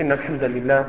إن الحمد لله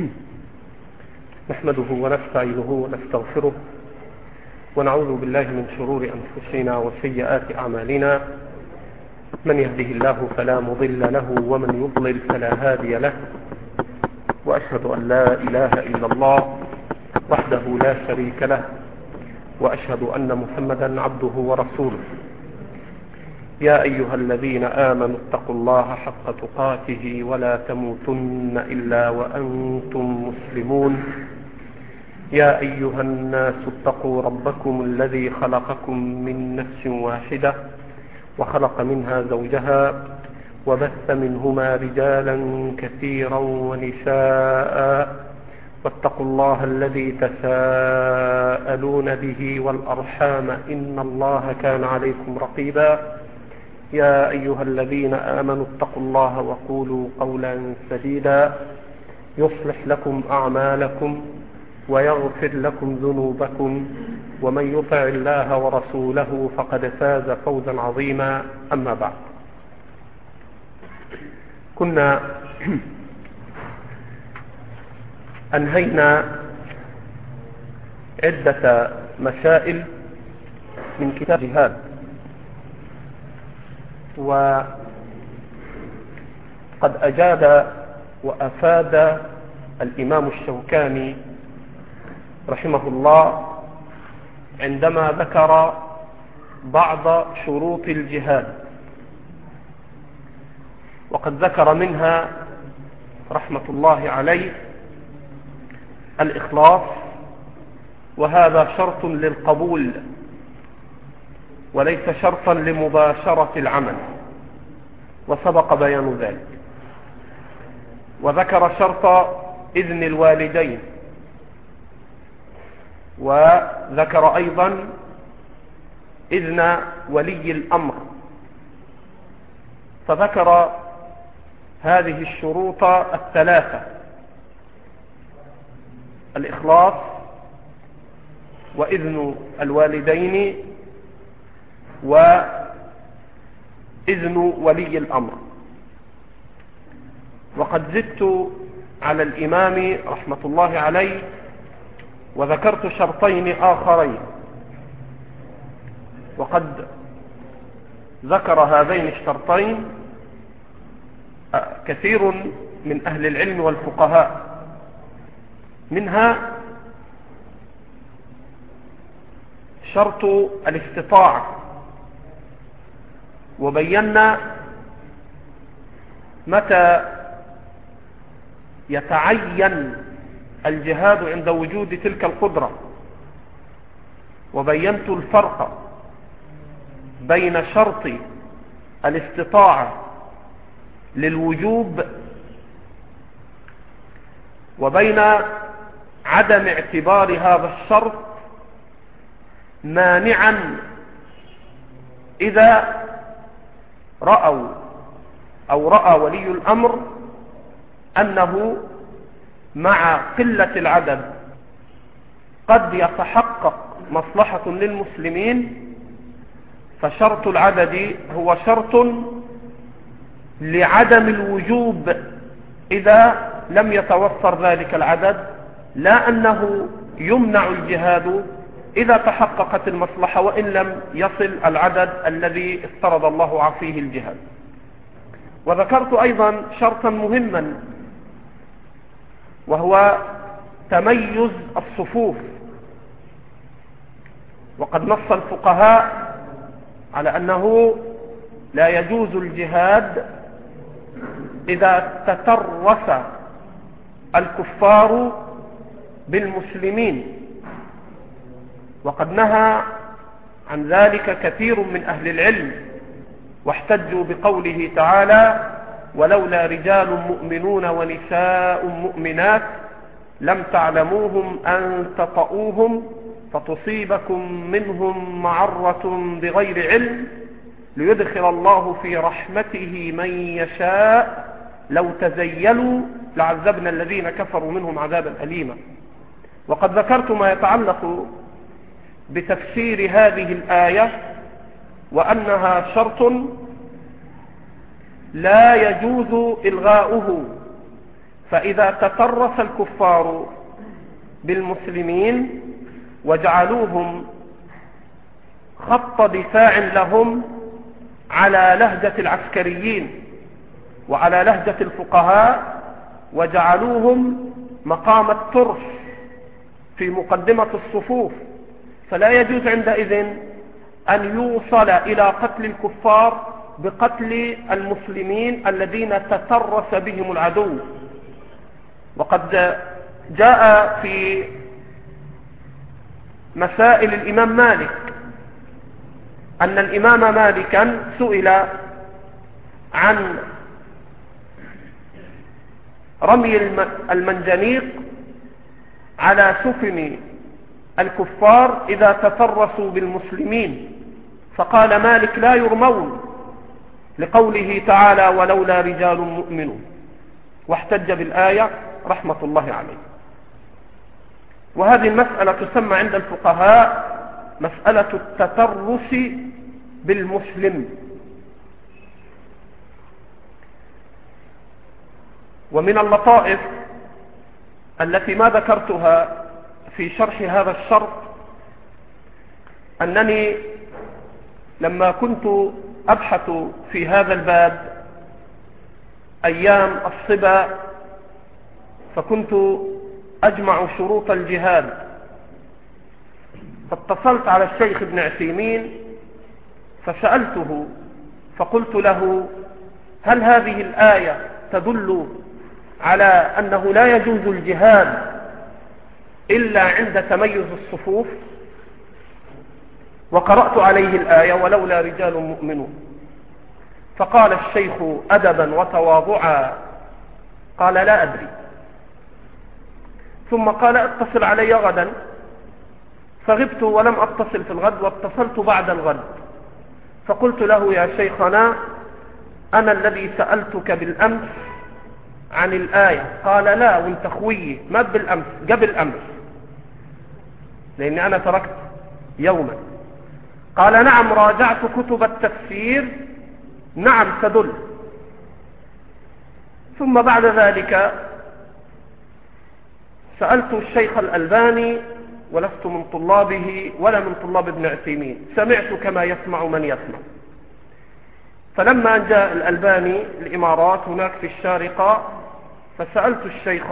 نحمده ونستعينه ونستغفره ونعوذ بالله من شرور أنفسنا وسيئات أعمالنا. من يهده الله فلا مضل له ومن يضلل فلا هادي له، وأشهد أن لا إله إلا الله وحده لا شريك له، وأشهد أن محمدا عبده ورسوله. يا أيها الذين آمنوا اتقوا الله حق تقاته ولا تموتن إلا وأنتم مسلمون. يا أيها الناس اتقوا ربكم الذي خلقكم من نفس واحدة وخلق منها زوجها وبث منهما رجالا كثيرا ونساء، واتقوا الله الذي تساءلون به والأرحام إن الله كان عليكم رقيبا. يا أيها الذين آمنوا اتقوا الله وقولوا قولا سديدا يصلح لكم أعمالكم ويغفر لكم ذنوبكم، ومن يطع الله ورسوله فقد فاز فوزا عظيما. أما بعد، كنا أنهينا عدة مسائل من كتاب الجهاد، وقد أجاد وأفاد الإمام الشوكاني رحمه الله عندما ذكر بعض شروط الجهاد، وقد ذكر منها رحمة الله عليه الإخلاص، وهذا شرط للقبول وليس شرطا لمباشرة العمل، وسبق بيان ذلك. وذكر شرط إذن الوالدين، وذكر أيضا إذن ولي الأمر، فذكر هذه الشروط الثلاثة: الإخلاص وإذن الوالدين وإذن ولي الأمر. وقد زدت على الإمام رحمة الله عليه وذكرت شرطين آخرين، وقد ذكر هذين الشرطين كثير من أهل العلم والفقهاء، منها شرط الاستطاعة، وبينا متى يتعين الجهاد عند وجود تلك القدرة، وبينت الفرق بين شرط الاستطاعة للوجوب وبين عدم اعتبار هذا الشرط مانعا إذا رأى ولي الأمر أنه مع قلة العدد قد يتحقق مصلحة للمسلمين، فشرط العدد هو شرط لعدم الوجوب إذا لم يتوفر ذلك العدد، لا أنه يمنع الجهاد إذا تحققت المصلحة وإن لم يصل العدد الذي افترض الله فيه الجهاد. وذكرت أيضا شرطا مهما، وهو تميز الصفوف، وقد نص الفقهاء على أنه لا يجوز الجهاد إذا تترس الكفار بالمسلمين، وقد نهى عن ذلك كثير من أهل العلم، واحتجوا بقوله تعالى: ولولا رجال مؤمنون ونساء مؤمنات لم تعلموهم أن تطؤوهم فتصيبكم منهم معرة بغير علم ليدخل الله في رحمته من يشاء لو تزيلوا لعذبنا الذين كفروا منهم عذابا أليما. وقد ذكرت ما يتعلق بتفسير هذه الآية، وأنها شرط لا يجوز إلغاؤه، فإذا تطرس الكفار بالمسلمين وجعلوهم خط دفاع لهم على لهجة العسكريين وعلى لهجة الفقهاء، وجعلوهم مقام الترس في مقدمة الصفوف، فلا يجوز عندئذ أن يوصل إلى قتل الكفار بقتل المسلمين الذين تترس بهم العدو. وقد جاء في مسائل الإمام مالك أن الإمام مالكا سئل عن رمي المنجنيق على سفن الكفار إذا تترسوا بالمسلمين، فقال مالك لا يرمون لقوله تعالى ولولا رجال مؤمنون، واحتج بالآية رحمة الله عليه. وهذه المسألة تسمى عند الفقهاء مسألة التترس بالمسلم. ومن اللطائف التي ما ذكرتها في شرح هذا الشرط أنني لما كنت أبحث في هذا الباب أيام الصبا فكنت أجمع شروط الجهاد، فاتصلت على الشيخ ابن عثيمين فسألته فقلت له هل هذه الآية تدل على أنه لا يجوز الجهاد إلا عند تميز الصفوف؟ وقرأت عليه الآية ولولا رجال مؤمنون، فقال الشيخ أدبا وتواضعا قال لا أدري، ثم قال اتصل علي غدا، فغبت ولم أتصل في الغد واتصلت بعد الغد، فقلت له يا شيخنا أنا الذي سألتك بالأمس عن الآية. قال لا وانت خوي ما بالأمس قبل أمس، لأني أنا تركت يوما. قال نعم راجعت كتب التفسير نعم تدل. ثم بعد ذلك سألت الشيخ الألباني ولست من طلابه ولا من طلاب ابن عثيمين، سمعت كما يسمع من يسمع. فلما جاء الألباني الإمارات هناك في الشارقة فسألت الشيخ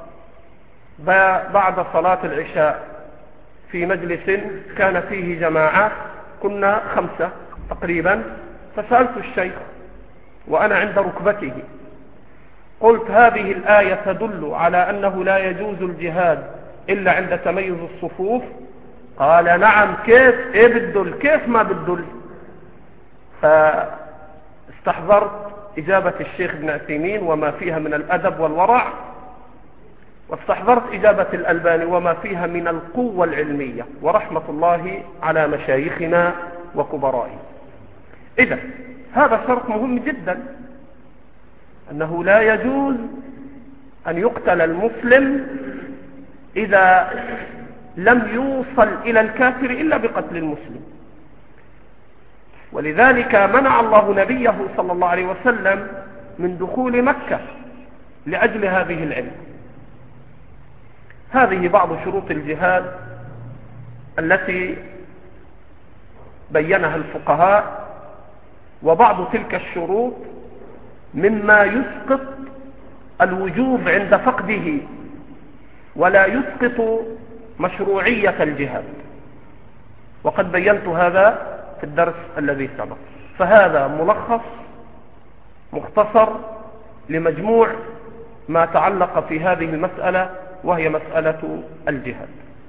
بعد صلاة العشاء في مجلس كان فيه جماعة كنا 5 تقريبا، فسألت الشيخ وأنا عند ركبته قلت هذه الآية تدل على أنه لا يجوز الجهاد إلا عند تميز الصفوف؟ قال نعم. كيف إيه بتدل؟ كيف ما بتدل؟ فاستحضرت إجابة الشيخ ابن عثيمين وما فيها من الأدب والورع، واستحضرت إجابة الألباني وما فيها من القوة العلمية، ورحمة الله على مشايخنا وكبرائنا. إذن هذا شرط مهم جدا، أنه لا يجوز أن يقتل المسلم إذا لم يوصل إلى الكافر إلا بقتل المسلم. ولذلك منع الله نبيه صلى الله عليه وسلم من دخول مكة لأجل هذه العلة. هذه بعض شروط الجهاد التي بينها الفقهاء، وبعض تلك الشروط مما يسقط الوجوب عند فقده ولا يسقط مشروعية الجهاد، وقد بينت هذا في الدرس الذي سبق. فهذا ملخص مختصر لمجموع ما تعلق في هذه المسألة، وهي مسألة الجهاد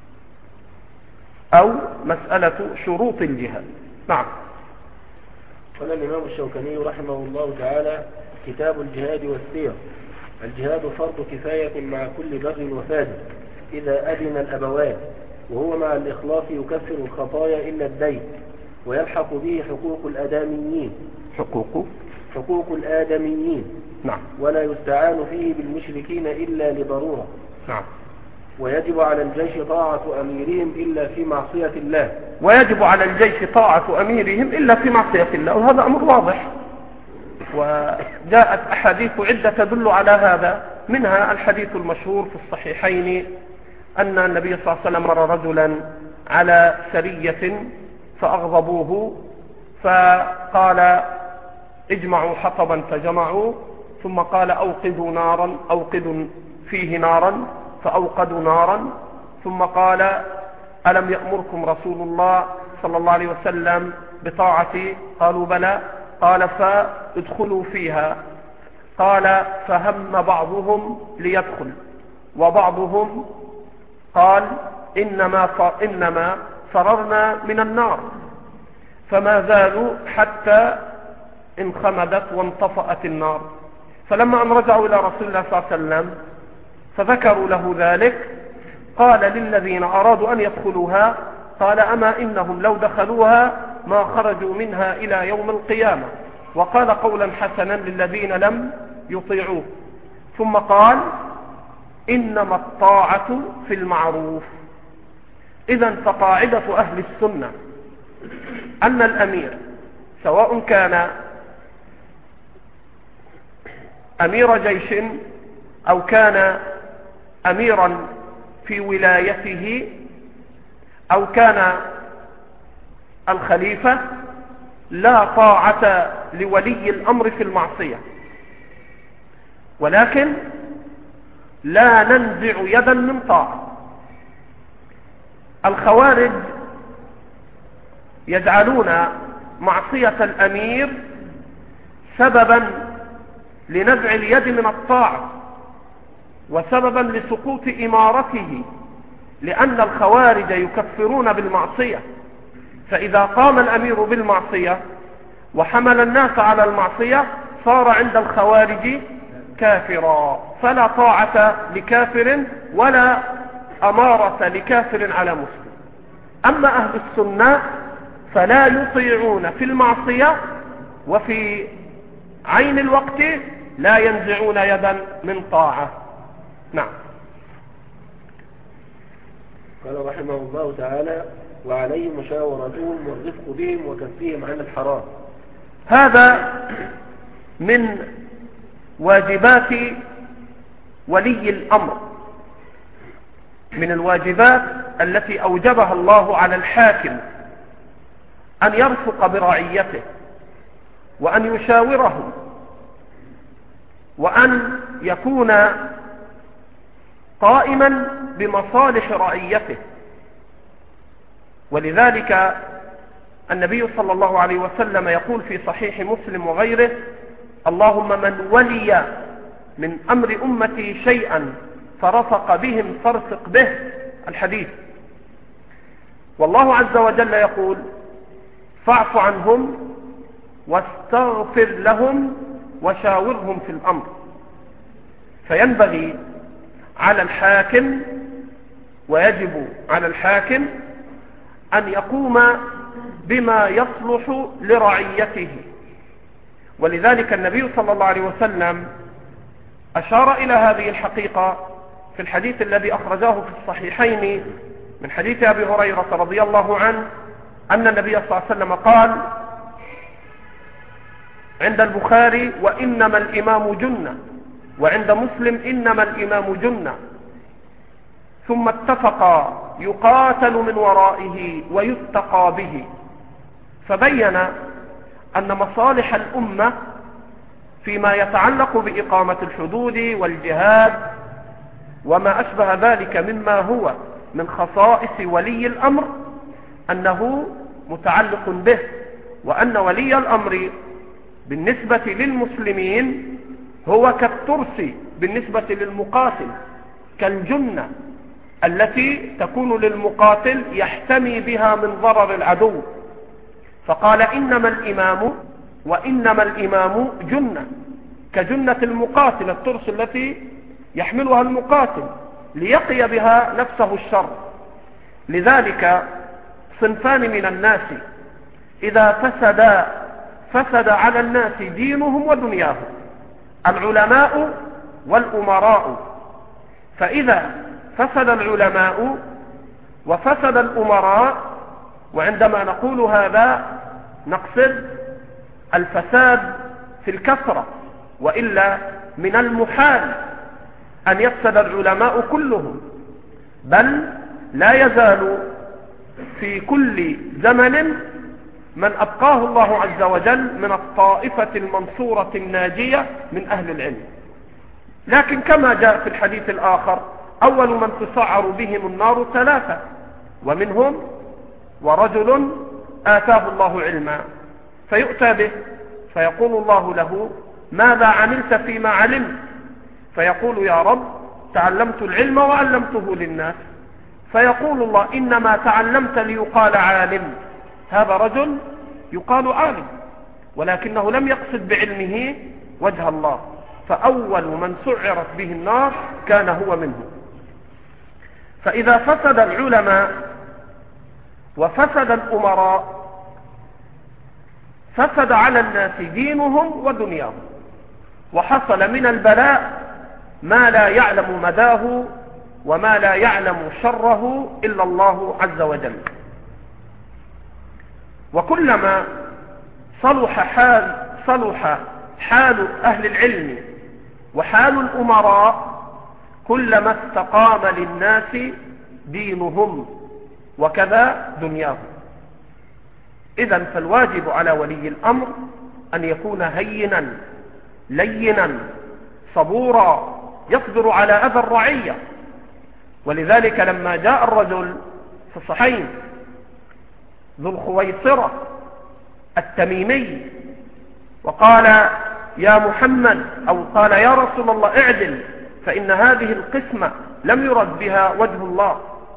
أو مسألة شروط الجهاد. نعم. قال الإمام الشوكاني رحمه الله تعالى: كتاب الجهاد والسير. الجهاد فرض كفاية مع كل بر وفاجر إذا أذن الأبوان، وهو مع الإخلاص يكفر الخطايا إلا الدين، ويلحق به حقوق الآدميين. حقوق الآدميين. نعم. ولا يستعان فيه بالمشركين إلا لضرورة. نعم. ويجب على الجيش طاعة أميرهم إلا في معصية الله. ويجب على الجيش طاعة أميرهم إلا في معصية الله، وهذا أمر واضح، وجاءت أحاديث عدة تدل على هذا، منها الحديث المشهور في الصحيحين أن النبي صلى الله عليه وسلم مر رجلا على سرية فأغضبوه فقال اجمعوا حطبا فجمعوا، ثم قال أوقدوا نارا، أوقدوا فيه نارا فأوقدوا نارا، ثم قال ألم يأمركم رسول الله صلى الله عليه وسلم بطاعتي؟ قالوا بلى. قال فادخلوا فيها. قال فهم بعضهم ليدخل وبعضهم قال إنما فررنا من النار، فما زالوا حتى انخمدت وانطفأت النار. فلما أن رجعوا إلى رسول الله صلى الله عليه وسلم فذكروا له ذلك، قال للذين أرادوا أن يدخلوها قال أما إنهم لو دخلوها ما خرجوا منها إلى يوم القيامة، وقال قولا حسنا للذين لم يطيعوه، ثم قال إنما الطاعة في المعروف. إذن فقاعدة أهل السنة أن الأمير سواء كان أمير جيش أو كان أميرا في ولايته أو كان الخليفة لا طاعة لولي الأمر في المعصية، ولكن لا ننزع يدا من طاعة. الخوارج يجعلون معصية الأمير سببا لنزع اليد من الطاعة وسببا لسقوط إمارته، لأن الخوارج يكفرون بالمعصية، فإذا قام الأمير بالمعصية وحمل الناس على المعصية صار عند الخوارج كافرا، فلا طاعة لكافر ولا أمارة لكافر على مسلم. أما أهل السنة فلا يطيعون في المعصية وفي عين الوقت لا ينزعون يدا من طاعة. نعم. قال رحمه الله تعالى وعليه مشاورتهم والرفق بهم وكفهم عن الحرام. هذا من واجبات ولي الأمر، من الواجبات التي أوجبها الله على الحاكم أن يرفق برعيته وأن يشاورهم وأن يكون قائما بمصالح رعيته. ولذلك النبي صلى الله عليه وسلم يقول في صحيح مسلم وغيره اللهم من ولي من أمر أمتي شيئا فرفق بهم فارفق به، الحديث. والله عز وجل يقول فاعف عنهم واستغفر لهم وشاورهم في الأمر. فينبغي على الحاكم ويجب على الحاكم أن يقوم بما يصلح لرعيته. ولذلك النبي صلى الله عليه وسلم أشار إلى هذه الحقيقة في الحديث الذي أخرجاه في الصحيحين من حديث أبي هريرة رضي الله عنه أن النبي صلى الله عليه وسلم قال عند البخاري وإنما الإمام جنة، وعند مسلم إنما الإمام جنة، ثم اتفقا يقاتل من ورائه ويتقى به. فبين أن مصالح الأمة فيما يتعلق بإقامة الحدود والجهاد وما أشبه ذلك مما هو من خصائص ولي الأمر أنه متعلق به، وأن ولي الأمر بالنسبة للمسلمين هو كالترس بالنسبة للمقاتل، كالجنة التي تكون للمقاتل يحتمي بها من ضرر العدو. فقال إنما الإمام وإنما الإمام جنة، كجنة المقاتل، الترس التي يحملها المقاتل ليقي بها نفسه الشر. لذلك صنفان من الناس إذا فسد على الناس دينهم ودنياهم: العلماء والأمراء. فإذا فسد العلماء وفسد الأمراء، وعندما نقول هذا نقصد الفساد في الكثرة، وإلا من المحال أن يفسد العلماء كلهم، بل لا يزال في كل زمن من أبقاه الله عز وجل من الطائفة المنصورة الناجية من أهل العلم. لكن كما جاء في الحديث الآخر: أول من تسعر بهم النار 3، ومنهم ورجل آتاه الله علما، فيؤتى به فيقول الله له: ماذا عملت فيما علمت؟ فيقول: يا رب، تعلمت العلم وعلمته للناس. فيقول الله: إنما تعلمت ليقال عالم. هذا رجل يقال عالم، ولكنه لم يقصد بعلمه وجه الله، فأول من سعرت به النار كان هو منه. فإذا فسد العلماء وفسد الأمراء فسد على الناس دينهم ودنياهم، وحصل من البلاء ما لا يعلم مداه وما لا يعلم شره إلا الله عز وجل. وكلما صلح حال أهل العلم وحال الأمراء كلما استقام للناس دينهم وكذا دنياهم. إذن فالواجب على ولي الأمر أن يكون هينا لينا صبورا يصبر على أذى الرعية. ولذلك لما جاء الرجل في الصحيحين ذو الخويصرة التميمي وقال: يا محمد، أو قال: يا رسول الله، اعدل، فإن هذه القسمة لم يرد بها وجه الله.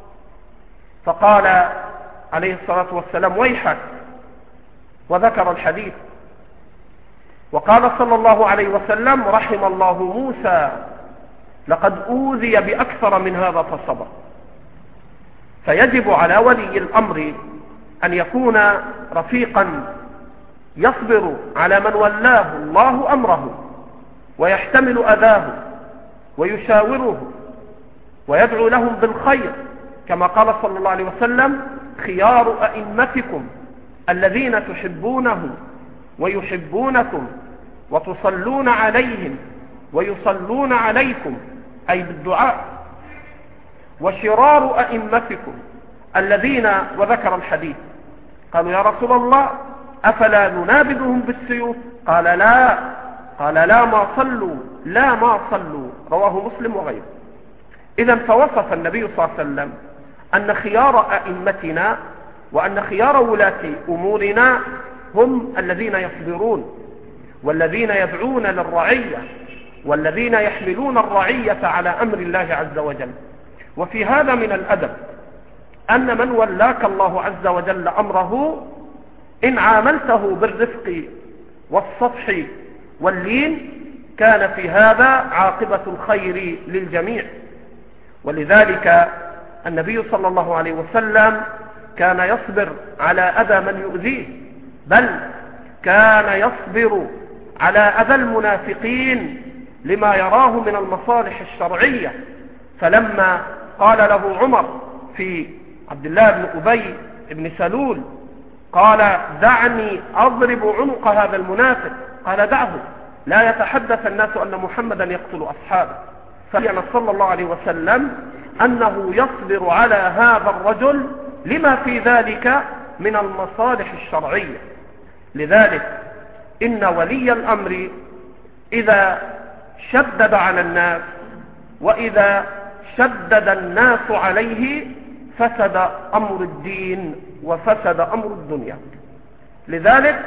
فقال عليه الصلاة والسلام: ويحك، وذكر الحديث. وقال صلى الله عليه وسلم: رحم الله موسى، لقد أوذي بأكثر من هذا فصبر. فيجب على ولي الأمر أن يكون رفيقا يصبر على من ولاه الله أمره، ويحتمل أذاه ويشاوره ويدعو لهم بالخير، كما قال صلى الله عليه وسلم: خيار أئمتكم الذين تحبونه ويحبونكم وتصلون عليهم ويصلون عليكم، أي بالدعاء. وشرار أئمتكم الذين، وذكر الحديث. قالوا: يا رسول الله، أفلا ننابذهم بالسيوف؟ قال: لا. قال: لا ما صلوا، رواه مسلم وغيره. إذن فوصف النبي صلى الله عليه وسلم أن خيار أئمتنا وأن خيار ولاة أمورنا هم الذين يصبرون، والذين يدعون للرعية، والذين يحملون الرعية على أمر الله عز وجل. وفي هذا من الأدب أن من ولاك الله عز وجل أمره إن عاملته بالرفق والصفح واللين كان في هذا عاقبة الخير للجميع. ولذلك النبي صلى الله عليه وسلم كان يصبر على أذى من يؤذيه، بل كان يصبر على أذى المنافقين لما يراه من المصالح الشرعية. فلما قال له عمر في عبد الله بن أبي بن سلول قال: دعني أضرب عنق هذا المنافق، قال: دعه، لا يتحدث الناس أن محمدا يقتل أصحابه. فكان صلى الله عليه وسلم أنه يصبر على هذا الرجل لما في ذلك من المصالح الشرعية. لذلك إن ولي الأمر إذا شدد على الناس وإذا شدد الناس عليه فسد أمر الدين وفسد أمر الدنيا. لذلك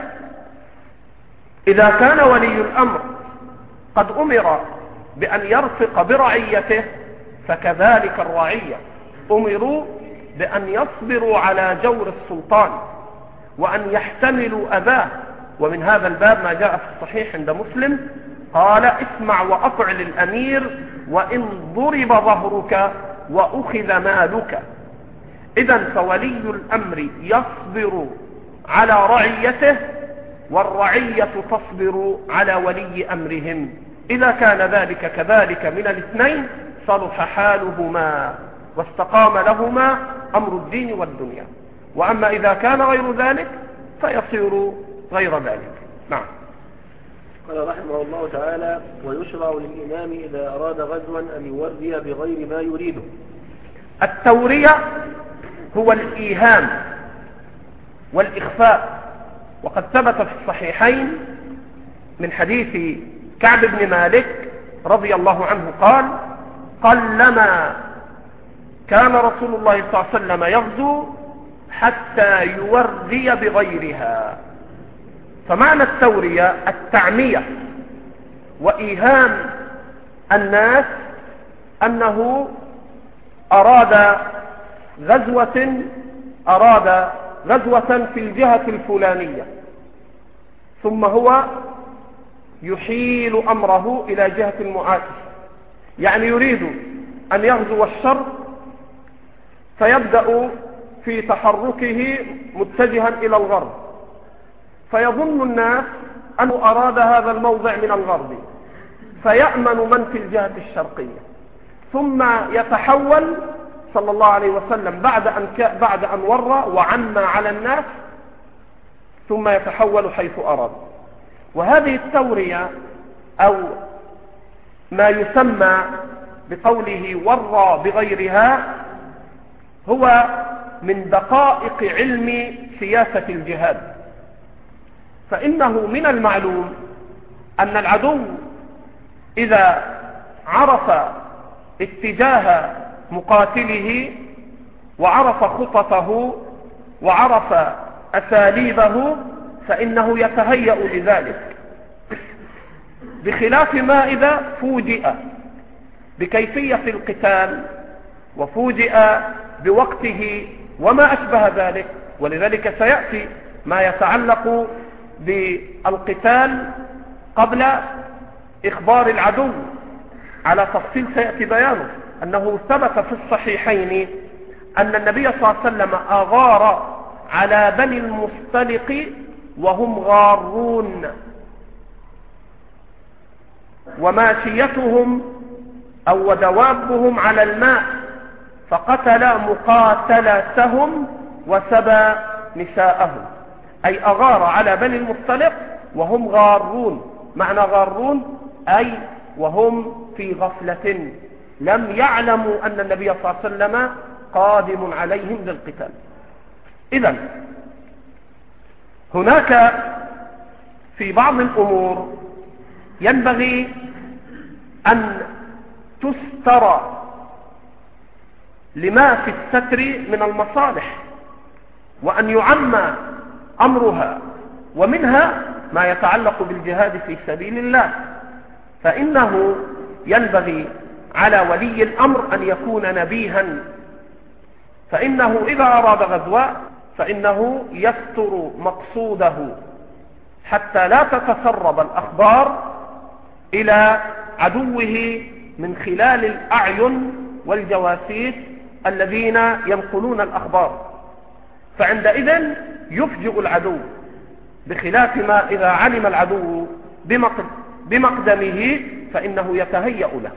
إذا كان ولي الأمر قد أمر بأن يرفق برعيته فكذلك الرعية أمروا بأن يصبروا على جور السلطان وأن يحتملوا أذاه. ومن هذا الباب ما جاء في الصحيح عند مسلم قال: اسمع وأطع للأمير وإن ضرب ظهرك وأخذ مالك. إذن فولي الأمر يصبر على رعيته والرعية تصبر على ولي أمرهم. إذا كان ذلك كذلك من الاثنين صلح حالهما واستقام لهما أمر الدين والدنيا. وأما إذا كان غير ذلك فيصير غير ذلك. نعم. قال رحمه الله تعالى: ويشرع للإمام إذا أراد غزوا أن يوري بغير ما يريده. التورية هو الإيهام والإخفاء، وقد ثبت في الصحيحين من حديث كعب بن مالك رضي الله عنه قال: قلما كان رسول الله صلى الله عليه وسلم يغزو حتى يوري بغيرها. فمعنى التورية التعمية وإيهام الناس أنه أراد غزوة في الجهة الفلانية، ثم هو يحيل أمره إلى جهة المعاكسة، يعني يريد أن يغزو الشرق فيبدأ في تحركه متجها إلى الغرب، فيظن الناس أنه أراد هذا الموضع من الغرب، فيأمن من في الجهة الشرقية، ثم يتحول صلى الله عليه وسلم بعد أن ورى وعمى على الناس، ثم يتحول حيث أراد. وهذه التورية أو ما يسمى بقوله ورى بغيرها هو من دقائق علم سياسة الجهاد. فإنه من المعلوم أن العدو إذا عرف اتجاه مقاتله وعرف خططه وعرف أساليبه فإنه يتهيأ لذلك، بخلاف ما إذا فوجئ بكيفية القتال وفوجئ بوقته وما أشبه ذلك. ولذلك سيأتي ما يتعلق بالقتال قبل إخبار العدو على تفصيل سيأتي بيانه، أنه ثبت في الصحيحين أن النبي صلى الله عليه وسلم أغار على بني المصطلق وهم غارون، وماشيتهم أو دوابهم على الماء، فقتل مقاتلتهم وسبى نساءهم، أي أغار على بني المصطلق وهم غارون. معنى غارون أي وهم في غفلة، لم يعلموا أن النبي صلى الله عليه وسلم قادم عليهم للقتال. إذن هناك في بعض الأمور ينبغي أن تستر لما في الستر من المصالح، وأن يعمى أمرها، ومنها ما يتعلق بالجهاد في سبيل الله. فإنه ينبغي على ولي الأمر أن يكون نبيها، فإنه إذا أراد غزوة فإنه يستر مقصوده حتى لا تتسرب الأخبار إلى عدوه من خلال الأعين والجواسيس الذين ينقلون الأخبار، فعندئذ يفجئ العدو، بخلاف ما إذا علم العدو بمقدمه فإنه يتهيأ له.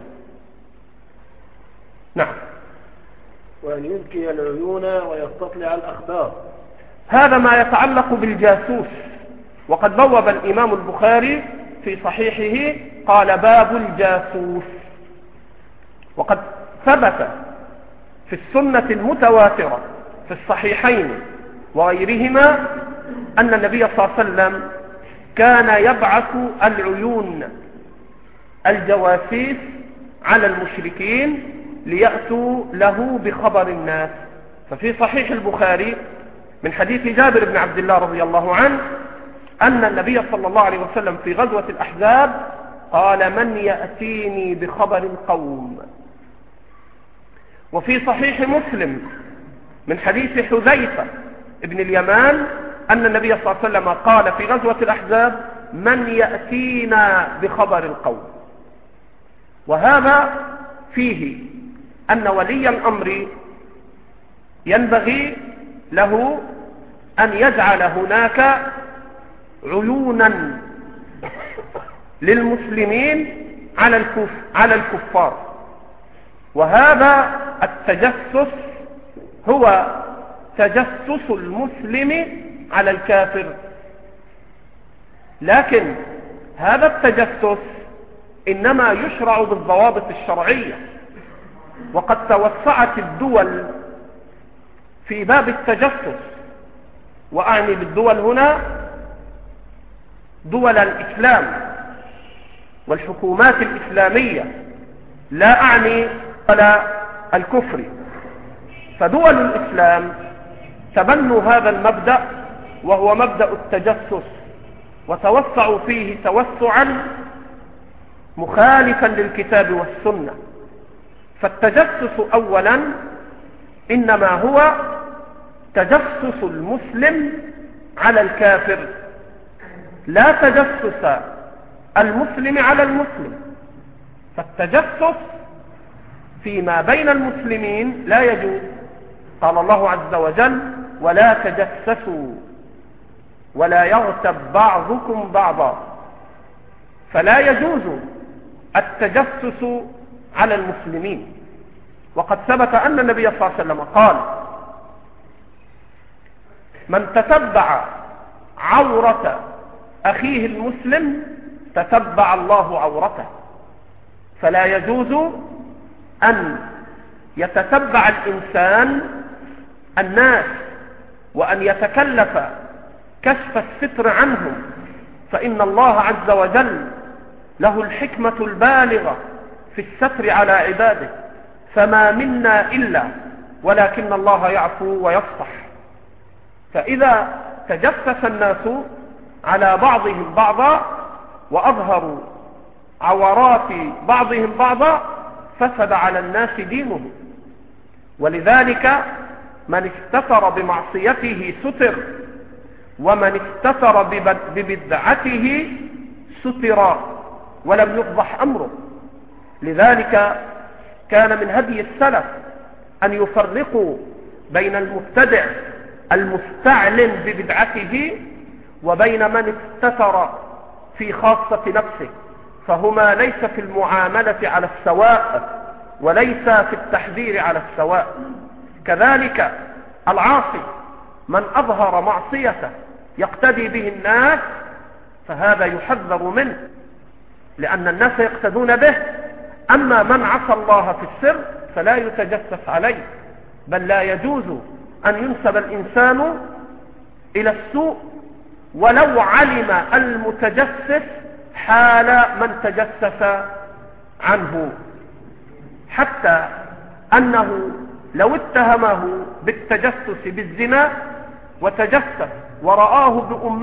نعم. وأن يذكي العيون ويستطلع الأخبار، هذا ما يتعلق بالجاسوس. وقد بوب الإمام البخاري في صحيحه قال: باب الجاسوس. وقد ثبت في السنة المتواترة في الصحيحين وغيرهما أن النبي صلى الله عليه وسلم كان يبعث العيون الجواسيس على المشركين ليأتوا له بخبر الناس. ففي صحيح البخاري من حديث جابر بن عبد الله رضي الله عنه أن النبي صلى الله عليه وسلم في غزوة الأحزاب قال: من يأتيني بخبر القوم. وفي صحيح مسلم من حديث حذيفة ابن اليمان أن النبي صلى الله عليه وسلم قال في غزوة الأحزاب: من يأتينا بخبر القوم. وهذا فيه أن ولي الأمر ينبغي له أن يجعل هناك عيونا للمسلمين على الكفار. وهذا التجسس هو تجسس المسلم على الكافر. لكن هذا التجسس إنما يشرع بالضوابط الشرعية، وقد توسعت الدول في باب التجسس، وأعني بالدول هنا دول الإسلام والحكومات الإسلامية، لا أعني ولا الكفر. فدول الإسلام تبنوا هذا المبدأ، وهو مبدأ التجسس، وتوسعوا فيه توسعا مخالفا للكتاب والسنة. فالتجسس أولا إنما هو تجسس المسلم على الكافر، لا تجسس المسلم على المسلم. فالتجسس فيما بين المسلمين لا يجوز. قال الله عز وجل: ولا تجسسوا ولا يغتب بعضكم بعضا. فلا يجوز التجسس على المسلمين. وقد ثبت أن النبي صلى الله عليه وسلم قال: من تتبع عورة أخيه المسلم تتبع الله عورته. فلا يجوز أن يتتبع الإنسان الناس وأن يتكلف كشف الستر عنهم، فإن الله عز وجل له الحكمة البالغة في الستر على عباده، فما منا إلا ولكن الله يعفو ويصفح. فإذا تجسس الناس على بعضهم بعضا وأظهروا عورات بعضهم بعضا فسد على الناس دينهم. ولذلك من استتر بمعصيته ستر، ومن استتر ببدعته ستر ولم يفضح أمره. لذلك كان من هدي السلف أن يفرقوا بين المبتدع المستعلن ببدعته وبين من استتر في خاصة نفسه، فهما ليس في المعاملة على السواء وليس في التحذير على السواء. كذلك العاصي من أظهر معصيته يقتدي به الناس فهذا يحذر منه، لأن الناس يقتدون به. أما من عصى الله في السر فلا يتجسس عليه، بل لا يجوز أن ينسب الإنسان إلى السوء ولو علم المتجسس حال من تجسس عنه، حتى أنه لو اتهمه بالتجسس بالزنا وتجسس ورآه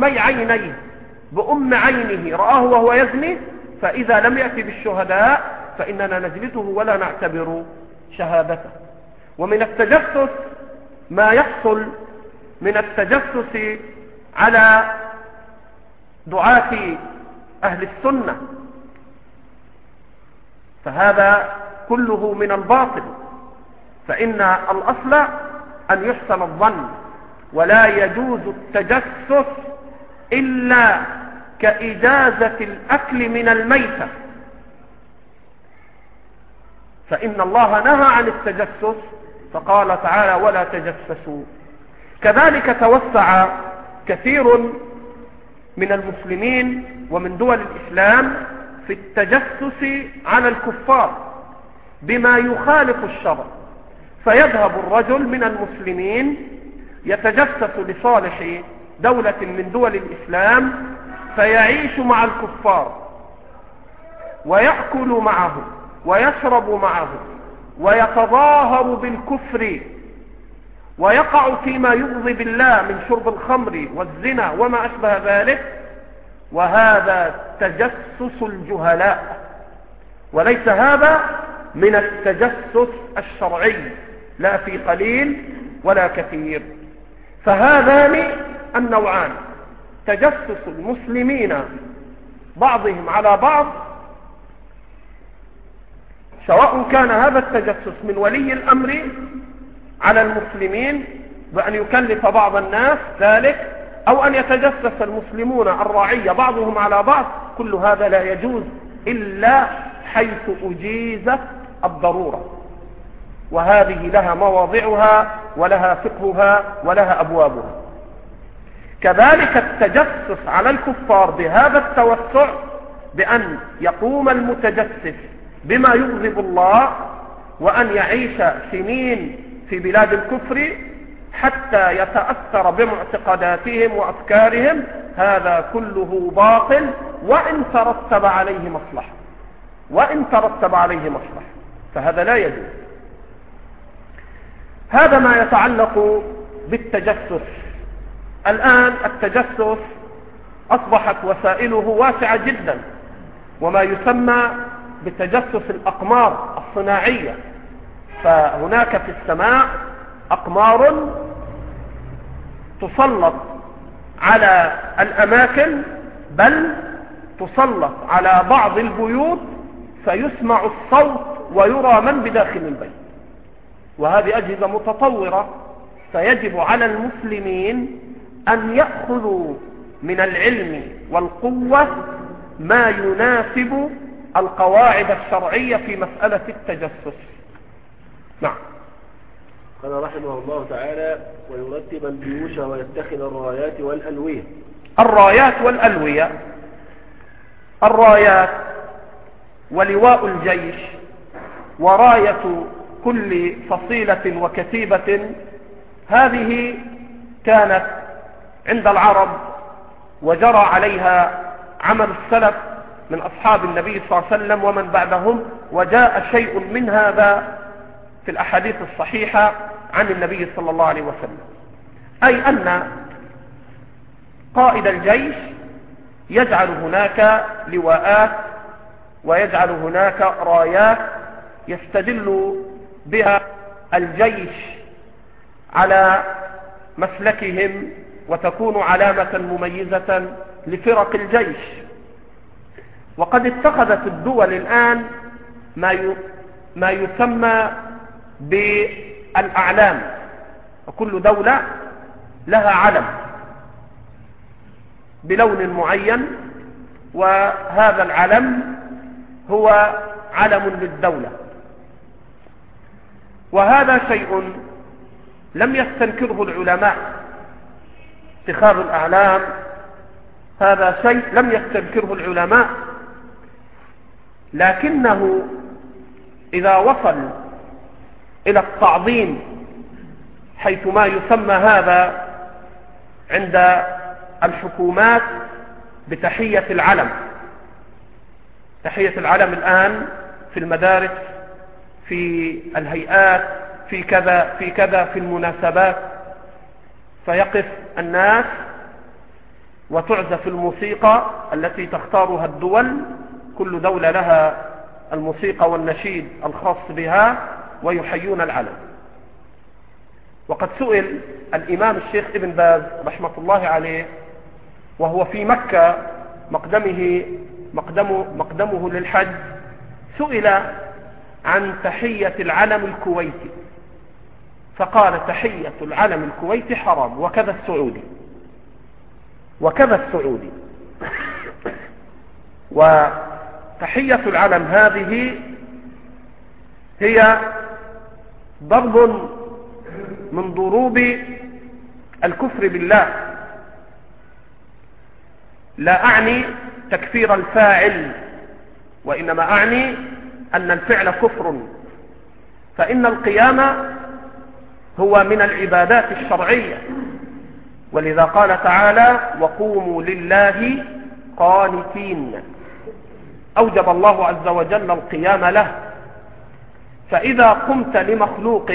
بأم عينه رآه وهو يزني، فإذا لم يأتي بالشهداء فإننا نجلده ولا نعتبر شهادته. ومن التجسس ما يحصل من التجسس على دعاة أهل السنة، فهذا كله من الباطل. فإن الأصل أن يحسن الظن، ولا يجوز التجسس إلا كإجازة الأكل من الميتة، فإن الله نهى عن التجسس فقال تعالى: ولا تجسسوا. كذلك توسع كثير من المسلمين ومن دول الإسلام في التجسس على الكفار بما يخالف الشرع، فيذهب الرجل من المسلمين يتجسس لصالح دولة من دول الإسلام فيعيش مع الكفار ويأكل معهم ويشرب معهم ويتظاهر بالكفر ويقع فيما يغضب بالله من شرب الخمر والزنا وما أشبه ذلك، وهذا تجسس الجهلاء، وليس هذا من التجسس الشرعي لا في قليل ولا كثير. فهذان النوعان تجسس المسلمين بعضهم على بعض، سواء كان هذا التجسس من ولي الأمر على المسلمين بأن يكلف بعض الناس ذلك، أو أن يتجسس المسلمون الرعية بعضهم على بعض، كل هذا لا يجوز إلا حيث أجيزت الضرورة، وهذه لها مواضعها ولها فقهها ولها أبوابها. كذلك التجسس على الكفار بهذا التوسع بأن يقوم المتجسس بما يغضب الله وأن يعيش سنين في بلاد الكفر حتى يتأثر بمعتقداتهم وأفكارهم، هذا كله باطل وإن ترتب عليه مصلحة، فهذا لا يجوز. هذا ما يتعلق بالتجسس. الآن التجسس أصبحت وسائله واسعة جدا، وما يسمى بتجسس الأقمار الصناعية، فهناك في السماء أقمار تسلط على الأماكن، بل تسلط على بعض البيوت فيسمع الصوت ويرى من بداخل البيت، وهذه أجهزة متطورة. فيجب على المسلمين أن يأخذوا من العلم والقوة ما يناسب القواعد الشرعية في مسألة التجسس. نعم. قال رحمه الله تعالى: ويرتب الجيوش ويتخذ الرايات والألوية. الرايات ولواء الجيش وراية كل فصيلة وكتيبة، هذه كانت عند العرب وجرى عليها عمل السلف من أصحاب النبي صلى الله عليه وسلم ومن بعدهم، وجاء شيء من هذا في الأحاديث الصحيحة عن النبي صلى الله عليه وسلم، أي أن قائد الجيش يجعل هناك لواءات ويجعل هناك رايات يستدل بها الجيش على مسلكهم، وتكون علامة مميزة لفرق الجيش. وقد اتخذت الدول الآن ما يسمى بالأعلام، وكل دولة لها علم بلون معين، وهذا العلم هو علم للدولة، وهذا شيء لم يستنكره العلماء. اتخاذ الأعلام هذا شيء لم يستنكره العلماء، لكنه إذا وصل إلى التعظيم، حيث ما يسمى هذا عند الحكومات بتحية العلم. تحية العلم الآن في المدارس، في الهيئات، في كذا في كذا، في المناسبات، فيقف الناس وتعزف الموسيقى التي تختارها الدول، كل دولة لها الموسيقى والنشيد الخاص بها، ويحيون العلم. وقد سئل الإمام الشيخ ابن باز رحمة الله عليه وهو في مكة مقدمه للحج، سئل عن تحية العلم الكويتي، فقال: تحية العلم الكويتي حرام، وكذا السعودي. وتحية العلم هذه هي ضرب من ضروب الكفر بالله. لا أعني تكفير الفاعل، وإنما أعني أن الفعل كفر، فإن القيام هو من العبادات الشرعية، ولذا قال تعالى: وقوموا لله قانتين، أوجب الله عز وجل القيام له. فإذا قمت لمخلوق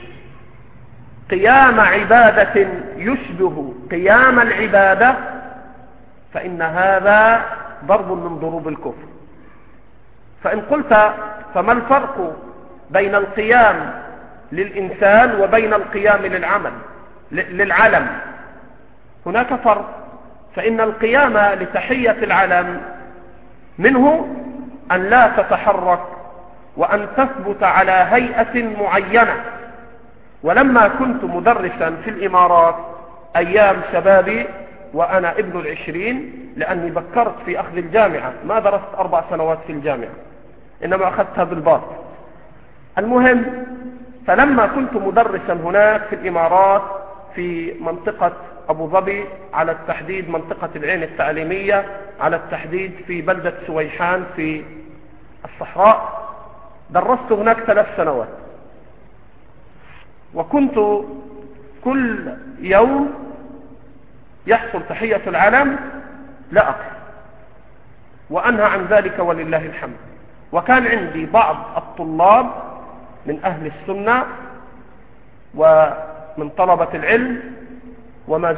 قيام عبادة يشبه قيام العبادة، فإن هذا ضرب من ضروب الكفر. فإن قلت: فما الفرق بين القيام للإنسان وبين القيام للعلم؟ هناك فرق. فإن القيام لتحية العلم منه أن لا تتحرك وأن تثبت على هيئة معينة. ولما كنت مدرسا في الإمارات أيام شبابي وأنا ابن 20، لأني بكرت في أخذ الجامعة، ما درست 4 سنوات في الجامعة، إنما أخذتها بالباط. المهم، فلما كنت مدرسا هناك في الإمارات في منطقة أبو ظبي، على التحديد منطقة العين التعليمية، على التحديد في بلدة سويحان في الصحراء. درست هناك 3 سنوات، وكنت كل يوم يحصل تحية العلم لا أقف وأنهى عن ذلك ولله الحمد. وكان عندي بعض الطلاب من أهل السنة ومن طلبة العلم، وما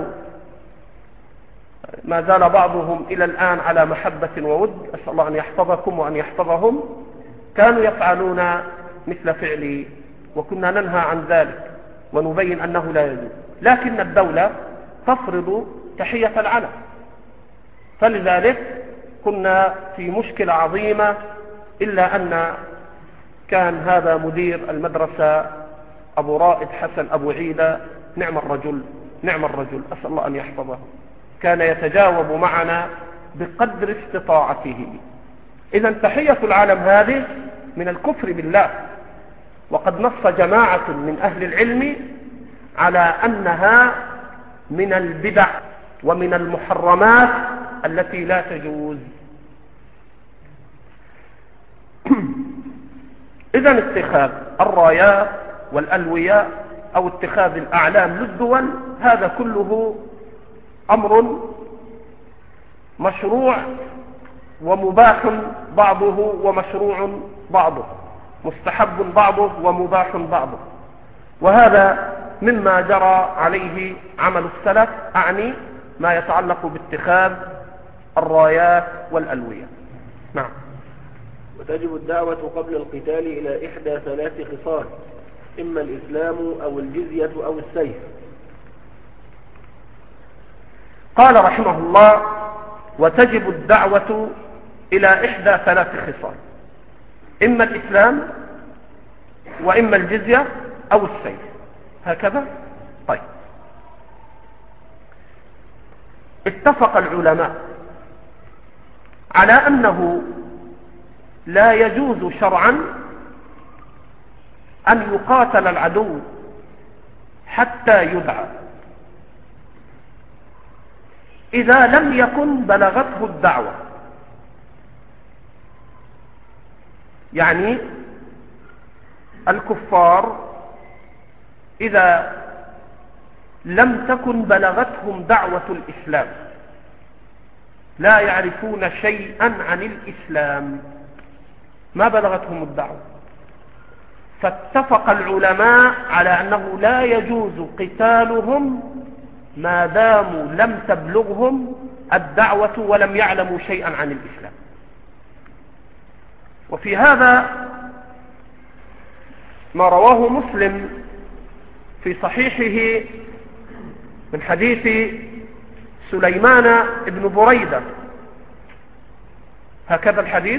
زال بعضهم إلى الآن على محبة وود، أسأل الله أن يحفظكم وأن يحفظهم، كانوا يفعلون مثل فعلي، وكنا ننهى عن ذلك ونبين أنه لا يجوز، لكن الدولة تفرض تحية العلم، فلذلك كنا في مشكلة عظيمة. إلا أن كان هذا مدير المدرسة أبو رائد حسن أبو عيدة نعم الرجل، أسأل الله أن يحفظه، كان يتجاوب معنا بقدر استطاعته. إذا تحية العلم هذه من الكفر بالله، وقد نص جماعة من أهل العلم على أنها من البدع ومن المحرمات التي لا تجوز. إذا اتخاذ الرايات والألوية أو اتخاذ الأعلام للدول هذا كله أمر مشروع ومباح بعضه، ومشروع بعضه، مستحب بعضه ومباح بعضه، وهذا مما جرى عليه عمل السلف، أعني ما يتعلق باتخاذ الرايات والألوية. نعم. وتجب الدعوة قبل القتال إلى إحدى 3 خصال، إما الإسلام أو الجزية أو السيف. قال رحمه الله: وتجب الدعوة إلى إحدى 3 خصال، إما الإسلام وإما الجزية أو السيف، هكذا. طيب، اتفق العلماء على أنه لا يجوز شرعا أن يقاتل العدو حتى يدعى إذا لم يكن بلغته الدعوة. يعني الكفار إذا لم تكن بلغتهم دعوة الإسلام، لا يعرفون شيئا عن الإسلام، ما بلغتهم الدعوة، فاتفق العلماء على أنه لا يجوز قتالهم ما داموا لم تبلغهم الدعوة ولم يعلموا شيئا عن الإسلام. وفي هذا ما رواه مسلم في صحيحه من حديث سليمان بن بريدة، هكذا الحديث،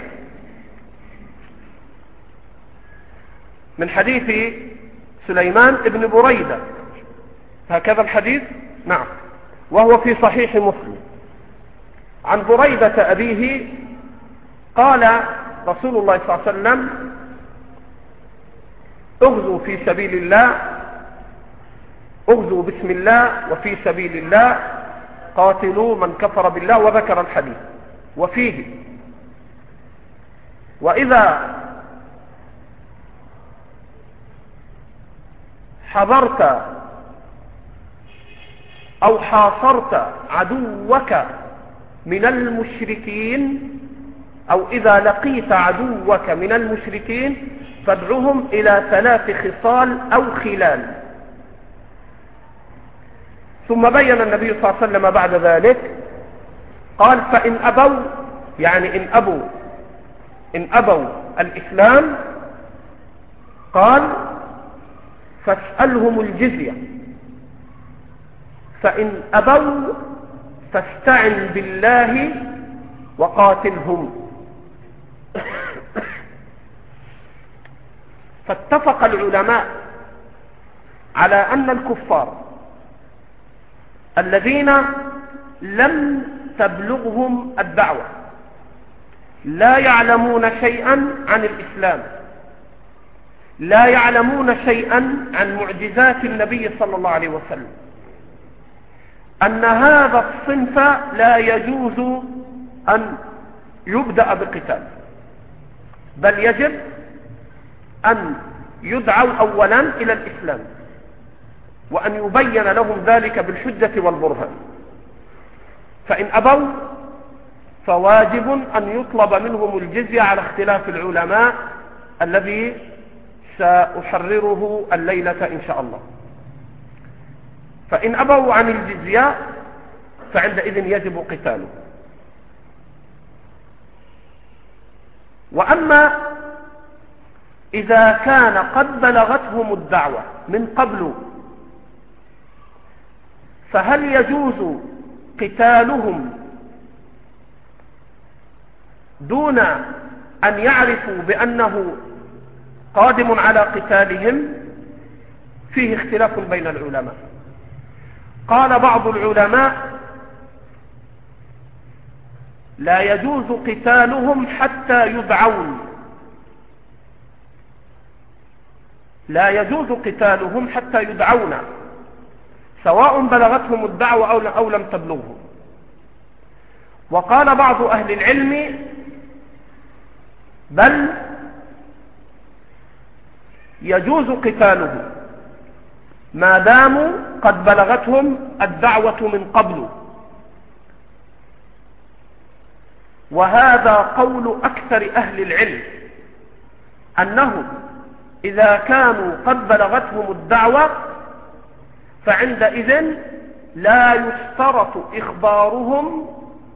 من حديث سليمان بن بريدة، هكذا الحديث. نعم، وهو في صحيح مسلم عن بريدة أبيه قال رسول الله صلى الله عليه وسلم: اغزوا في سبيل الله، اغزوا بسم الله وفي سبيل الله، قاتلوا من كفر بالله، وذكر الحديث. وفيه: وإذا حضرت أو حاصرت عدوك من المشركين، أو إذا لقيت عدوك من المشركين فادعهم إلى 3 خصال أو خلال. ثم بين النبي صلى الله عليه وسلم بعد ذلك قال: فإن أبوا، يعني إن أبوا الإسلام، قال: فاسألهم الجزية، فإن أبوا فاستعن بالله وقاتلهم. فاتفق العلماء على أن الكفار الذين لم تبلغهم الدعوة، لا يعلمون شيئا عن الإسلام، لا يعلمون شيئا عن معجزات النبي صلى الله عليه وسلم، أن هذا الصنف لا يجوز أن يبدأ بقتال، بل يجب أن يدعوا أولا إلى الإسلام، وأن يبين لهم ذلك بالحجة والبرهان. فإن أبوا فواجب أن يطلب منهم الجزية على اختلاف العلماء الذي سأحرره الليلة إن شاء الله. فإن أبوا عن الجزية فعندئذ يجب قتاله. وأما إذا كان قد بلغتهم الدعوة من قبل فهل يجوز قتالهم دون أن يعرفوا بأنه قادم على قتالهم؟ فيه اختلاف بين العلماء. قال بعض العلماء لا يجوز قتالهم حتى يدعون، لا يجوز قتالهم حتى يدعون، سواء بلغتهم الدعوة أو لم تبلغهم. وقال بعض أهل العلم بل يجوز قتالهم ما داموا قد بلغتهم الدعوة من قبل، وهذا قول أكثر أهل العلم، أنهم إذا كانوا قد بلغتهم الدعوة فعندئذ لا يشترط إخبارهم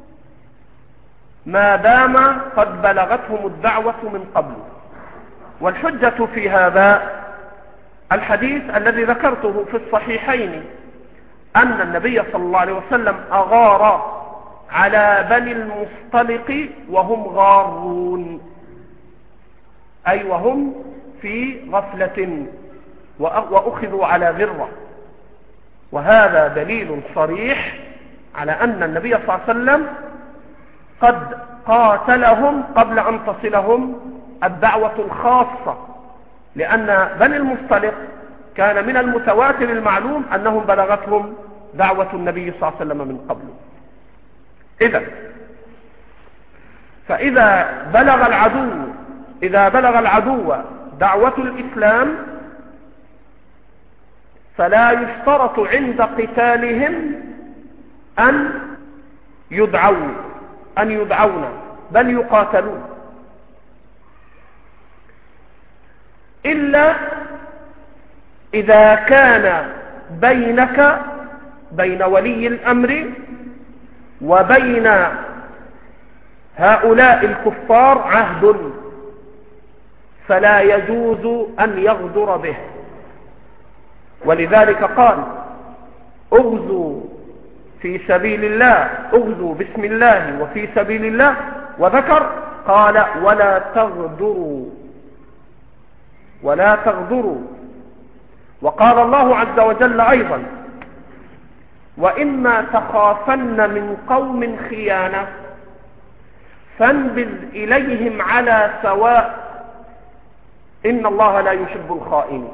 ما دام قد بلغتهم الدعوة من قبل. والحجة في هذا الحديث الذي ذكرته في الصحيحين أن النبي صلى الله عليه وسلم أغار على بني المصطلق وهم غارون، أي وهم في غفلة وأخذوا على غرة. وهذا دليل صريح على أن النبي صلى الله عليه وسلم قد قاتلهم قبل أن تصلهم الدعوة الخاصة، لأن بني المصطلق كان من المتواتر المعلوم أنهم بلغتهم دعوة النبي صلى الله عليه وسلم من قبل. فإذا بلغ العدو دعوة الإسلام فلا يشترط عند قتالهم أن يدعون بل يقاتلون، إلا إذا كان بينك بين ولي الأمر وبين هؤلاء الكفار عهد، فلا يجوز أن يغدر به. ولذلك قال اغزوا في سبيل الله، اغزوا بسم الله وفي سبيل الله، وذكر قال ولا تغدروا. وقال الله عز وجل أيضا وإما تخافن من قوم خيانة فانبذ إليهم على سواء إن الله لا يحب الخائنين.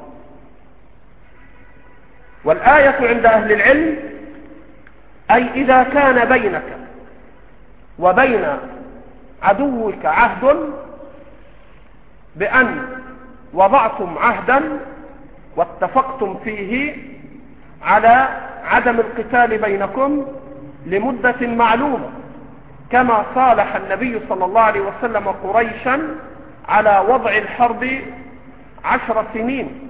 والآية عند أهل العلم أي إذا كان بينك وبين عدوك عهد بأن وضعتم عهدا واتفقتم فيه على عدم القتال بينكم لمدة معلومة، كما صالح النبي صلى الله عليه وسلم قريشا على وضع الحرب 10 سنين.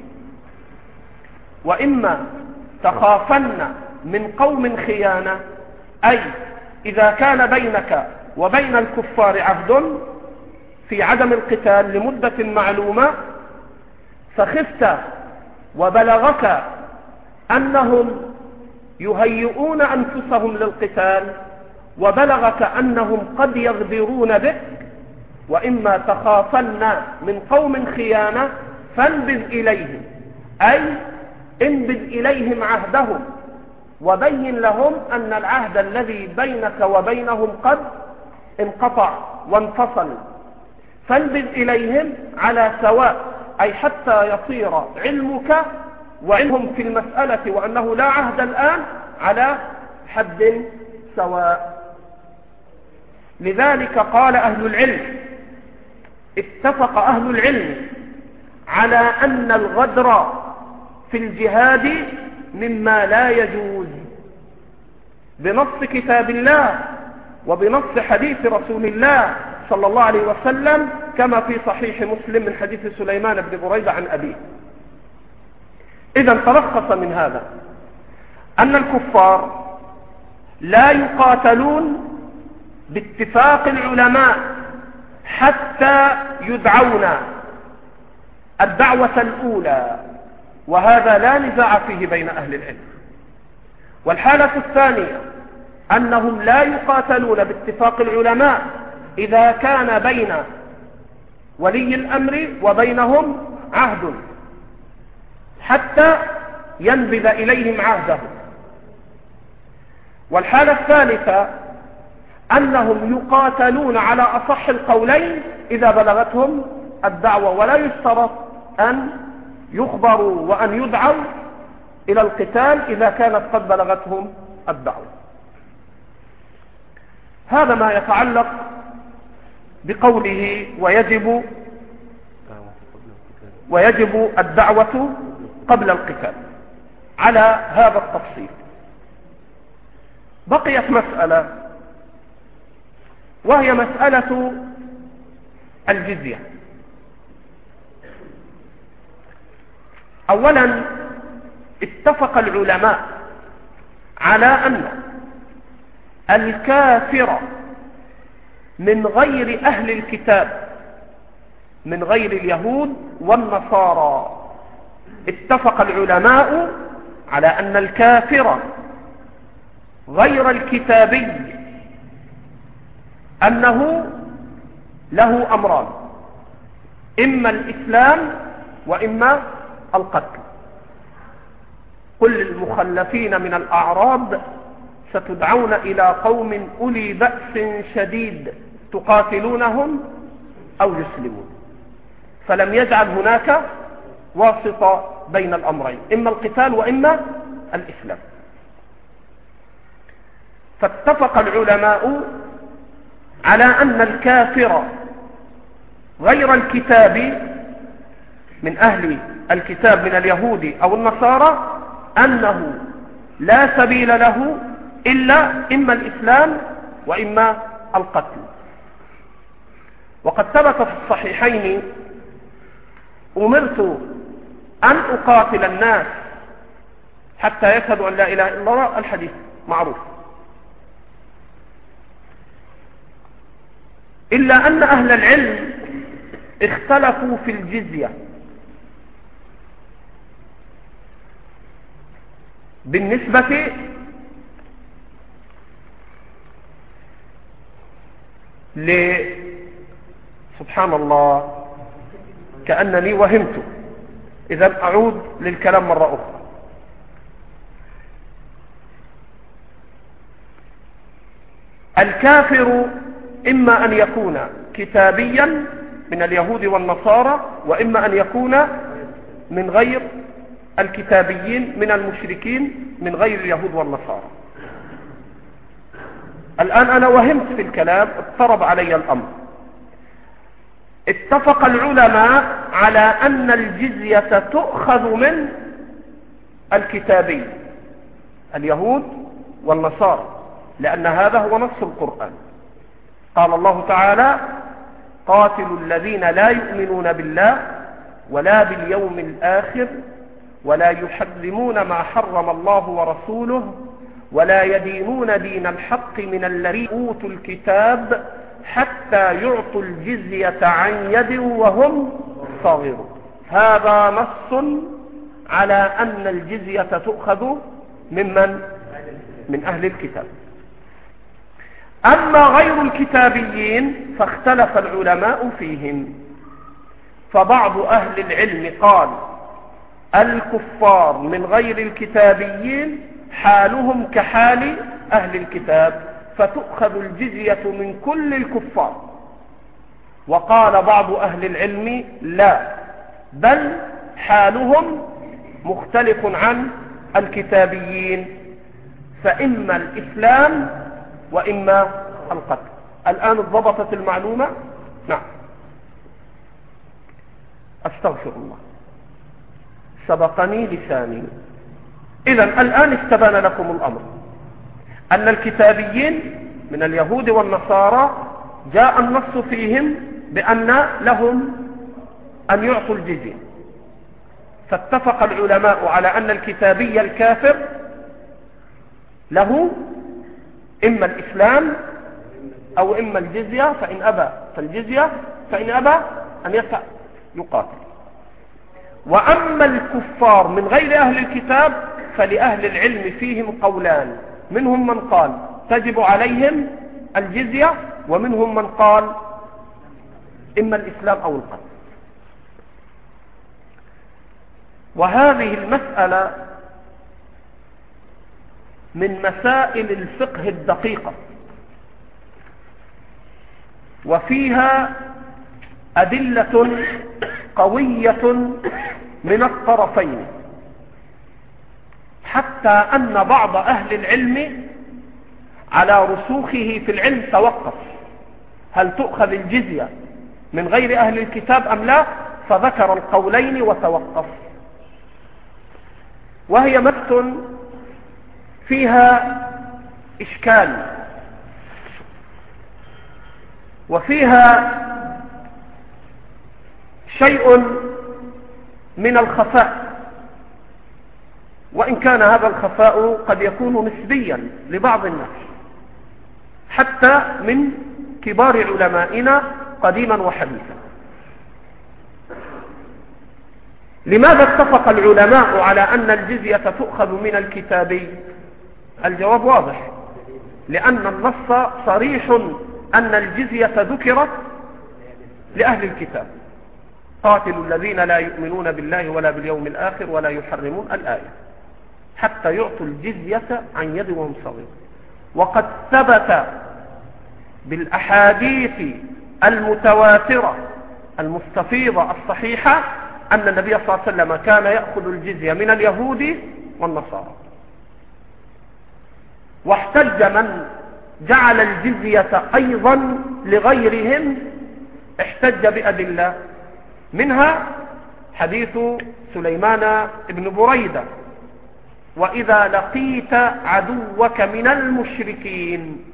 وإما تخافن من قوم خيانة أي إذا كان بينك وبين الكفار عهد في عدم القتال لمدة معلومة، فخفت وبلغك أنهم يهيئون أنفسهم للقتال وبلغك أنهم قد يغدرون بك، وإما تخافن من قوم خيانة فانبذ إليهم أي انبذ إليهم عهدهم وبين لهم أن العهد الذي بينك وبينهم قد انقطع وانفصل، فانبذ إليهم على سواء أي حتى يصير علمك وعلمهم في المسألة وأنه لا عهد الآن على حد سواء. لذلك قال أهل العلم، اتفق أهل العلم على أن الغدر في الجهاد مما لا يجوز بنص كتاب الله وبنص حديث رسول الله صلى الله عليه وسلم، كما في صحيح مسلم من حديث سليمان بن بريدة عن أبيه. إذن تلخص من هذا أن الكفار لا يقاتلون باتفاق العلماء حتى يدعون الدعوة الأولى، وهذا لا نزاع فيه بين أهل العلم. والحالة الثانية أنهم لا يقاتلون باتفاق العلماء إذا كان بين ولي الأمر وبينهم عهد حتى ينبذ إليهم عهده. والحالة الثالثة أنهم يقاتلون على أصح القولين إذا بلغتهم الدعوة، ولا يشترط أن يخبروا وأن يدعوا إلى القتال إذا كانت قد بلغتهم الدعوة. هذا ما يتعلق بقوله ويجب الدعوة قبل القتال على هذا التفصيل. بقيت مسألة، وهي مسألة الجزية. أولا اتفق العلماء على أن الكافر من غير أهل الكتاب، من غير اليهود والنصارى، اتفق العلماء على أن الكافر غير الكتابي أنه له أمران: إما الإسلام وإما القتل. قل للمخلفين من الأعراب ستدعون إلى قوم أولي بأس شديد تقاتلونهم أو يسلمون. فلم يجعل هناك واسطة بين الأمرين، إما القتال وإما الإسلام. فاتفق العلماء على أن الكافر غير الكتاب من أهل الكتاب من اليهود أو النصارى أنه لا سبيل له إلا إما الإسلام وإما القتل. وقد ثبت في الصحيحين: أمرت أن أقاتل الناس حتى يشهدوا أن لا إله إلا الله. الحديث معروف. إلا أن أهل العلم اختلفوا في الجزية بالنسبة سبحان الله، كأنني وهمت. إذا أعود للكلام مرة أخرى. الكافر إما أن يكون كتابيا من اليهود والنصارى، وإما أن يكون من غير الكتابيين من المشركين من غير اليهود والنصارى. الآن أنا وهمت في الكلام، اضطرب علي الأمر. اتفق العلماء على أن الجزية تؤخذ من الكتابي اليهود والنصارى، لأن هذا هو نص القرآن. قال الله تعالى: قاتلوا الذين لا يؤمنون بالله ولا باليوم الآخر ولا يحرمون ما حرم الله ورسوله ولا يدينون دين الحق من الذين أوتوا الكتاب حتى يعطوا الجزية عن يد وهم صاغرون. هذا نص على أن الجزية تؤخذ من أهل الكتاب. أما غير الكتابيين فاختلف العلماء فيهم، فبعض أهل العلم قال: الكفار من غير الكتابيين حالهم كحال أهل الكتاب، فتؤخذ الجزية من كل الكفار. وقال بعض أهل العلم: لا، بل حالهم مختلف عن الكتابيين، فإما الإسلام وإما القتل. الآن ضبطت المعلومة؟ نعم. أستغفر الله، سبقني لساني. إذن الآن استبان لكم الأمر أن الكتابيين من اليهود والنصارى جاء النص فيهم بأن لهم أن يعطوا الجزية، فاتفق العلماء على أن الكتابي الكافر له إما الإسلام أو إما الجزية، فإن أبى فالجزية، فإن أبى أن يقاتل. وأما الكفار من غير أهل الكتاب فلأهل العلم فيهم قولان، منهم من قال تجب عليهم الجزية، ومنهم من قال إما الإسلام أو القتل. وهذه المسألة من مسائل الفقه الدقيقة، وفيها أدلة قوية من الطرفين، حتى أن بعض أهل العلم على رسوخه في العلم توقف هل تؤخذ الجزية من غير أهل الكتاب أم لا، فذكر القولين وتوقف. وهي مسألة فيها إشكال وفيها شيء من الخفاء، وإن كان هذا الخفاء قد يكون نسبيا لبعض الناس حتى من كبار علمائنا قديما وحديثا. لماذا اتفق العلماء على أن الجزية تؤخذ من الكتابي؟ الجواب واضح، لأن النص صريح أن الجزية ذكرت لأهل الكتاب، قاتلوا الذين لا يؤمنون بالله ولا باليوم الآخر ولا يحرمون الآية حتى يعطوا الجزية عن يد وهم صغيرون. وقد ثبت بالأحاديث المتواترة المستفيضة الصحيحة أن النبي صلى الله عليه وسلم كان يأخذ الجزية من اليهود والنصارى. واحتج من جعل الجزية أيضا لغيرهم، احتج بأدلة، منها حديث سليمان بن بريدة: وإذا لقيت عدوك من المشركين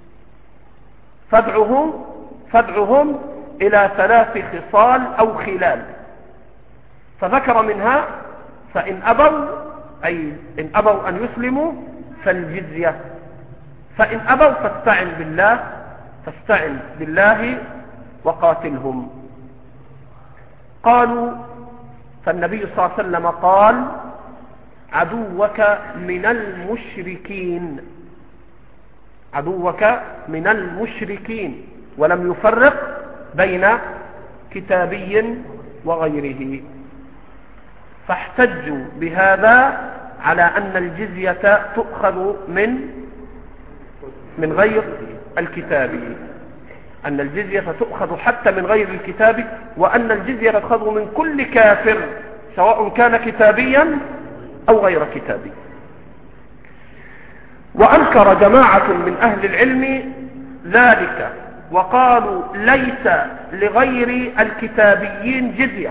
فادعهم إلى 3 خصال أو خلال، فذكر منها فإن أبوا، أي إن أبوا أن يسلموا فالجزية، فإن أبوا فاستعن بالله وقاتلهم. قالوا، فالنبي صلى الله عليه وسلم قال: عدوك من المشركين، عدوك من المشركين، ولم يفرق بين كتابي وغيره. فاحتجوا بهذا على أن الجزية تؤخذ من غير الكتاب، أن الجزية تؤخذ حتى من غير الكتاب، وأن الجزية تؤخذ من كل كافر سواء كان كتابيا أو غير كتابي. وأنكر جماعة من أهل العلم ذلك وقالوا: ليس لغير الكتابيين جزية،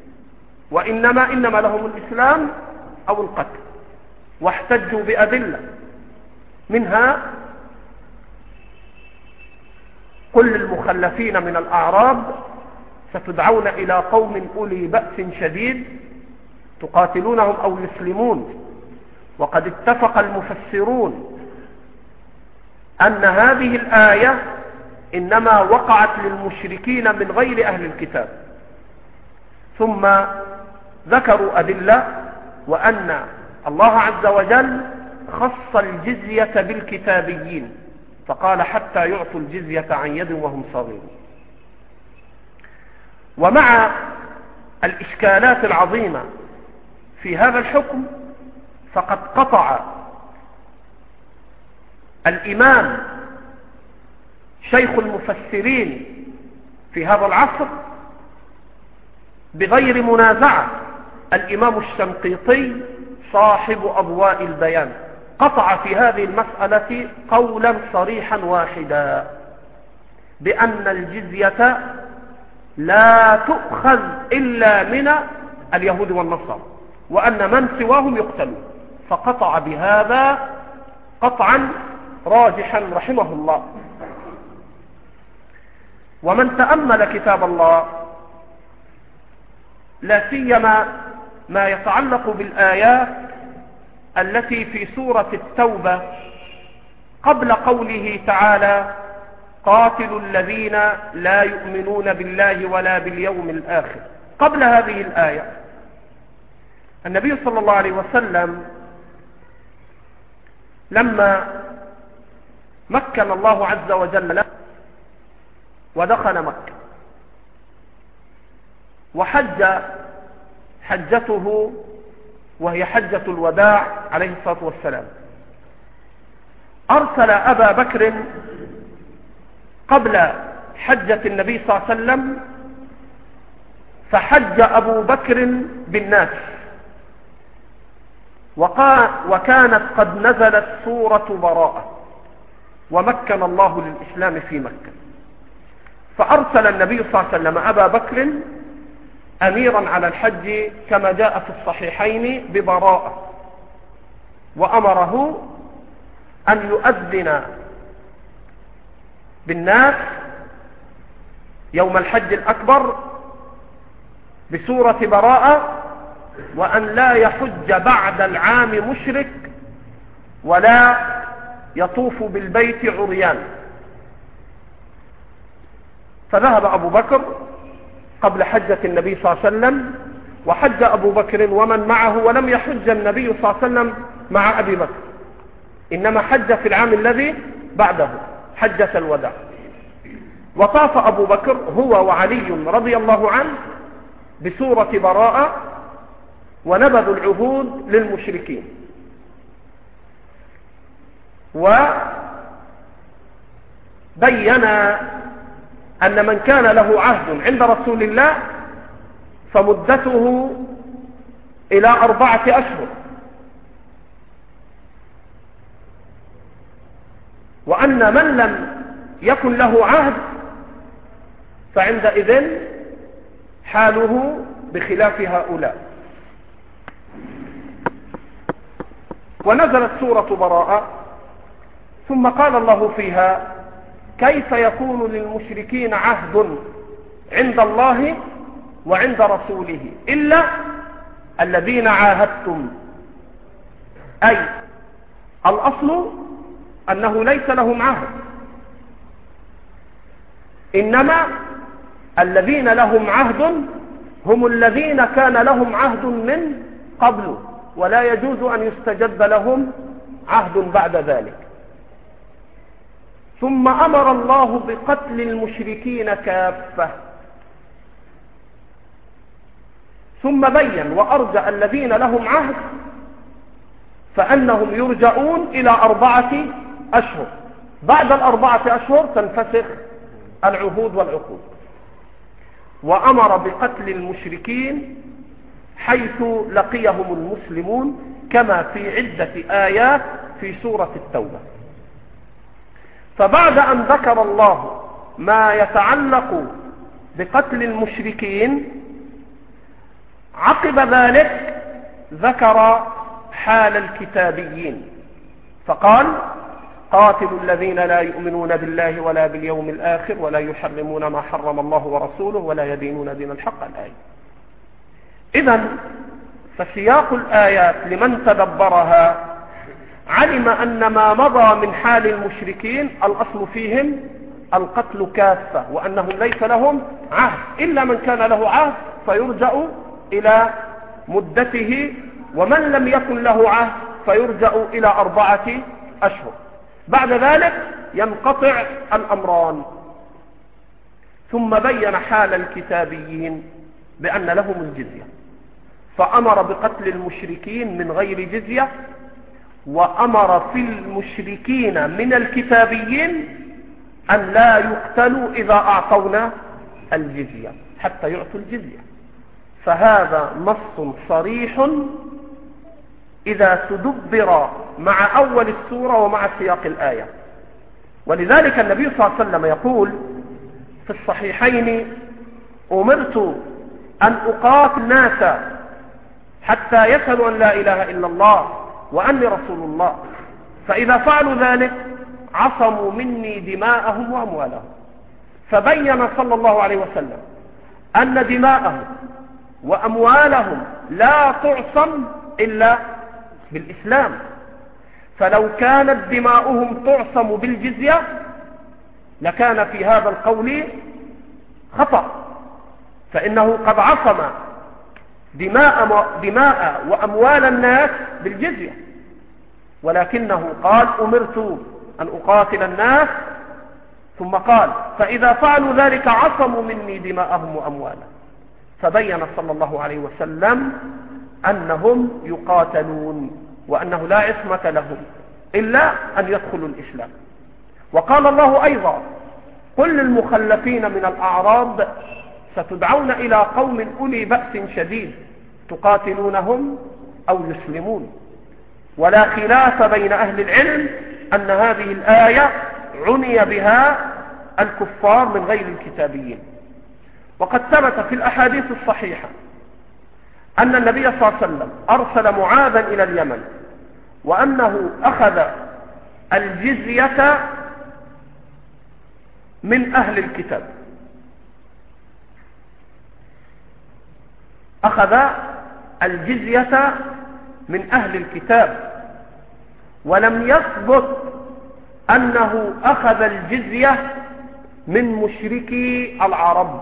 وإنما لهم الإسلام أو القتل. واحتجوا بأدلة، منها كل المخلفين من الأعراب ستدعون إلى قوم أولي بأس شديد تقاتلونهم أو يسلمون. وقد اتفق المفسرون أن هذه الآية إنما وقعت للمشركين من غير أهل الكتاب، ثم ذكروا أدلة، وأن الله عز وجل خص الجزية بالكتابيين، فقال: حتى يعطوا الجزية عن يد وهم صغيرون. ومع الإشكالات العظيمة في هذا الحكم، فقد قطع الإمام شيخ المفسرين في هذا العصر بغير منازعة، الإمام الشنقيطي صاحب أضواء البيان، قطع في هذه المسألة قولا صريحا واحدا، بأن الجزية لا تؤخذ إلا من اليهود والنصارى، وأن من سواهم يقتلون، فقطع بهذا قطعا راجحا رحمه الله. ومن تأمل كتاب الله لا سيما ما يتعلق بالآيات التي في سورة التوبة قبل قوله تعالى قاتلوا الذين لا يؤمنون بالله ولا باليوم الآخر، قبل هذه الآية النبي صلى الله عليه وسلم لما مكن الله عز وجل له ودخل مكة وحج حجته وهي حجة الوداع عليه الصلاة والسلام، أرسل أبا بكر قبل حجة النبي صلى الله عليه وسلم، فحج أبو بكر بالناس، وكانت قد نزلت سورة براءة ومكن الله للإسلام في مكة، فأرسل النبي صلى الله عليه وسلم أبا بكر أميرا على الحج كما جاء في الصحيحين ببراءة، وأمره أن يؤذن بالناس يوم الحج الأكبر بسورة براءة، وأن لا يحج بعد العام مشرك ولا يطوف بالبيت عريان. فذهب أبو بكر قبل حجة النبي صلى الله عليه وسلم، وحج أبو بكر ومن معه، ولم يحج النبي صلى الله عليه وسلم مع أبي بكر، إنما حج في العام الذي بعده حجة الوداع. وطاف أبو بكر هو وعلي رضي الله عنه بسورة براءة، ونبذوا العهود للمشركين، وبين أن من كان له عهد عند رسول الله فمدته إلى 4 أشهر، وأن من لم يكن له عهد فعندئذ حاله بخلاف هؤلاء. ونزلت سورة براءة، ثم قال الله فيها كيف يكون للمشركين عهد عند الله وعند رسوله إلا الذين عاهدتم، أي الأصل أنه ليس لهم عهد، إنما الذين لهم عهد هم الذين كان لهم عهد من قبل، ولا يجوز أن يستجد لهم عهد بعد ذلك. ثم أمر الله بقتل المشركين كافة، ثم بين وأرجع الذين لهم عهد فأنهم يرجعون إلى 4 أشهر، بعد 4 أشهر تنفسخ العهود والعقود. وأمر بقتل المشركين حيث لقيهم المسلمون كما في عدة آيات في سورة التوبة. فبعد أن ذكر الله ما يتعلق بقتل المشركين، عقب ذلك ذكر حال الكتابيين فقال قاتلوا الذين لا يؤمنون بالله ولا باليوم الآخر ولا يحرمون ما حرم الله ورسوله ولا يدينون دين الحق. الآية. إذن فسياق الآيات لمن تدبرها علم أن ما مضى من حال المشركين الأصل فيهم القتل كافة، وأنهم ليس لهم عهد، إلا من كان له عهد فيرجع إلى مدته، ومن لم يكن له عهد فيرجع إلى 4 أشهر. بعد ذلك ينقطع الأمران. ثم بين حال الكتابيين بأن لهم الجزية، فأمر بقتل المشركين من غير جزية، وأمر في المشركين من الكتابيين أن لا يقتلوا إذا أعطونا الجزية حتى يعطوا الجزية. فهذا نص صريح إذا تدبر مع أول السورة ومع سياق الآية. ولذلك النبي صلى الله عليه وسلم يقول في الصحيحين: أمرت أن أقاتل الناس حتى يشهدوا أن لا إله إلا الله وأني رسول الله، فإذا فعلوا ذلك عصموا مني دماءهم وأموالهم. فبين صلى الله عليه وسلم أن دماءهم وأموالهم لا تعصم إلا بالإسلام، فلو كانت دماؤهم تعصم بالجزية لكان في هذا القول خطأ، فإنه قد عصم دماء وأموال الناس بالجزية، ولكنه قال: أمرت أن أقاتل الناس، ثم قال: فإذا فعلوا ذلك عصموا مني دماءهم وأموالهم. فبين صلى الله عليه وسلم أنهم يقاتلون وأنه لا عصمة لهم إلا أن يدخلوا الإسلام. وقال الله أيضا: قل للمخلفين من الأعراب ستدعون إلى قوم أولي بأس شديد تقاتلونهم أو يسلمون. ولا خلاف بين أهل العلم أن هذه الآية عني بها الكفار من غير الكتابيين. وقد ثبت في الأحاديث الصحيحة أن النبي صلى الله عليه وسلم أرسل معاذا إلى اليمن، وأنه أخذ الجزية من أهل الكتاب، أخذ الجزية من أهل الكتاب، ولم يثبت أنه أخذ الجزية من مشركي العرب.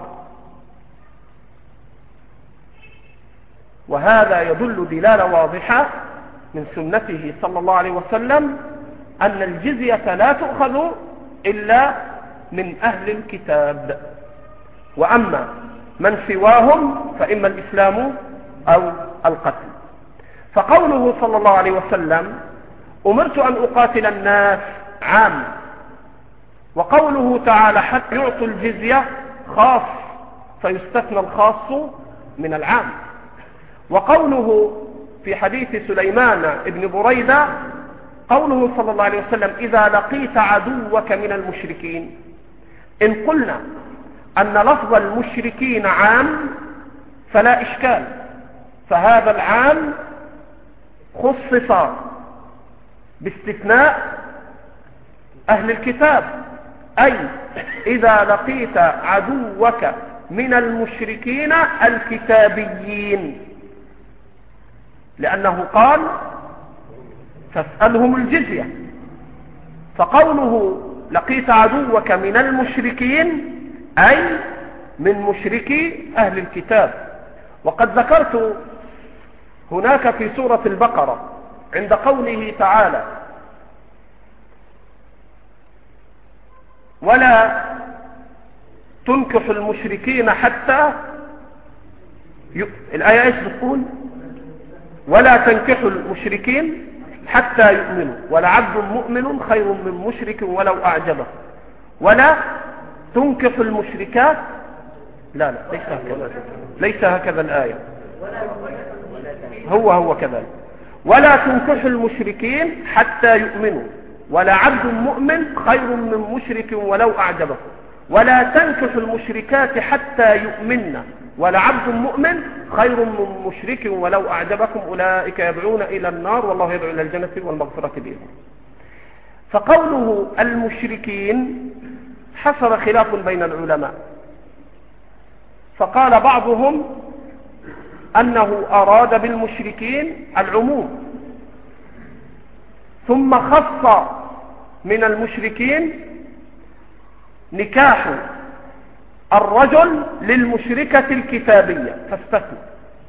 وهذا يدل دلالة واضحة من سنته صلى الله عليه وسلم أن الجزية لا تؤخذ إلا من أهل الكتاب، وأما من سواهم فإما الإسلام أو القتل. فقوله صلى الله عليه وسلم: أمرت أن أقاتل الناس عام، وقوله تعالى: حتى يعطوا الجزية خاص، فيستثنى الخاص من العام. وقوله في حديث سليمان بن بريدة قوله صلى الله عليه وسلم: إذا لقيت عدوك من المشركين، إن قلنا أن لفظ المشركين عام فلا إشكال، فهذا العام خصص باستثناء أهل الكتاب، أي إذا لقيت عدوك من المشركين الكتابيين، لأنه قال: فاسألهم الجزية. فقوله لقيت عدوك من المشركين أي من مشركي أهل الكتاب. وقد ذكرت هناك في سورة البقرة عند قوله تعالى: ولا تنكح المشركين حتى الآية ايش بتقول؟ ولا تنكحوا المشركين حتى يؤمنوا، ولعبد مؤمن خير من مشرك ولو أعجبه. ولا تنكحوا المشركات، لا ليس هكذا الآية، هو كذلك. ولا تنكحوا المشركين حتى يؤمنوا، ولعبد مؤمن خير من مشرك ولو أعجبه. ولا تنكحوا المشركات حتى يؤمنن، ولعبد مؤمن خير من مشرك ولو أعجبكم، أولئك يدعون إلى النار والله يدعو إلى الجنة والمغفرة بإذنه. فقوله المشركين حصل خلاف بين العلماء، فقال بعضهم أنه أراد بالمشركين العموم، ثم خص من المشركين نكاح الرجل للمشركة الكتابية فاستثنى،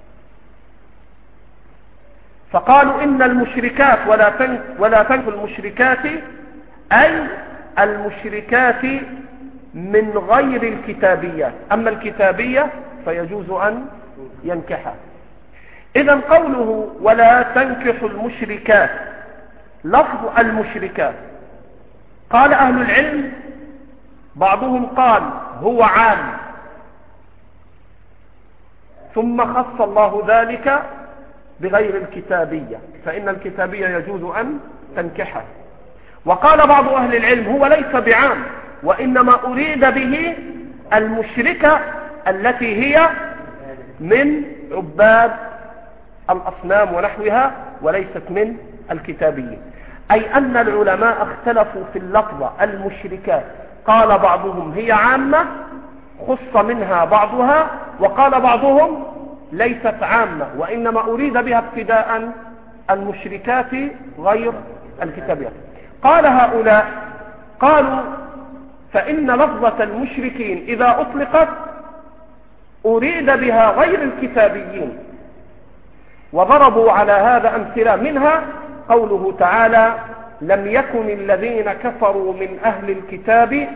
فقالوا إن المشركات ولا تنكحوا المشركات أي المشركات من غير الكتابية، أما الكتابية فيجوز أن ينكحها. إذن قوله ولا تنكحوا المشركات، لفظ المشركات قال أهل العلم بعضهم قال هو عام، ثم خص الله ذلك بغير الكتابية، فإن الكتابية يجوز أن تنكحها. وقال بعض أهل العلم هو ليس بعام، وإنما أريد به المشركة التي هي من عباد الأصنام ونحوها وليست من الكتابيين. أي أن العلماء اختلفوا في اللفظة المشركات، قال بعضهم هي عامة خص منها بعضها، وقال بعضهم ليست عامة وإنما أريد بها ابتداء المشركات غير الكتابيات. قال هؤلاء قالوا فإن لفظة المشركين إذا أطلقت أريد بها غير الكتابيين، وضربوا على هذا أمثلة، منها قوله تعالى لم يكن الذين كفروا من أهل الكتاب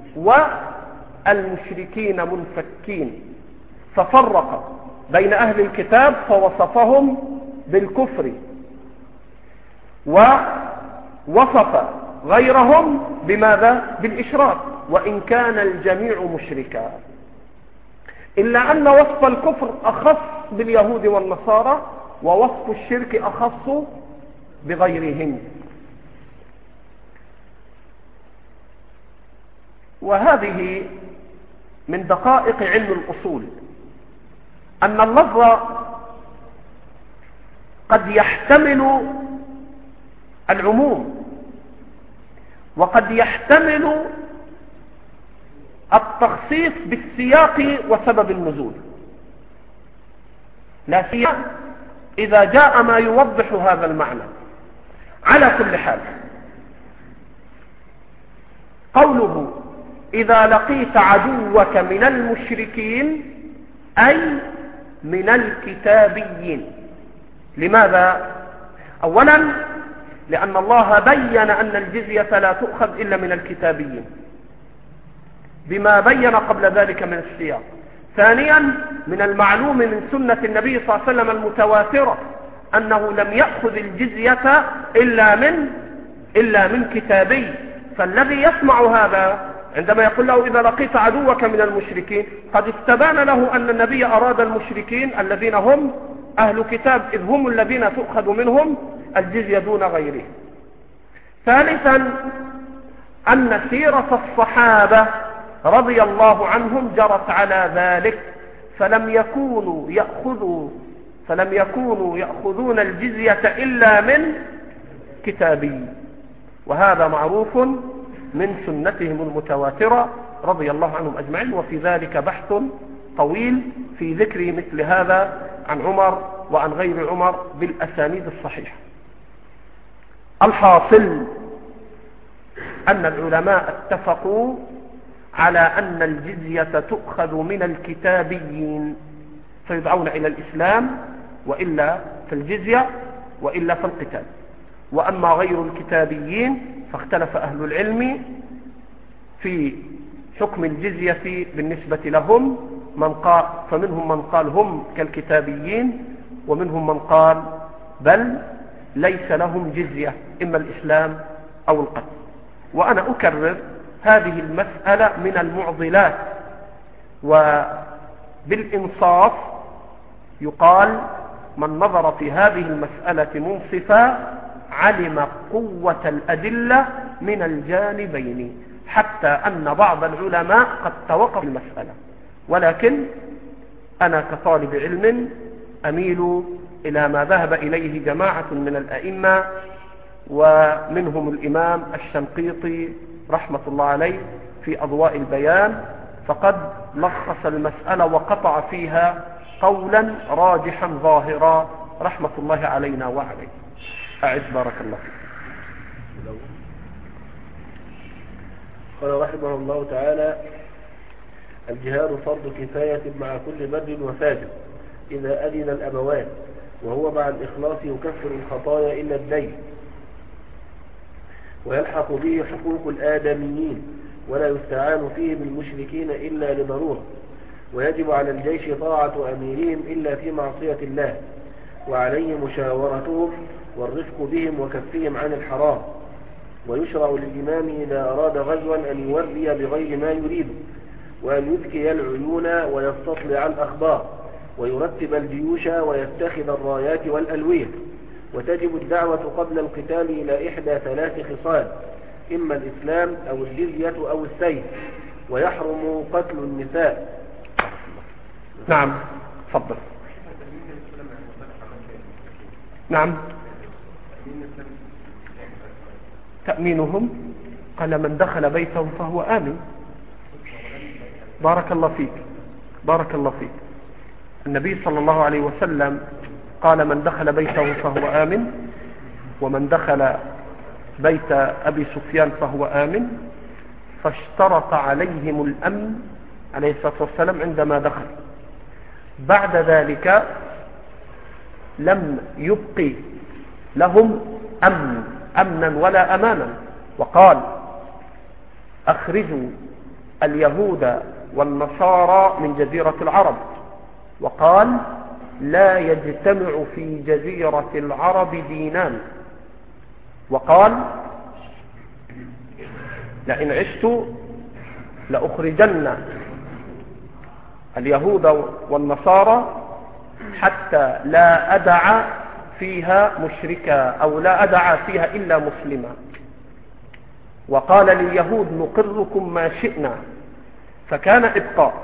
والمشركين منفكين، ففرق بين أهل الكتاب فوصفهم بالكفر، ووصف غيرهم بماذا؟ بالإشراك، وإن كان الجميع مشركا، إلا أن وصف الكفر أخص باليهود والنصارى، ووصف الشرك أخص بغيرهم. وهذه من دقائق علم الأصول، أن اللفظ قد يحتمل العموم، وقد يحتمل التخصيص بالسياق وسبب النزول، لا سيما إذا جاء ما يوضح هذا المعنى. على كل حال، قوله إذا لقيت عدوك من المشركين أي من الكتابيين. لماذا؟ أولا لأن الله بين أن الجزية لا تؤخذ إلا من الكتابيين بما بين قبل ذلك من السياق. ثانيا من المعلوم من سنة النبي صلى الله عليه وسلم المتواترة أنه لم يأخذ الجزية إلا من كتابي. فالذي يسمع هذا عندما يقول له إذا لقيت عدوك من المشركين، قد استبان له أن النبي أراد المشركين الذين هم أهل كتاب، إذ هم الذين تؤخذ منهم الجزية دون غيرهم. ثالثا أن سيرة الصحابة رضي الله عنهم جرت على ذلك، فلم يكونوا يأخذون الجزية إلا من كتابي، وهذا معروف من سنتهم المتواترة رضي الله عنهم أجمعين. وفي ذلك بحث طويل في ذكر مثل هذا عن عمر وعن غير عمر بالأسانيد الصحيحة. الحاصل أن العلماء اتفقوا على أن الجزية تؤخذ من الكتابيين فيدعون إلى الإسلام، وإلا في الجزية، وإلا في القتال. وأما غير الكتابيين فاختلف أهل العلم في حكم الجزية بالنسبة لهم، فمنهم من قال هم كالكتابيين، ومنهم من قال بل ليس لهم جزية، إما الإسلام أو القتل. وأنا أكرر هذه المسألة من المعضلات، وبالإنصاف يقال من نظر في هذه المسألة منصفا علم قوة الأدلة من الجانبين، حتى أن بعض العلماء قد توقف المسألة. ولكن أنا كطالب علم أميل إلى ما ذهب إليه جماعة من الأئمة، ومنهم الإمام الشنقيطي رحمة الله عليه في أضواء البيان، فقد لخص المسألة وقطع فيها قولا راجحا ظاهرا رحمة الله علينا وعليه. أعز بارك الله فيك. قال رحمه الله تعالى: الجهاد فرض كفاية مع كل بر وفاجر إذا أذن الأبوان، وهو مع الإخلاص يكفر الخطايا إلا الدين، ويلحق به حقوق الآدميين، ولا يستعان فيه بالمشركين إلا لضرورة، ويجب على الجيش طاعة أميرهم إلا في معصية الله، وعليه مشاورتهم والرفق بهم وكفهم عن الحرام. ويشرع للإمام إذا أراد غزوا أن يوري بغير ما يريد، وأن يذكي العيون ويستطلع الأخبار، ويرتب الجيوش ويتخذ الرايات والألوية. وتجب الدعوة قبل القتال إلى إحدى ثلاث خصال: إما الإسلام أو الجزية أو السيف، ويحرم قتل النساء. نعم تفضل. نعم تأمينهم قال من دخل بيتهم فهو آمن. بارك الله فيك، بارك الله فيك. النبي صلى الله عليه وسلم قال من دخل بيته فهو آمن، ومن دخل بيت أبي سفيان فهو آمن، فاشترط عليهم الأمن عليه الصلاة والسلام عندما دخل. بعد ذلك لم يبقي لهم أمنا ولا أمانا، وقال أخرجوا اليهود والنصارى من جزيرة العرب، وقال لا يجتمع في جزيرة العرب دينان، وقال لئن عشت لأخرجن اليهود والنصارى حتى لا أدع فيها مشركا أو لا أدع فيها إلا مسلما. وقال لليهود نقركم ما شئنا، فكان إبقاء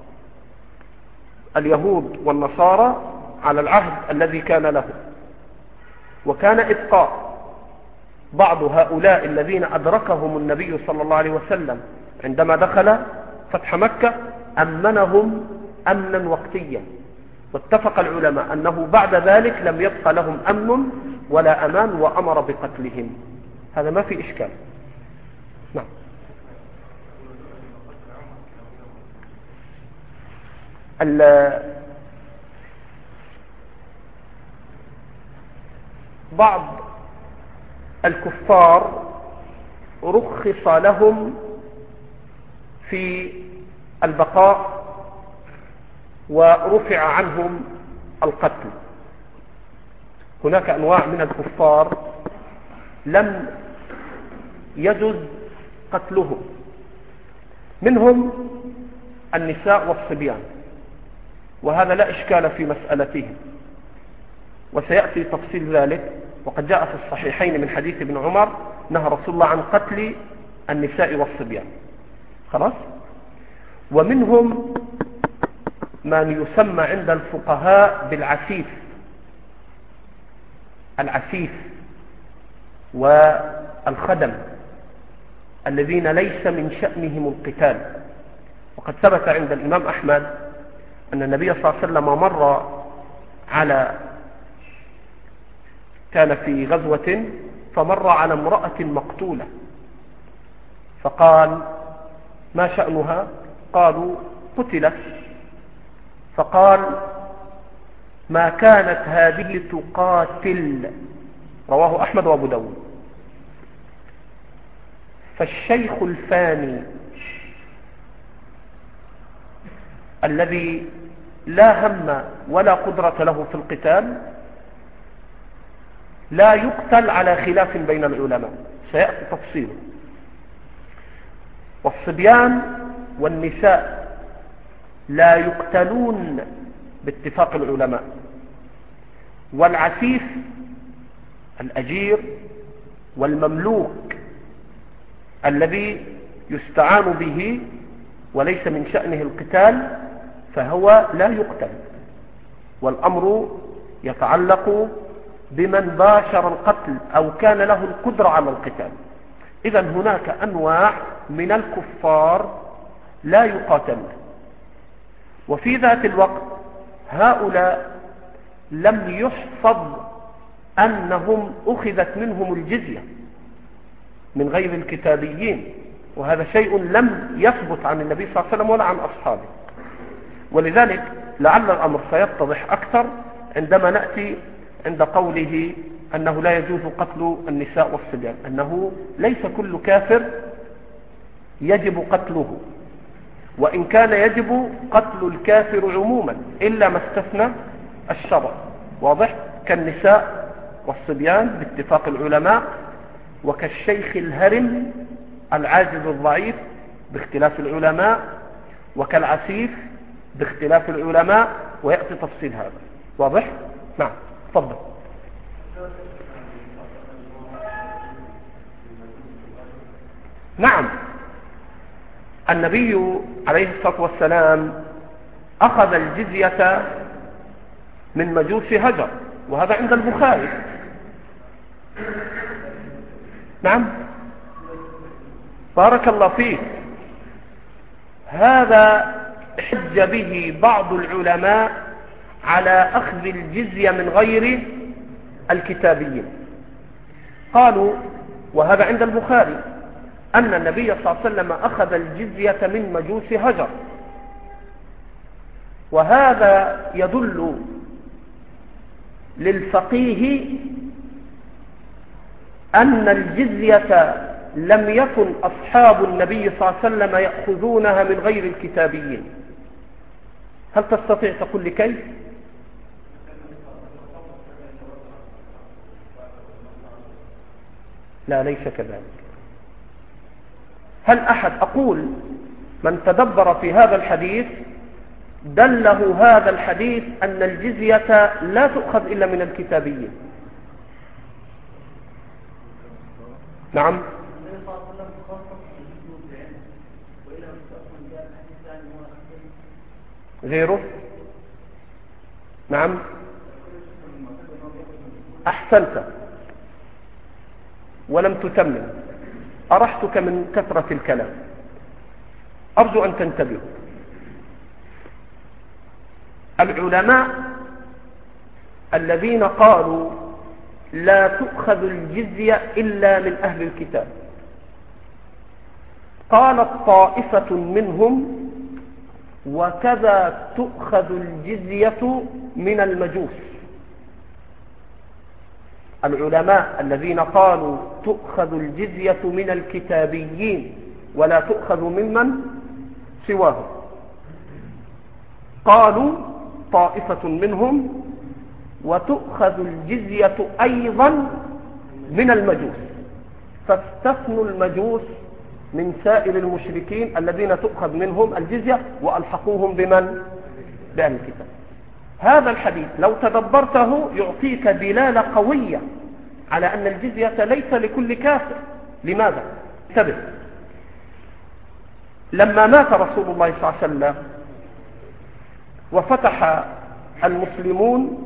اليهود والنصارى على العهد الذي كان له، وكان إبقاء بعض هؤلاء الذين أدركهم النبي صلى الله عليه وسلم عندما دخل فتح مكة أمنهم أمنا وقتيا، واتفق العلماء أنه بعد ذلك لم يبقى لهم أمن ولا أمان، وأمر بقتلهم. هذا ما في إشكال. نعم. بعض الكفار رخص لهم في البقاء ورفع عنهم القتل. هناك أنواع من الكفار لم يجوز قتلهم، منهم النساء والصبيان، وهذا لا إشكال في مسألتهم، وسيأتي تفصيل ذلك. وقد جاء في الصحيحين من حديث ابن عمر نهى رسول الله عن قتل النساء والصبيان. خلاص. ومنهم من يسمى عند الفقهاء بالعسيف، العسيف والخدم الذين ليس من شأنهم القتال. وقد ثبت عند الإمام أحمد أن النبي صلى الله عليه وسلم مر كان في غزوة فمر على امرأة مقتولة، فقال ما شأنها؟ قالوا قتلت. فقال ما كانت هذه تقاتل، رواه أحمد وأبو داود. فالشيخ الفاني الذي لا هم ولا قدرة له في القتال لا يقتل على خلاف بين العلماء، سيأتي تفصيله. والصبيان والنساء لا يقتلون باتفاق العلماء. والعسيف الأجير والمملوك الذي يستعان به وليس من شأنه القتال فهو لا يقتل، والأمر يتعلق بمن باشر القتل أو كان له القدرة على القتال. إذن هناك أنواع من الكفار لا يقاتلون. وفي ذات الوقت هؤلاء لم يحفظ أنهم أخذت منهم الجزية من غير الكتابيين، وهذا شيء لم يثبت عن النبي صلى الله عليه وسلم ولا عن أصحابه. ولذلك لعل الأمر سيتضح أكثر عندما نأتي عند قوله أنه لا يجوز قتل النساء والصبيان، أنه ليس كل كافر يجب قتله، وإن كان يجب قتل الكافر عموما إلا ما استثنى الشرع. واضح؟ كالنساء والصبيان باتفاق العلماء، وكالشيخ الهرم العاجز الضعيف باختلاف العلماء، وكالعسيف باختلاف العلماء، ويأتي تفصيل هذا. واضح؟ نعم تفضل. نعم النبي عليه الصلاة والسلام أخذ الجزية من مجوس هجر، وهذا عند البخاري. نعم، بارك الله فيك. هذا حج به بعض العلماء على أخذ الجزية من غير الكتابيين. قالوا، وهذا عند البخاري، أن النبي صلى الله عليه وسلم أخذ الجزية من مجوس هجر، وهذا يدل للفقيه أن الجزية لم يكن أصحاب النبي صلى الله عليه وسلم يأخذونها من غير الكتابيين. هل تستطيع تقول لي كيف؟ لا، ليس كذلك. هل أحد، أقول من تدبر في هذا الحديث دله هذا الحديث أن الجزية لا تؤخذ إلا من الكتابيين. نعم، غيره. نعم، أحسنت ولم تتمم، أرحتك من كثرة الكلام، أرجو أن تنتبهوا. العلماء الذين قالوا لا تؤخذ الجزية إلا من أهل الكتاب، قالت طائفة منهم وكذا تؤخذ الجزية من المجوس. العلماء الذين قالوا تؤخذ الجزية من الكتابيين ولا تؤخذ ممن سواه، قالوا طائفة منهم وتؤخذ الجزية أيضا من المجوس، فاستثنوا المجوس من سائر المشركين الذين تؤخذ منهم الجزية وألحقوهم بمن؟ بأهل الكتاب. هذا الحديث لو تدبرته يعطيك دلالة قوية على أن الجزية ليس لكل كافر. لماذا؟ انتبه، لما مات رسول الله صلى الله عليه وسلم وفتح المسلمون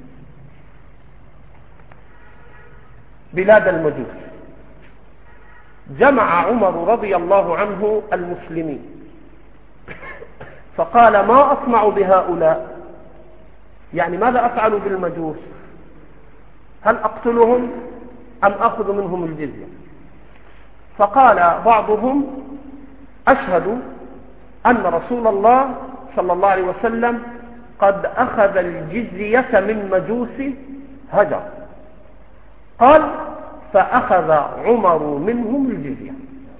بلاد المجوس، جمع عمر رضي الله عنه المسلمين فقال ما أصنع بهؤلاء؟ يعني ماذا أفعل بالمجوس؟ هل أقتلهم أم أخذ منهم الجزية؟ فقال بعضهم أشهد أن رسول الله صلى الله عليه وسلم قد أخذ الجزية من مجوس هجر. قال فأخذ عمر منهم الجزية.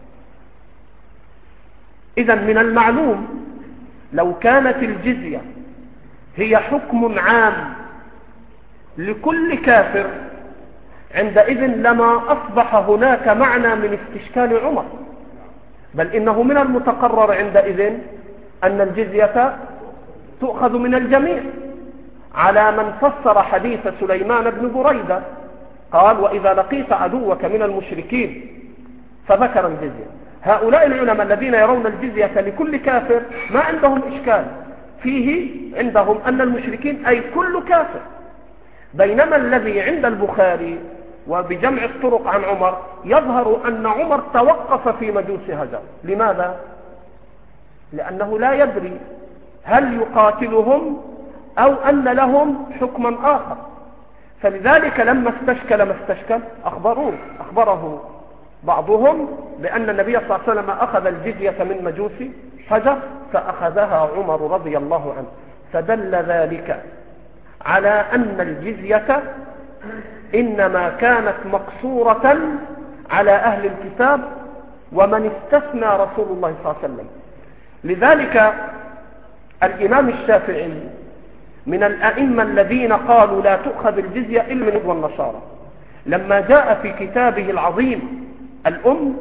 إذن من المعلوم لو كانت الجزية هي حكم عام لكل كافر عندئذ لما أصبح هناك معنى من استشكال عمر، بل إنه من المتقرر عندئذ أن الجزية تؤخذ من الجميع، على من فسر حديث سليمان بن بريدة قال وإذا لقيت عدوك من المشركين فذكر الجزية. هؤلاء العلماء الذين يرون الجزية لكل كافر ما عندهم إشكال فيه، عندهم أن المشركين أي كل كافر. بينما الذي عند البخاري وبجمع الطرق عن عمر يظهر أن عمر توقف في مجوس هجر. لماذا؟ لأنه لا يدري هل يقاتلهم أو أن لهم حكما آخر، فلذلك لما استشكل ما استشكل أخبره بعضهم بأن النبي صلى الله عليه وسلم أخذ الجزية من مجوس هجر فأخذها عمر رضي الله عنه، فدل ذلك على أن الجزية إنما كانت مقصورة على أهل الكتاب ومن استثنى رسول الله صلى الله عليه وسلم. لذلك الإمام الشافعي من الأئمة الذين قالوا لا تؤخذ الجزية إلا من والنصارى، لما جاء في كتابه العظيم الأم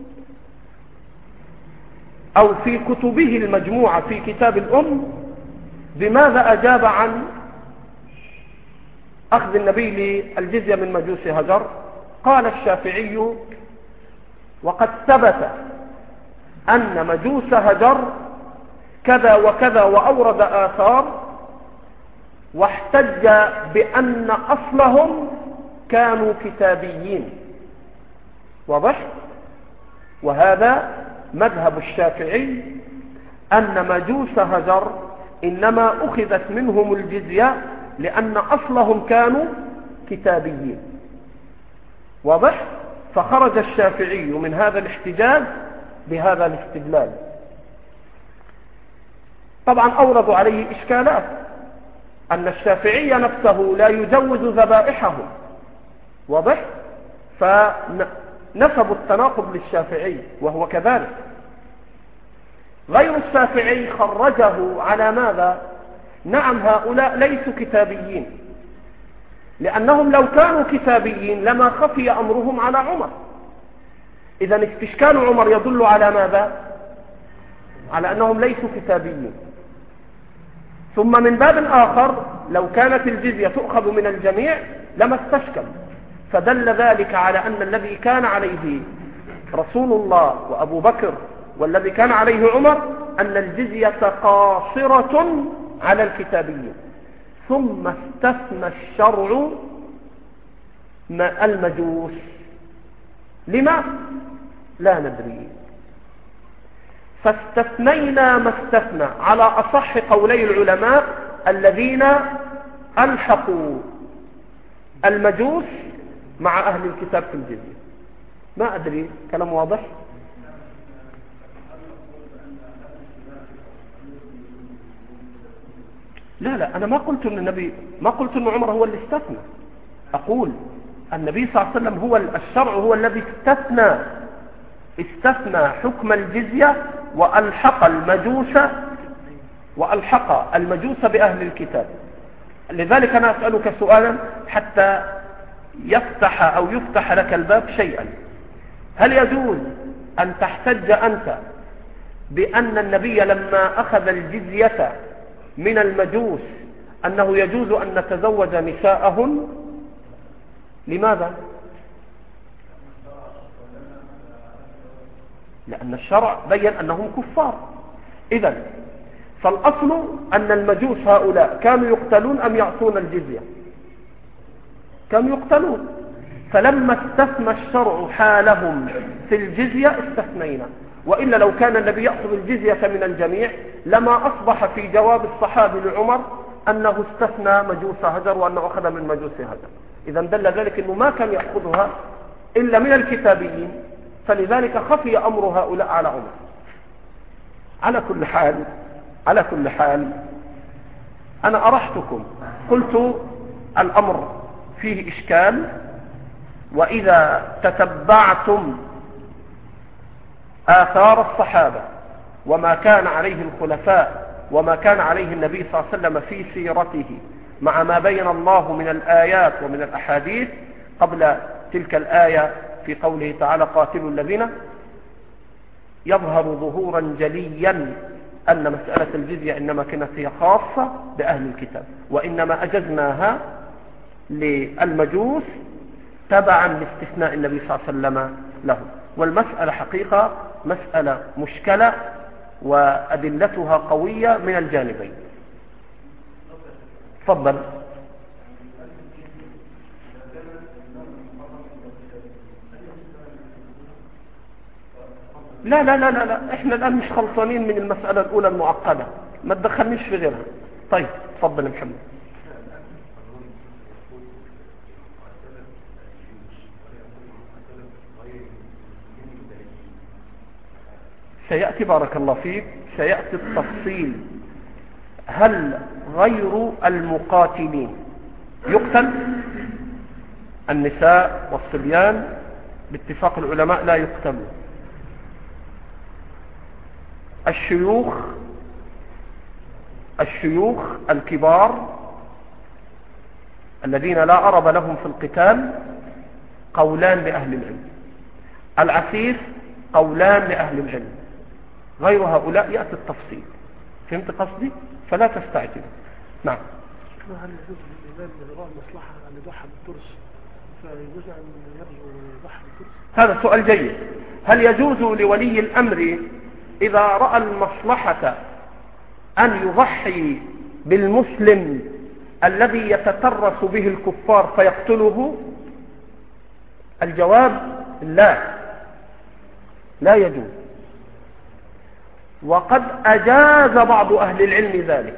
أو في كتبه المجموعة في كتاب الأم بماذا أجاب عن أخذ النبي للجزية من مجوس هجر؟ قال الشافعي وقد ثبت أن مجوس هجر كذا وكذا، وأورد آثار، واحتج بأن أصلهم كانوا كتابيين. واضح؟ وهذا مذهب الشافعي، أن مجوس هجر إنما أخذت منهم الجزية لأن أصلهم كانوا كتابيين. واضح؟ فخرج الشافعي من هذا الاحتجاج بهذا الاستدلال. طبعا أوردوا عليه إشكالات، أن الشافعي نفسه لا يجوز ذبائحهم. واضح؟ فنسبوا التناقض للشافعي وهو كذلك. غير الشافعي خرجه على ماذا؟ نعم، هؤلاء ليسوا كتابيين، لأنهم لو كانوا كتابيين لما خفي أمرهم على عمر. إذا استشكال عمر يدل على ماذا؟ على أنهم ليسوا كتابيين. ثم من باب آخر، لو كانت الجزية تؤخذ من الجميع لما استشكل، فدل ذلك على أن الذي كان عليه رسول الله وأبو بكر والذي كان عليه عمر أن الجزية قاصرة على الكتابيين. ثم استثنى الشرع المجوس. لما؟ لا ندري. فاستثنينا ما استثنى على أصح قولي العلماء الذين ألحقوا المجوس مع أهل الكتاب في الجزية. ما أدري، كلام واضح؟ لا، أنا ما قلت أن النبي، ما قلت أن عمر هو اللي استثنى. أقول النبي صلى الله عليه وسلم هو الشرع هو الذي استثنى حكم الجزية وألحق المجوس بأهل الكتاب. لذلك أنا أسألك سؤالا حتى يفتح لك الباب شيئا. هل يجوز أن تحتج أنت بأن النبي لما أخذ الجزية من المجوس أنه يجوز أن نتزوج نساءهن؟ لماذا؟ لأن الشرع بين أنهم كفار. إذن فالأصل أن المجوس هؤلاء كانوا يقتلون أم يعطون الجزية؟ كانوا يقتلون. فلما استثنى الشرع حالهم في الجزية استثنينا. وإلا لو كان النبي يأخذ الجزية من الجميع لما أصبح في جواب الصحابي لعمر أنه استثنى مجوس هجر وأنه أخذ من مجوس هجر. إذا دل ذلك أنه ما كان يأخذها إلا من الكتابيين، فلذلك خفي أمر هؤلاء على عمر. على كل حال أنا أرحتكم، قلت الأمر فيه إشكال، وإذا تتبعتم آثار الصحابة وما كان عليه الخلفاء وما كان عليه النبي صلى الله عليه وسلم في سيرته مع ما بين الله من الآيات ومن الأحاديث، قبل تلك الآية في قوله تعالى قاتلوا الذين، يظهر ظهورا جليا أن مسألة الجزية إنما كانت هي خاصة بأهل الكتاب، وإنما أجزناها للمجوس تبعا لاستثناء النبي صلى الله عليه وسلم له. والمسألة حقيقة مسألة مشكلة وأدلتها قوية من الجانبين. تفضل. لا لا لا لا، احنا الآن مش خلصانين من المسألة الأولى المعقدة، ما تدخلنيش في غيرها. طيب تفضل يا محمد. سيأتي بارك الله فيك، سيأتي التفصيل. هل غير المقاتلين يقتل؟ النساء والصبيان باتفاق العلماء لا يقتلون. الشيوخ الكبار الذين لا عرب لهم في القتال قولان لأهل العلم. العسير قولان لأهل العلم. غير هؤلاء يأتي التفصيل. فهمت قصدي؟ فلا تستعجل. نعم. هل يجوز للإمام من رأى المصلحة أن يضحى بالترس فيجوز أن يرجو يضحى بالترس؟ هذا سؤال جيد. هل يجوز لولي الأمر إذا رأى المصلحة أن يضحي بالمسلم الذي يتترس به الكفار فيقتله؟ الجواب لا يجوز. وقد أجاز بعض أهل العلم ذلك،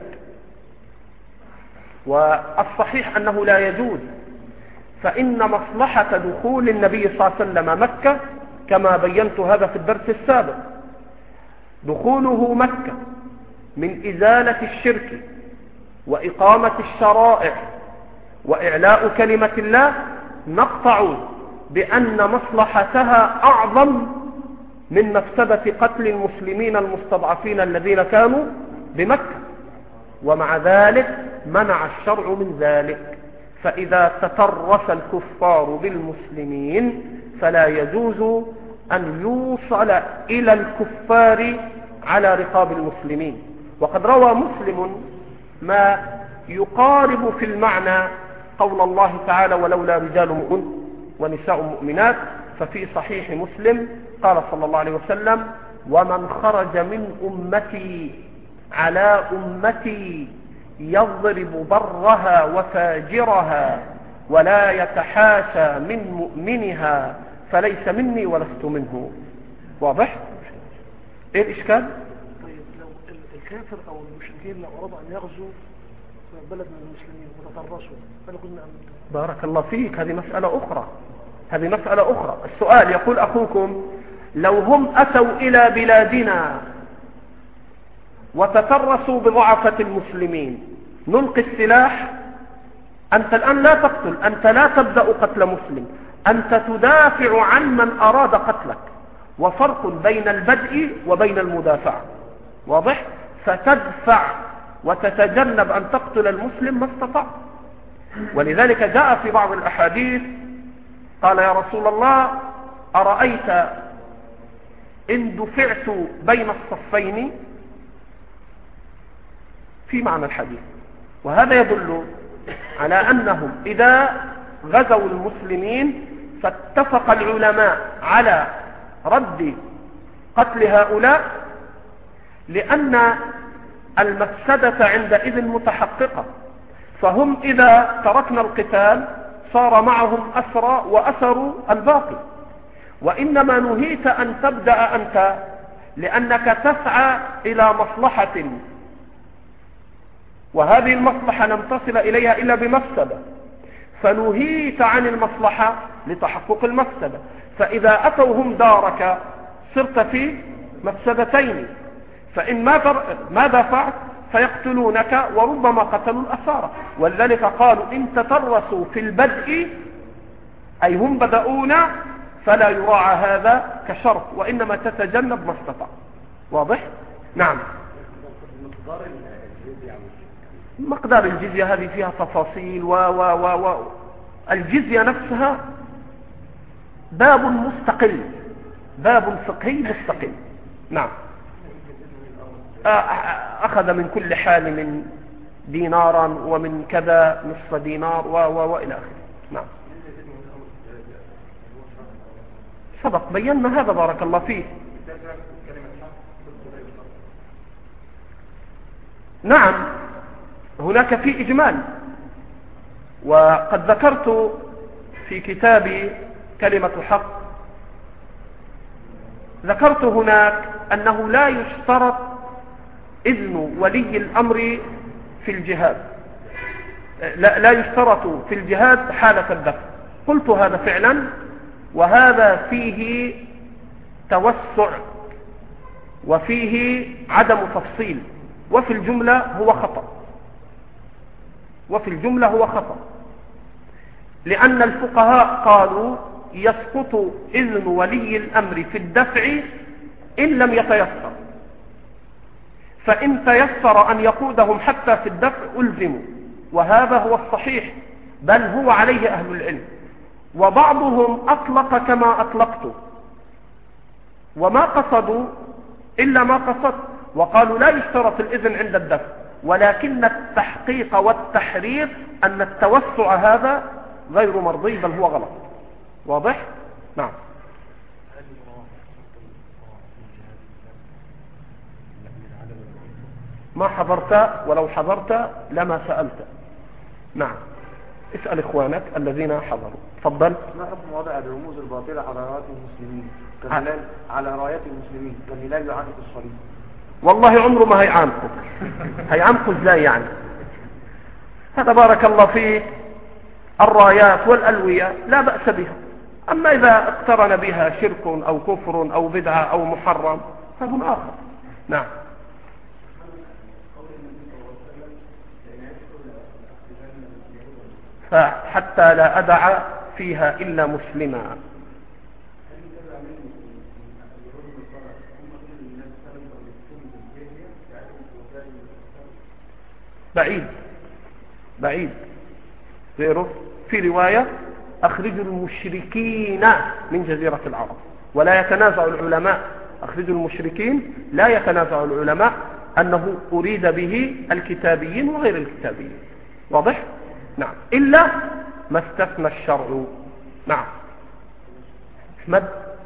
والصحيح أنه لا يجوز، فإن مصلحة دخول النبي صلى الله عليه وسلم مكة كما بينت هذا في الدرس السابق، دخوله مكة من إزالة الشرك وإقامة الشرائع وإعلاء كلمة الله، نقطع بأن مصلحتها أعظم من مفسدة قتل المسلمين المستضعفين الذين كانوا بمكة، ومع ذلك منع الشرع من ذلك. فإذا تترس الكفار بالمسلمين فلا يجوز أن يوصل إلى الكفار على رقاب المسلمين. وقد روى مسلم ما يقارب في المعنى قول الله تعالى: ولولا رجال مؤمنون ونساء مؤمنات. ففي صحيح مسلم قال صلى الله عليه وسلم: ومن خرج من أمتي على أمتي يضرب برها وفاجرها ولا يتحاشى من مؤمنها فليس مني ولست منه. واضح؟ ايه الإشكال؟ طيب لو الكافر أو المشركين لو أرادوا أن يغزوا بلد من المسلمين وتترسوا فلا كنا بارك الله فيك، هذه مسألة أخرى. السؤال يقول أخوكم: لو هم أتوا إلى بلادنا وتترسوا بضعفة المسلمين نلقي السلاح؟ أنت الآن لا تقتل، أنت لا تبدأ قتل مسلم، أنت تدافع عن من أراد قتلك، وفرق بين البدء وبين المدافعة. واضح؟ فتدفع وتتجنب أن تقتل المسلم ما استطعت. ولذلك جاء في بعض الأحاديث قال: يا رسول الله أرأيت إن دفعت بين الصفين؟ في معنى الحديث. وهذا يدل على أنهم إذا غزوا المسلمين فاتفق العلماء على رد قتل هؤلاء، لأن المفسدة عندئذ متحققة. فهم إذا تركنا القتال صار معهم أسرى وأسروا الباقي، وإنما نهيت أن تبدأ أنت لأنك تسعى إلى مصلحة، وهذه المصلحة لم تصل إليها إلا بمفسدة، فنهيت عن المصلحة لتحقق المفسدة. فإذا أتوا هم دارك صرت في مفسدتين، فإن ما دفعت فيقتلونك وربما قتلوا الأسارى. ولذلك قالوا: إن تترسوا في البدء أي هم بدأونا فلا يراعى هذا كشرط، وإنما تتجنب ما استطاع. واضح؟ نعم. مقدار الجزية هذه فيها تفاصيل الجزية نفسها باب مستقل، باب فقهي مستقل. نعم. أخذ من كل حال دينارا ومن كذا نصف دينار وإلى آخره. نعم. سبق بينا هذا بارك الله فيه. نعم، هناك في إجمال، وقد ذكرت في كتابي كلمة حق، ذكرت هناك أنه لا يشترط إذن ولي الأمر في الجهاد، لا يشترط في الجهاد حالة الدفع. قلت هذا فعلا، وهذا فيه توسع وفيه عدم تفصيل، وفي الجملة هو خطأ، لأن الفقهاء قالوا يسقط إذن ولي الأمر في الدفع إن لم يتيسر، فإن تيسر أن يقودهم حتى في الدفع ألزموا، وهذا هو الصحيح، بل هو عليه أهل العلم. وبعضهم أطلق كما أطلقت، وما قصدوا إلا ما قصدت، وقالوا لا يشترط الإذن عند الدفع، ولكن التحقيق والتحرير أن التوسع هذا غير مرضي بل هو غلط. واضح؟ نعم. ما حضرت، ولو حضرت لما سألت. نعم، اسأل إخوانك الذين حضروا. تفضل. ما حكم وضع الرموز الباطلة على رايات المسلمين كالهلال على رايات المسلمين كالهلال يعانق الصليب؟ والله عمره ما هيعانقه. هيعانقه ازاي يعني؟ هذا بارك الله فيه الرايات والألوية لا بأس بها، أما إذا اقترن بها شرك أو كفر أو بدعة أو محرم فهو آخر. نعم. فحتى لا أدع فيها إلا مسلما. بعيد غيره. في رواية أخرجوا المشركين من جزيرة العرب، ولا يتنازع العلماء. أخرجوا المشركين لا يتنازع العلماء أنه أريد به الكتابيين وغير الكتابيين. واضح؟ نعم، إلا ما استثنى الشرع. نعم. أحمد.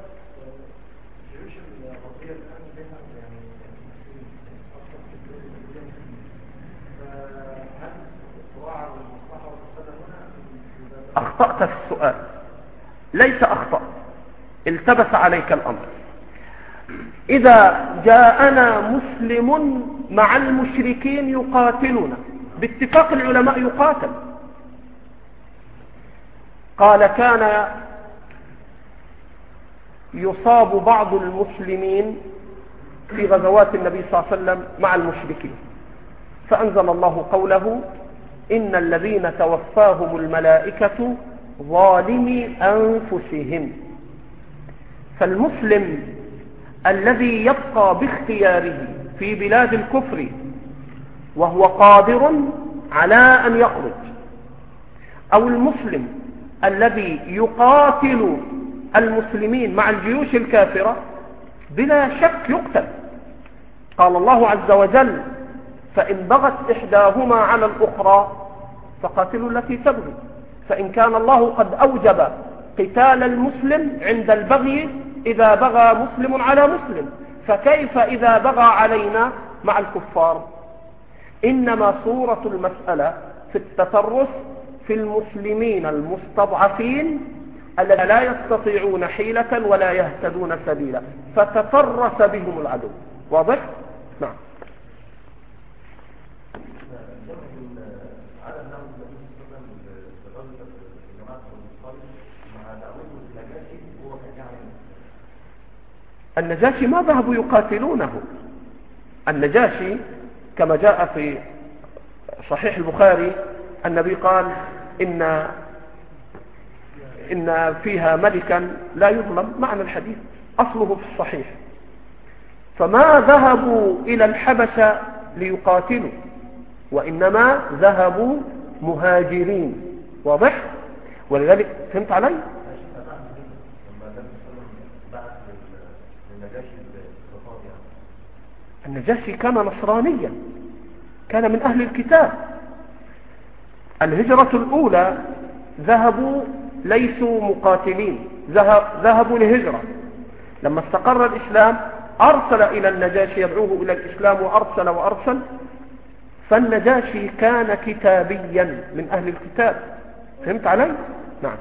أخطأت في السؤال، ليس أخطأ، التبس عليك الأمر. إذا جاءنا مسلم مع المشركين يقاتلنا باتفاق العلماء يقاتل. قال كان يصاب بعض المسلمين في غزوات النبي صلى الله عليه وسلم مع المشركين، فأنزل الله قوله إن الذين توفاهم الملائكة ظالمي أنفسهم. فالمسلم الذي يبقى باختياره في بلاد الكفر وهو قادر على أن يخرج، أو المسلم الذي يقاتل المسلمين مع الجيوش الكافرة بلا شك يقتل. قال الله عز وجل فإن بغت إحداهما على الأخرى فقاتلوا التي تبغي. فإن كان الله قد أوجب قتال المسلم عند البغي إذا بغى مسلم على مسلم، فكيف إذا بغى علينا مع الكفار؟ إنما صورة المسألة في التترس في المسلمين المستضعفين الذين لا يستطيعون حيلة ولا يهتدون سبيلا، فتترس بهم العدو. واضح؟ نعم. النجاشي ما ذهبوا يقاتلونه. النجاشي كما جاء في صحيح البخاري النبي قال إن فيها ملكا لا يظلم، معنى الحديث أصله في الصحيح. فما ذهبوا إلى الحبشة ليقاتلوا، وإنما ذهبوا مهاجرين. واضح؟ ولذلك فهمت علي؟ النجاشي كان نصرانيا، كان من أهل الكتاب. الهجرة الأولى ذهبوا ليسوا مقاتلين، ذهبوا لهجرة. لما استقر الإسلام أرسل إلى النجاشي يدعوه إلى الإسلام وأرسل. فالنجاشي كان كتابيا من أهل الكتاب. فهمت علي؟ نعم.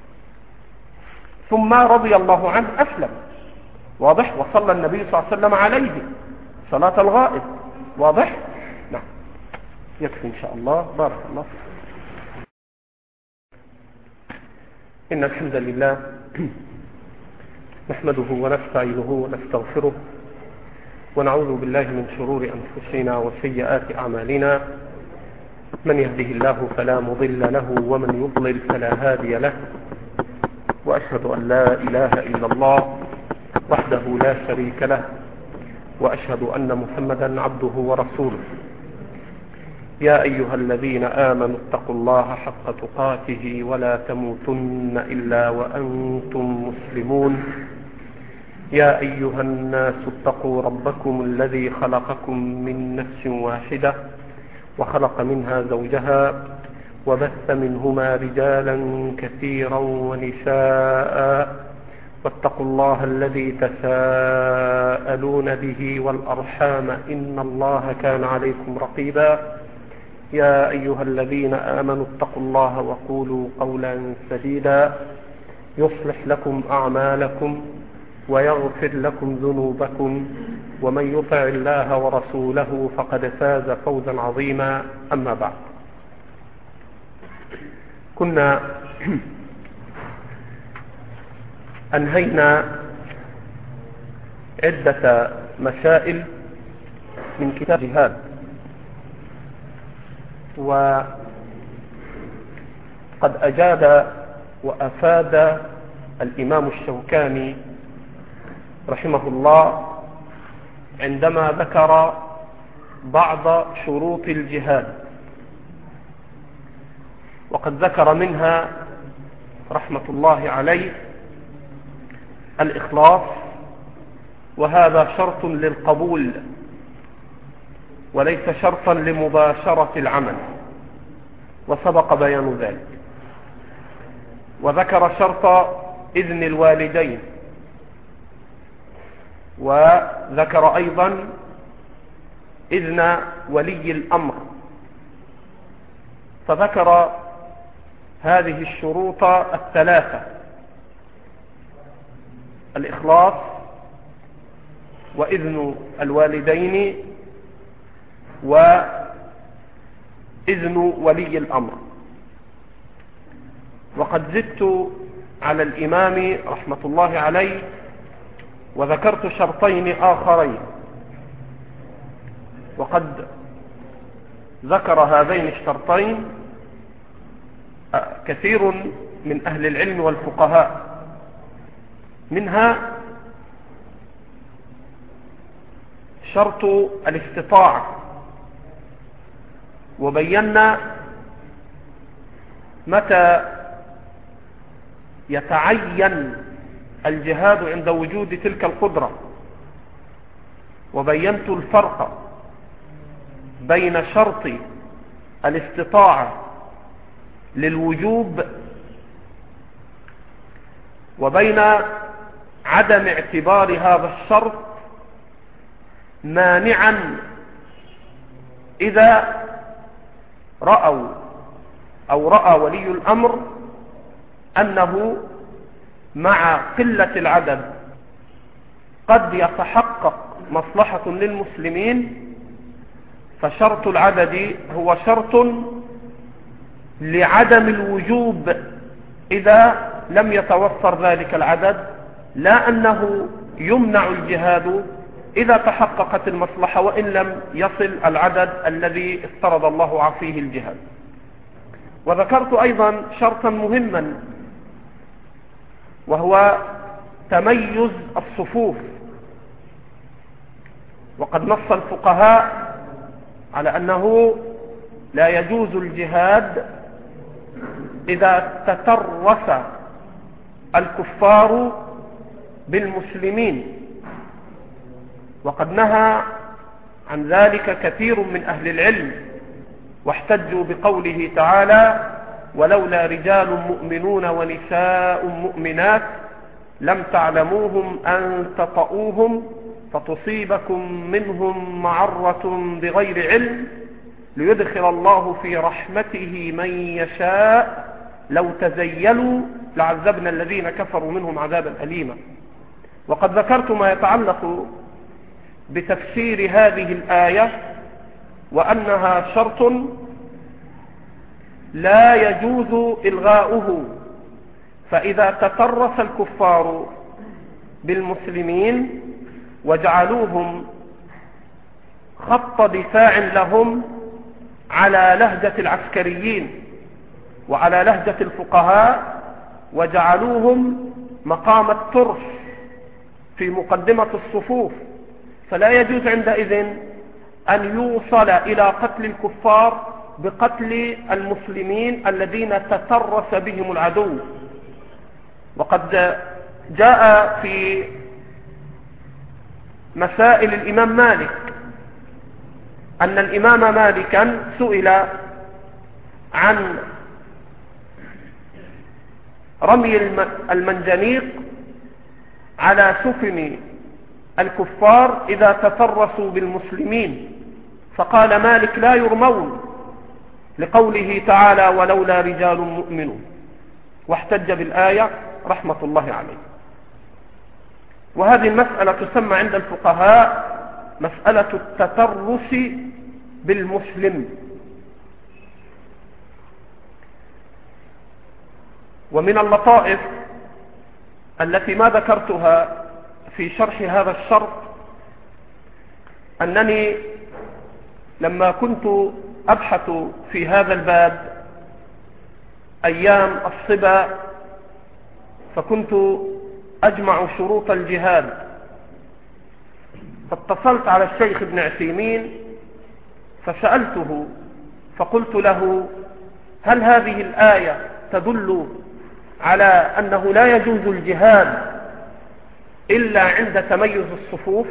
ثم رضي الله عنه أسلم. واضح؟ وصلى النبي صلى الله عليه وسلم عليه صلاة الغائب. واضح؟ نعم. يكفي إن شاء الله. بارك الله فيك. إن الحمد لله نحمده ونستعينه ونستغفره ونعوذ بالله من شرور أنفسنا وسيئات أعمالنا. من يهده الله فلا مضل له ومن يضلل فلا هادي له، وأشهد أن لا إله إلا الله وحده لا شريك له، وأشهد أن محمدا عبده ورسوله. يا أيها الذين آمنوا اتقوا الله حق تقاته ولا تموتن إلا وأنتم مسلمون. يا أيها الناس اتقوا ربكم الذي خلقكم من نفس واحدة وخلق منها زوجها وبث منهما رجالا كثيرا ونساء، واتقوا الله الذي تساءلون به والأرحام إن الله كان عليكم رقيبا. يا أيها الذين آمنوا اتقوا الله وقولوا قولا سديدا يصلح لكم أعمالكم ويغفر لكم ذنوبكم ومن يطع الله ورسوله فقد فاز فوزا عظيما. أما بعد، كنا أنهينا عدة مسائل من كتاب الجهاد، وقد أجاد وأفاد الإمام الشوكاني رحمه الله عندما ذكر بعض شروط الجهاد، وقد ذكر منها رحمة الله عليه الإخلاص، وهذا شرط للقبول وليس شرطا لمباشرة العمل، وسبق بيان ذلك. وذكر شرط إذن الوالدين، وذكر أيضا إذن ولي الأمر، فذكر هذه الشروط الثلاثة: الإخلاص وإذن الوالدين وإذن ولي الأمر. وقد زدت على الإمام رحمة الله عليه وذكرت شرطين آخرين، وقد ذكر هذين الشرطين كثير من أهل العلم والفقهاء، منها شرط الاستطاعة، وبينا متى يتعين الجهاد عند وجود تلك القدرة، وبينت الفرق بين شرط الاستطاعة للوجوب وبين عدم اعتبار هذا الشرط مانعا إذا رأى ولي الأمر أنه مع قلة العدد قد يتحقق مصلحة للمسلمين، فشرط العدد هو شرط لعدم الوجوب إذا لم يتوفر ذلك العدد، لا أنه يمنع الجهاد إذا تحققت المصلحة وإن لم يصل العدد الذي افترض الله فيه الجهاد. وذكرت أيضا شرطا مهما، وهو تميز الصفوف، وقد نص الفقهاء على أنه لا يجوز الجهاد إذا تترس الكفار بالمسلمين، وقد نهى عن ذلك كثير من أهل العلم، واحتجوا بقوله تعالى: ولولا رجال مؤمنون ونساء مؤمنات لم تعلموهم أن تطؤوهم فتصيبكم منهم معرة بغير علم ليدخل الله في رحمته من يشاء لو تزيلوا لعذبنا الذين كفروا منهم عذابا أليما. وقد ذكرت ما يتعلق بتفسير هذه الآية، وأنها شرط لا يجوز إلغاؤه، فإذا تطرس الكفار بالمسلمين وجعلوهم خط دفاع لهم على لهجة العسكريين وعلى لهجة الفقهاء، وجعلوهم مقام الترس في مقدمة الصفوف، فلا يجوز عندئذ أن يوصل إلى قتل الكفار بقتل المسلمين الذين تترس بهم العدو. وقد جاء في مسائل الإمام مالك أن الإمام مالكا سئل عن رمي المنجنيق على سفن الكفار إذا تترسوا بالمسلمين، فقال مالك لا يرمون لقوله تعالى ولولا رجال مؤمنون، واحتج بالآية رحمة الله عليه. وهذه المسألة تسمى عند الفقهاء مسألة التترس بالمسلم. ومن اللطائف التي ما ذكرتها في شرح هذا الشرط أنني لما كنت أبحث في هذا الباب أيام الصبا فكنت أجمع شروط الجهاد، فاتصلت على الشيخ ابن عثيمين فسألته فقلت له هل هذه الآية تدل على أنه لا يجوز الجهاد إلا عند تميز الصفوف؟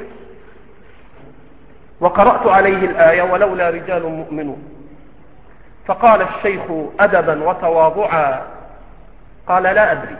وقرأت عليه الآية ولولا رجال مؤمنون، فقال الشيخ أدبا وتواضعا قال لا أدري،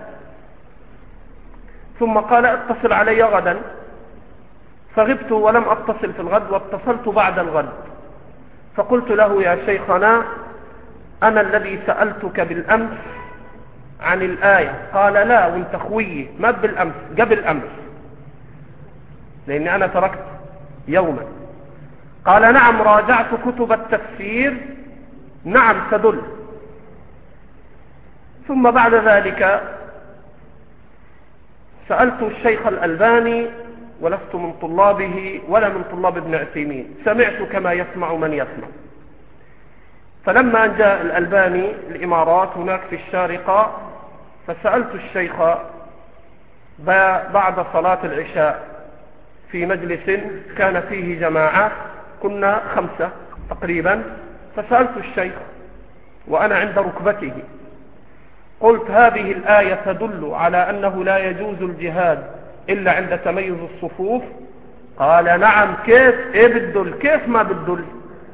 ثم قال اتصل علي غدا، فغبت ولم أتصل في الغد واتصلت بعد الغد، فقلت له يا شيخنا أنا الذي سألتك بالأمس عن الآية. قال لا وانت خوي ما بالأمس قبل أمس، لأني أنا تركت يوما. قال نعم راجعت كتب التفسير نعم تدل. ثم بعد ذلك سألت الشيخ الألباني ولست من طلابه ولا من طلاب ابن عثيمين، سمعت كما يسمع من يسمع. فلما جاء الألباني الإمارات هناك في الشارقة فسألت الشيخ بعد صلاة العشاء في مجلس كان فيه جماعة كنا 5 تقريبا، فسألت الشيخ وأنا عند ركبته قلت هذه الآية تدل على أنه لا يجوز الجهاد إلا عند تميز الصفوف؟ قال نعم. كيف إيه بتدل؟ كيف ما بتدل؟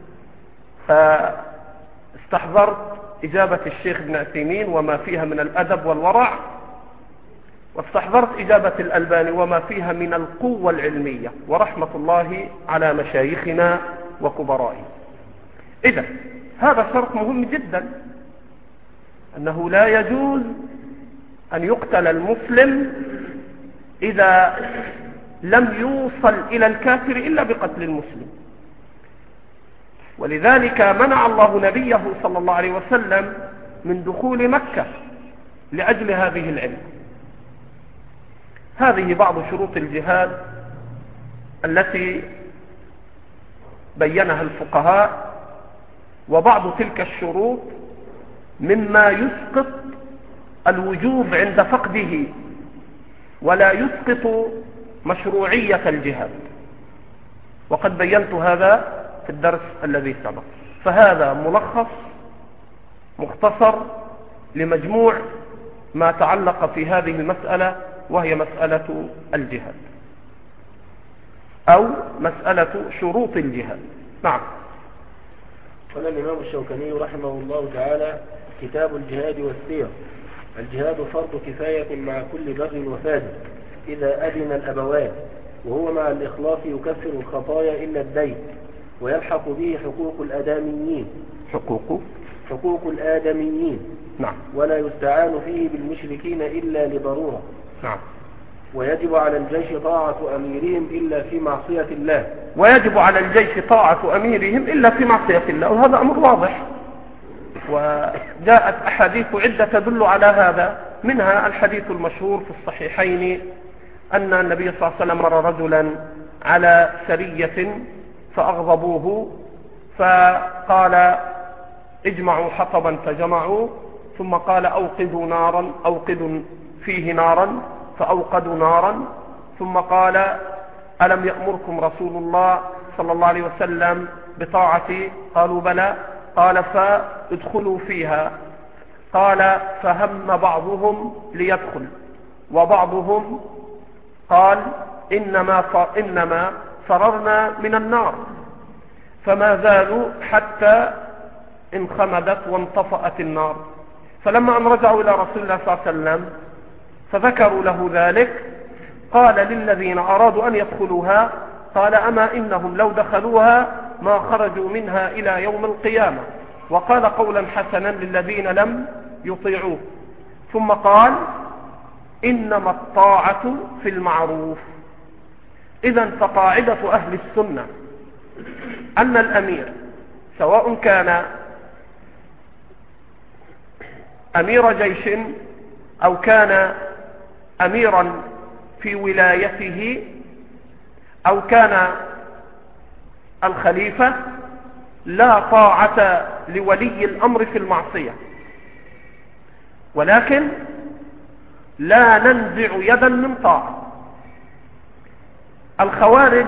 فاستحضرت إجابة الشيخ ابن عثيمين وما فيها من الأدب والورع، واستحضرت إجابة الألباني وما فيها من القوة العلمية، ورحمة الله على مشايخنا وكبرائنا. إذن هذا شرط مهم جدا، أنه لا يجوز أن يقتل المسلم إذا لم يوصل إلى الكافر إلا بقتل المسلم. ولذلك منع الله نبيه صلى الله عليه وسلم من دخول مكة لأجل هذه العلة. هذه بعض شروط الجهاد التي بينها الفقهاء، وبعض تلك الشروط مما يسقط الوجوب عند فقده ولا يسقط مشروعية الجهاد، وقد بينت هذا في الدرس الذي سبق. فهذا ملخص مختصر لمجموع ما تعلق في هذه المسألة، وهي مسألة الجهاد أو مسألة شروط الجهاد. نعم. قال الإمام الشوكاني رحمه الله تعالى: كتاب الجهاد والسير. الجهاد فرض كفاية مع كل بر وفاجر إذا أذن الأبوان، وهو مع الإخلاص يكفر الخطايا إلا الدين، ويلحق به حقوق الآدميين. حقوق الآدميين. نعم. ولا يستعان فيه بالمشركين إلا لضرورة. نعم. ويجب على الجيش طاعة أميرهم إلا في معصية الله. ويجب على الجيش طاعة أميرهم إلا في معصية الله، وهذا أمر واضح، وجاءت أحاديث عدة تدل على هذا، منها الحديث المشهور في الصحيحين أن النبي صلى الله عليه وسلم مر رجلا على سرية فأغضبوه فقال اجمعوا حطبا فجمعوا، ثم قال أوقدوا نارا، أوقدوا فيه نارا فأوقدوا نارا، ثم قال ألم يأمركم رسول الله صلى الله عليه وسلم بطاعتي؟ قالوا بلى. قال فادخلوا فيها. قال فهم بعضهم ليدخل، وبعضهم قال إنما فررنا من النار، فما زالوا حتى انخمدت وانطفأت النار. فلما أن رجعوا إلى رسول الله صلى الله عليه وسلم فذكروا له ذلك، قال للذين أرادوا أن يدخلوها قال أما إنهم لو دخلوها ما خرجوا منها إلى يوم القيامة، وقال قولا حسنا للذين لم يطيعوه. ثم قال إنما الطاعة في المعروف. إذن فقاعدة أهل السنة أن الأمير سواء كان أمير جيش أو كان أميرا في ولايته أو كان الخليفة لا طاعة لولي الأمر في المعصية، ولكن لا ننزع يدا من طاعة. الخوارج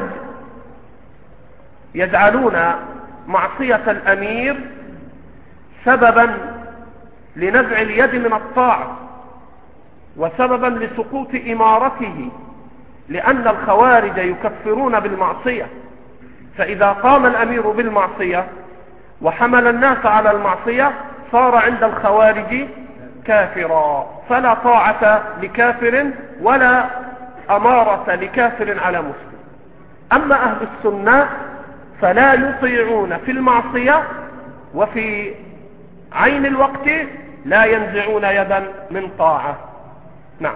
يجعلون معصية الأمير سببا لنزع اليد من الطاعة وسببا لسقوط إمارته، لأن الخوارج يكفرون بالمعصية، فإذا قام الأمير بالمعصية وحمل الناس على المعصية صار عند الخوارج كافرا، فلا طاعة لكافر ولا أمارة لكافر على مسلم. أما أهل السنة فلا يطيعون في المعصية وفي عين الوقت لا ينزعون يدا من طاعة. نعم.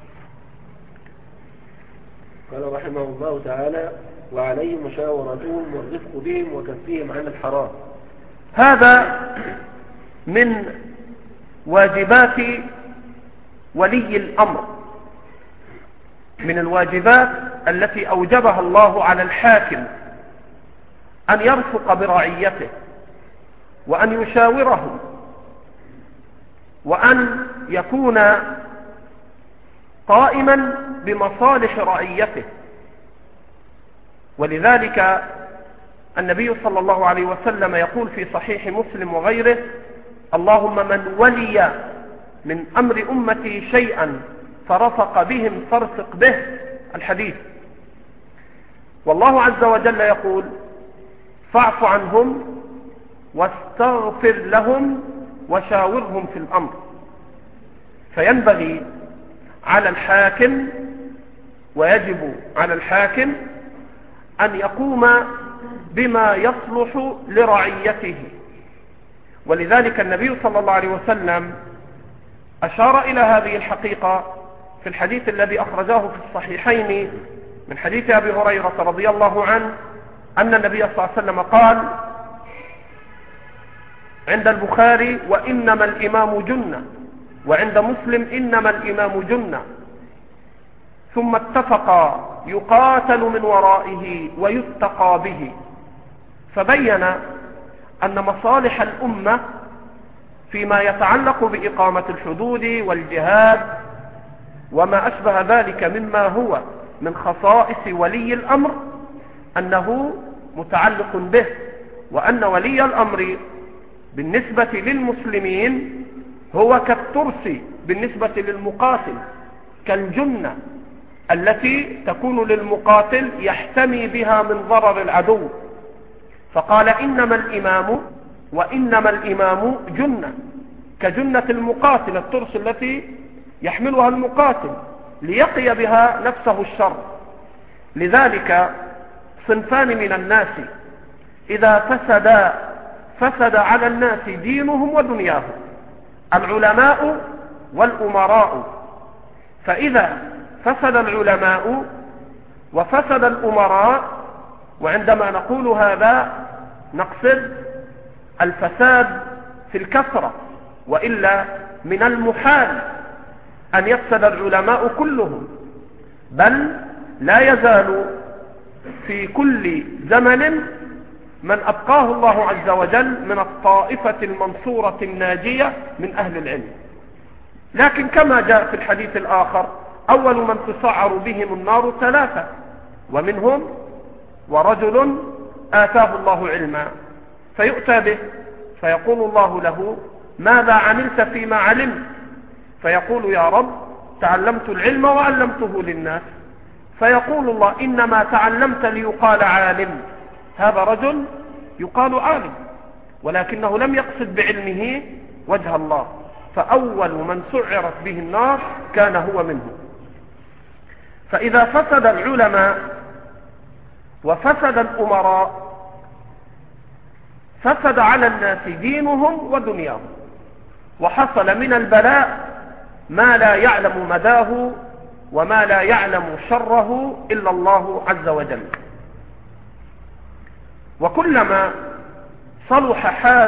قال رحمه الله تعالى وعليه مشاورتهم والرفق بهم وكفهم عن الحرام. هذا من واجبات ولي الأمر، من الواجبات التي أوجبها الله على الحاكم أن يرفق برعيته وأن يشاورهم وأن يكون قائما بمصالح رعيته. ولذلك النبي صلى الله عليه وسلم يقول في صحيح مسلم وغيره اللهم من ولي من أمر أمتي شيئا فرفق بهم فارفق به، الحديث. والله عز وجل يقول فاعف عنهم واستغفر لهم وشاورهم في الأمر. فينبغي على الحاكم ويجب على الحاكم أن يقوم بما يصلح لرعيته. ولذلك النبي صلى الله عليه وسلم أشار إلى هذه الحقيقة في الحديث الذي أخرجاه في الصحيحين من حديث أبي هريرة رضي الله عنه أن النبي صلى الله عليه وسلم قال عند البخاري وإنما الإمام جنة، وعند مسلم إنما الإمام جنة، ثم اتفقا يقاتل من ورائه ويتقى به. فبين أن مصالح الأمة فيما يتعلق بإقامة الحدود والجهاد وما أشبه ذلك مما هو من خصائص ولي الأمر أنه متعلق به، وأن ولي الأمر بالنسبة للمسلمين هو كالترس بالنسبة للمقاتل، كالجنة التي تكون للمقاتل يحتمي بها من ضرر العدو. فقال إنما الإمام وإنما الإمام جنة، كجنة المقاتل، الترس التي يحملها المقاتل ليقي بها نفسه الشر. لذلك صنفان من الناس إذا فسد على الناس دينهم ودنياهم، العلماء والأمراء. فإذا فسد العلماء وفسد الأمراء، وعندما نقول هذا نقصد الفساد في الكثرة، وإلا من المحال أن يفسد العلماء كلهم، بل لا يزال في كل زمن من أبقاه الله عز وجل من الطائفة المنصورة الناجية من أهل العلم. لكن كما جاء في الحديث الآخر أول من تسعر بهم النار ثلاثة، ومنهم ورجل آتاه الله علما فيؤتى به فيقول الله له ماذا عملت فيما علمت؟ فيقول يا رب تعلمت العلم وعلمته للناس. فيقول الله إنما تعلمت ليقال عالم. هذا رجل يقال عالم ولكنه لم يقصد بعلمه وجه الله، فأول من سعرت به النار كان هو منه. فإذا فسد العلماء وفسد الأمراء فسد على الناس دينهم ودنياهم، وحصل من البلاء ما لا يعلم مداه وما لا يعلم شره إلا الله عز وجل. وكلما صلح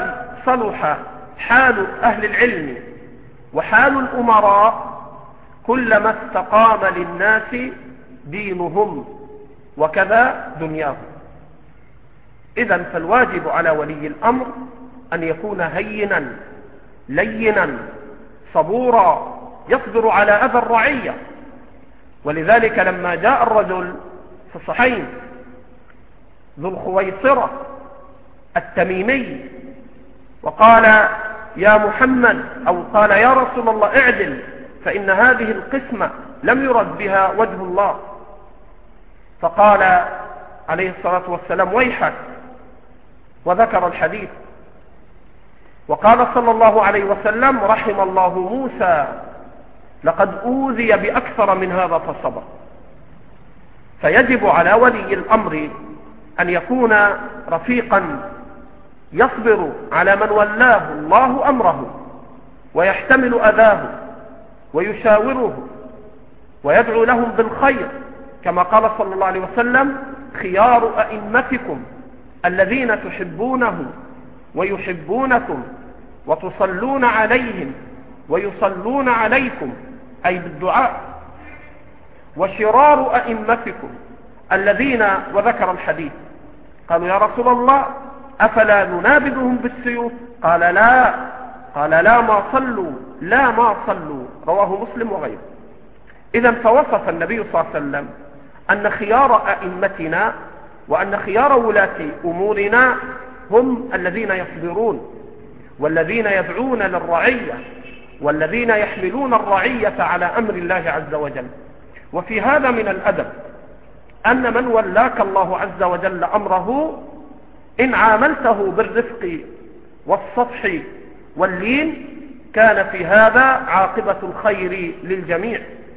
حال أهل العلم وحال الأمراء كلما استقام للناس دينهم وكذا دنياهم. إذن فالواجب على ولي الأمر أن يكون هينا لينا صبورا يصبر على أذى الرعية. ولذلك لما جاء الرجل في الصحيحين ذو الخويصرة التميمي وقال يا محمد، أو قال يا رسول الله اعدل فإن هذه القسمة لم يرد بها وجه الله، فقال عليه الصلاة والسلام ويحك، وذكر الحديث. وقال صلى الله عليه وسلم رحم الله موسى لقد أوذي بأكثر من هذا فصبر. فيجب على ولي الأمر أن يكون رفيقا يصبر على من ولاه الله أمره ويحتمل أذاه ويشاوره ويدعو لهم بالخير، كما قال صلى الله عليه وسلم خيار أئمتكم الذين تحبونهم ويحبونكم وتصلون عليهم ويصلون عليكم، أي بالدعاء، وشرار أئمتكم الذين، وذكر الحديث. قالوا يا رسول الله أفلا ننابذهم بالسيوف؟ قال لا ما صلوا، رواه مسلم وغيره. إذن فوصف النبي صلى الله عليه وسلم أن خيار أئمتنا وأن خيار ولاة أمورنا هم الذين يصبرون والذين يدعون للرعية والذين يحملون الرعية على أمر الله عز وجل. وفي هذا من الأدب أن من ولاك الله عز وجل أمره إن عاملته بالرفق والصفح واللين كان في هذا عاقبة الخير للجميع.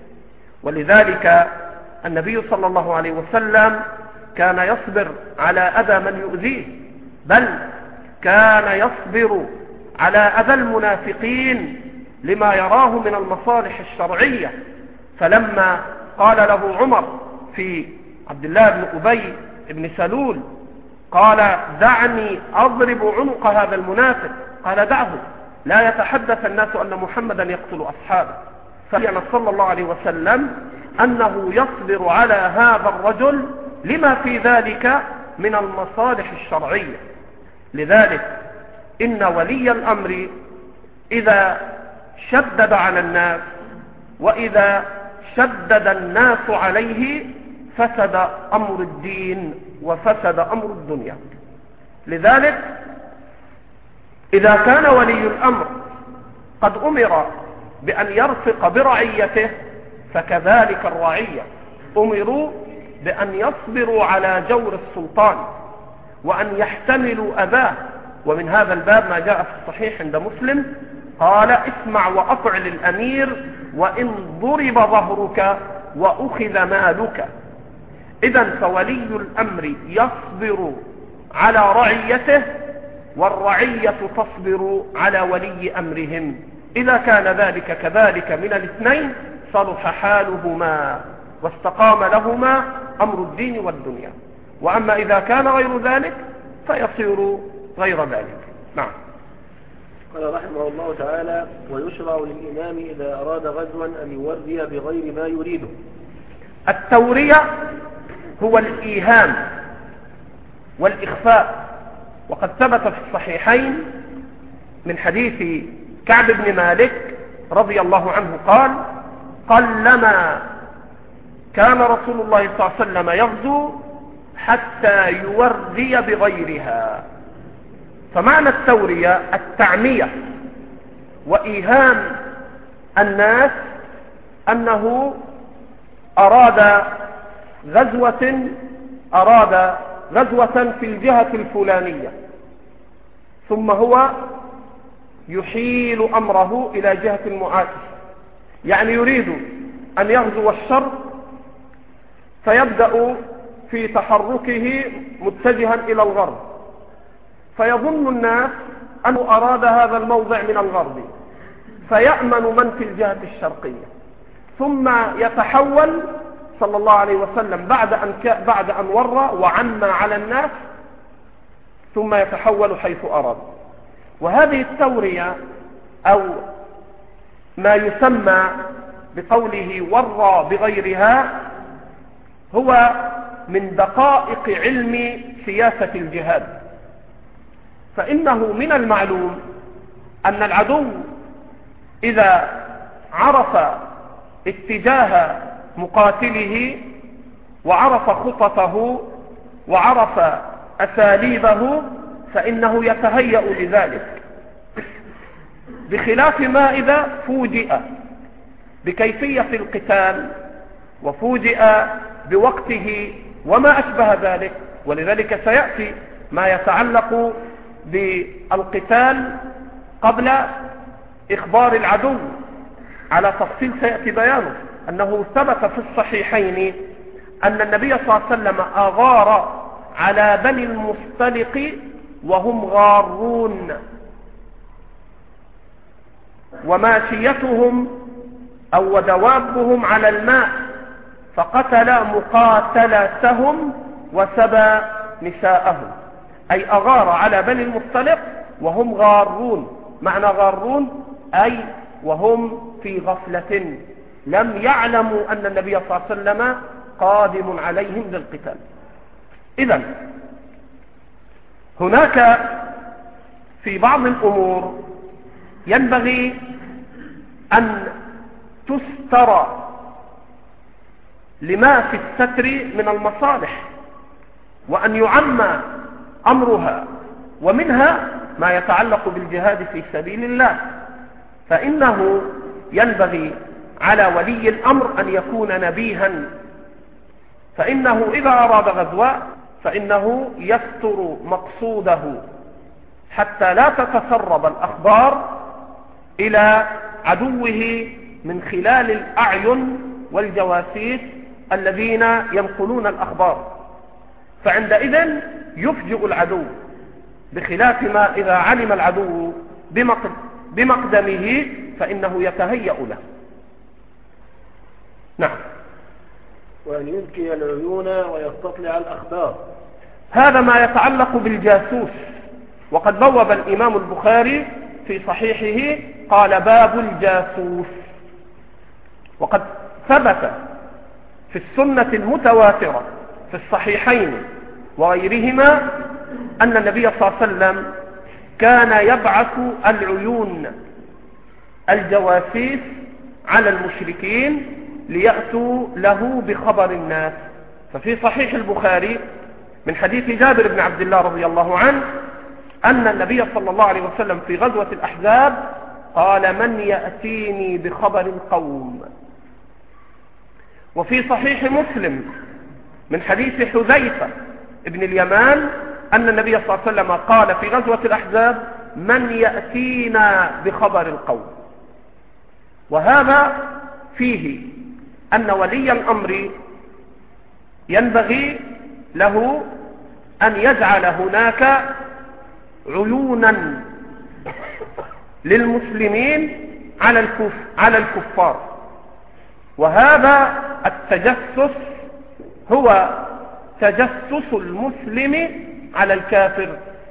ولذلك النبي صلى الله عليه وسلم كان يصبر على أذى من يؤذيه، بل كان يصبر على أذى المنافقين لما يراه من المصالح الشرعية. فلما قال له عمر في عبد الله بن أبي بن سلول قال دعني أضرب عنق هذا المنافق، قال دعه لا يتحدث الناس أن محمدا يقتل أصحابه. فكان صلى الله عليه وسلم أنه يصبر على هذا الرجل لما في ذلك من المصالح الشرعية. لذلك إن ولي الأمر إذا شدد على الناس وإذا شدد الناس عليه فسد أمر الدين وفسد أمر الدنيا. لذلك إذا كان ولي الأمر قد أمر بأن يرفق برعيته فكذلك الرعية أمروا بأن يصبروا على جور السلطان وأن يحتملوا أذاه. ومن هذا الباب ما جاء في الصحيح عند مسلم قال اسمع وأطع للأمير وإن ضرب ظهرك وأخذ مالك. إذن فولي الأمر يصبر على رعيته والرعية تصبر على ولي أمرهم. إذا كان ذلك كذلك من الاثنين صلح حالهما واستقام لهما أمر الدين والدنيا. وأما إذا كان غير ذلك فيصير غير ذلك. نعم. قال رحمه الله تعالى ويشرع للإمام إذا أراد غزوا أن يوري بغير ما يريده. التورية هو الإيهام والإخفاء، وقد ثبت في الصحيحين من حديث كعب بن مالك رضي الله عنه قال قلما كان رسول الله صلى الله عليه وسلم يغزو حتى يوري بغيرها. فمعنى التورية التعمية وإيهام الناس أنه أراد غزوة في الجهة الفلانية، ثم هو يحيل أمره إلى جهة المعاكسة، يعني يريد أن يغزو الشرق فيبدأ في تحركه متجها إلى الغرب، فيظن الناس أنه أراد هذا الموضع من الغرب، فيأمن من في الجهة الشرقية، ثم يتحول صلى الله عليه وسلم بعد أن ورى وعمى على الناس، ثم يتحول حيث أراد. وهذه التورية أو ما يسمى بقوله ورى بغيرها هو من دقائق علم سياسة الجهاد. فإنه من المعلوم أن العدو إذا عرف اتجاه مقاتله وعرف خططه وعرف أساليبه فإنه يتهيأ لذلك، بخلاف ما إذا فوجئ بكيفية القتال وفوجئ بوقته وما أشبه ذلك. ولذلك سيأتي ما يتعلق بالقتال قبل إخبار العدو على تفصيل سيأتي بيانه، أنه ثبت في الصحيحين أن النبي صلى الله عليه وسلم أغار على بني المصطلق وهم غارون وماشيتهم أو دوابهم على الماء، فقتل مقاتلتهم وسبى نساءهم، أي أغار على بني المصطلق وهم غارون. معنى غارون أي وهم في غفلة، لم يعلموا أن النبي صلى الله عليه وسلم قادم عليهم للقتال. إذن هناك في بعض الأمور ينبغي أن تستر لما في الستر من المصالح، وأن يعمى أمرها، ومنها ما يتعلق بالجهاد في سبيل الله. فإنه ينبغي على ولي الأمر أن يكون نبيها، فإنه إذا أراد غزوة فإنه يستر مقصوده حتى لا تتسرب الأخبار إلى عدوه من خلال الأعين والجواسيس الذين ينقلون الأخبار، فعندئذ يفجئ العدو، بخلاف ما إذا علم العدو بمقدمه فإنه يتهيأ له. نعم. وأن يذكي العيون ويستطلع الأخبار، هذا ما يتعلق بالجاسوس. وقد بوب الإمام البخاري في صحيحه قال باب الجاسوس. وقد ثبت في السنة المتواترة في الصحيحين وغيرهما أن النبي صلى الله عليه وسلم كان يبعث العيون الجواسيس على المشركين ليأتوا له بخبر الناس. ففي صحيح البخاري من حديث جابر بن عبد الله رضي الله عنه أن النبي صلى الله عليه وسلم في غزوة الأحزاب قال من يأتيني بخبر القوم. وفي صحيح مسلم من حديث حذيفة ابن اليمان أن النبي صلى الله عليه وسلم قال في غزوة الأحزاب من يأتينا بخبر القوم. وهذا فيه أن ولي الأمر ينبغي له أن يجعل هناك عيونا للمسلمين على الكفار. وهذا التجسس هو تجسس المسلم على الكافر،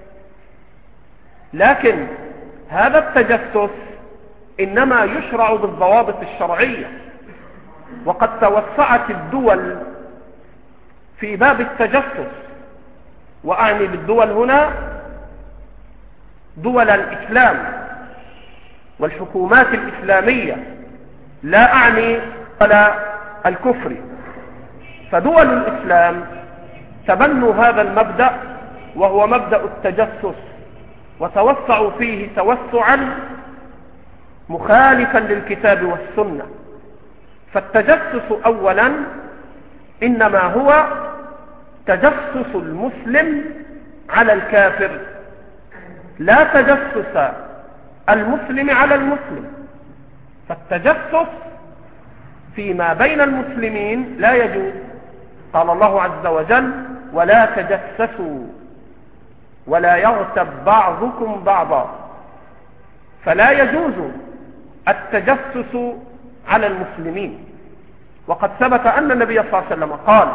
لكن هذا التجسس إنما يشرع بالضوابط الشرعية. وقد توسعت الدول في باب التجسس، وأعني بالدول هنا دول الإسلام والحكومات الإسلامية، لا أعني ولا الكفر. فدول الإسلام تبنوا هذا المبدأ وهو مبدأ التجسس، وتوسعوا فيه توسعا مخالفا للكتاب والسنة. فالتجسس أولا إنما هو تجسس المسلم على الكافر، لا تجسس المسلم على المسلم. فالتجسس فيما بين المسلمين لا يجوز، قال الله عز وجل: ولا تجسسوا ولا يغتب بعضكم بعضا. فلا يجوز التجسس على المسلمين. وقد ثبت أن النبي صلى الله عليه وسلم قال: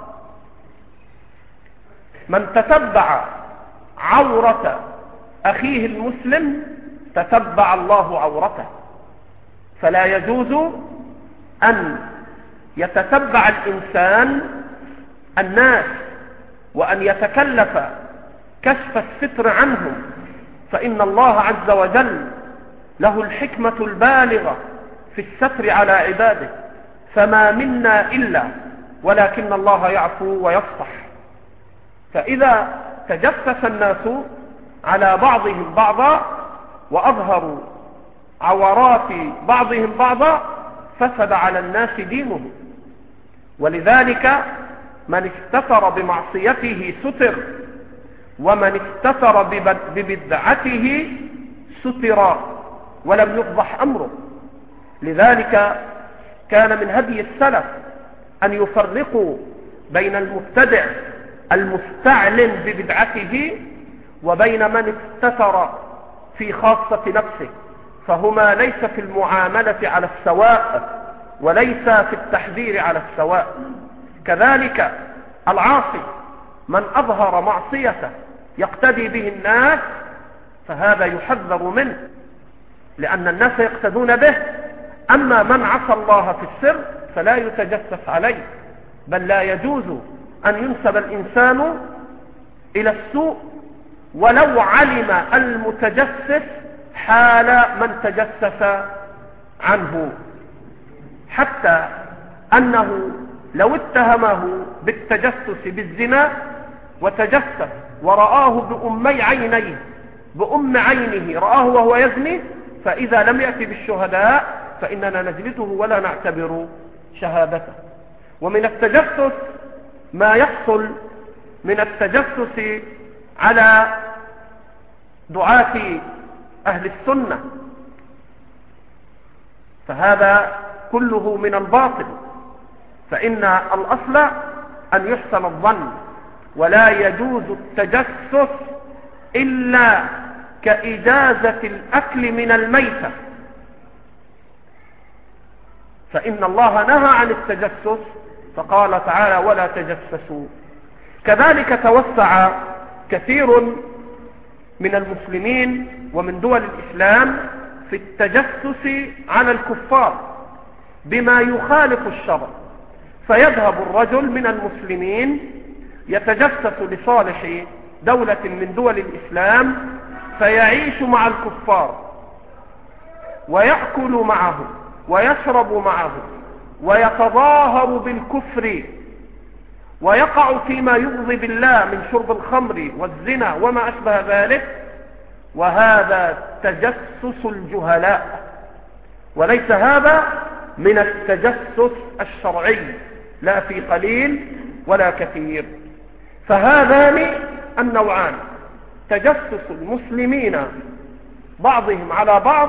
من تتبع عورة أخيه المسلم تتبع الله عورته. فلا يجوز أن يتتبع الإنسان الناس وأن يتكلف كشف الستر عنهم، فإن الله عز وجل له الحكمة البالغة في الستر على عباده، فما منا إلا ولكن الله يعفو ويصفح. فإذا تجسس الناس على بعضهم بعضا وأظهروا عورات بعضهم بعضا فسد على الناس دينه. ولذلك من استتر بمعصيته ستر، ومن استتر ببدعته ستر ولم يفضح أمره. لذلك كان من هدي السلف أن يفرقوا بين المبتدع المستعلن ببدعته وبين من استتر في خاصة نفسه، فهما ليس في المعاملة على السواء وليس في التحذير على السواء. كذلك العاصي من أظهر معصيته يقتدي به الناس فهذا يحذر منه، لأن الناس يقتدون به. أما من عصى الله في السر فلا يتجسس عليه، بل لا يجوز أن ينسب الإنسان إلى السوء ولو علم المتجسس حال من تجسس عنه، حتى أنه لو اتهمه بالتجسس بالزنا وتجسس ورآه بأم عينه رآه وهو يزني، فإذا لم يأتي بالشهداء فإننا نجلده ولا نعتبر شهادته. ومن التجسس ما يحصل من التجسس على دعاة أهل السنة، فهذا كله من الباطل. فإن الأصل أن يحسن الظن، ولا يجوز التجسس إلا كإجازة الأكل من الميتة، فإن الله نهى عن التجسس فقال تعالى: ولا تجسسوا. كذلك توسع كثير من المسلمين ومن دول الإسلام في التجسس على الكفار بما يخالف الشرع، فيذهب الرجل من المسلمين يتجسس لصالح دولة من دول الإسلام فيعيش مع الكفار ويأكل معهم ويشرب معهم ويتظاهر بالكفر ويقع فيما يغضب بالله من شرب الخمر والزنا وما أشبه ذلك، وهذا تجسس الجهلاء، وليس هذا من التجسس الشرعي لا في قليل ولا كثير. فهذان النوعان تجسس المسلمين بعضهم على بعض،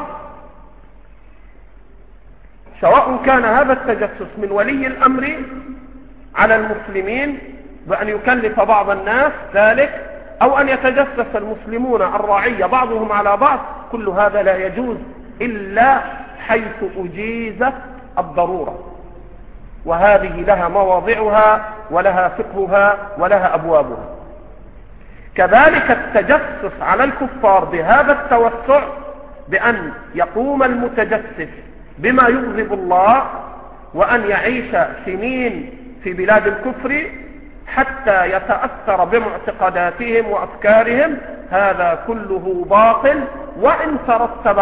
سواء كان هذا التجسس من ولي الأمر على المسلمين بأن يكلف بعض الناس ذلك، أو أن يتجسس المسلمون الرعية بعضهم على بعض، كل هذا لا يجوز إلا حيث أجيزت الضرورة، وهذه لها مواضعها ولها فقهها ولها أبوابها. كذلك التجسس على الكفار بهذا التوسع، بأن يقوم المتجسس بما يغضب الله وأن يعيش سنين في بلاد الكفر حتى يتأثر بمعتقداتهم وأفكارهم، هذا كله باطل وإن ترتب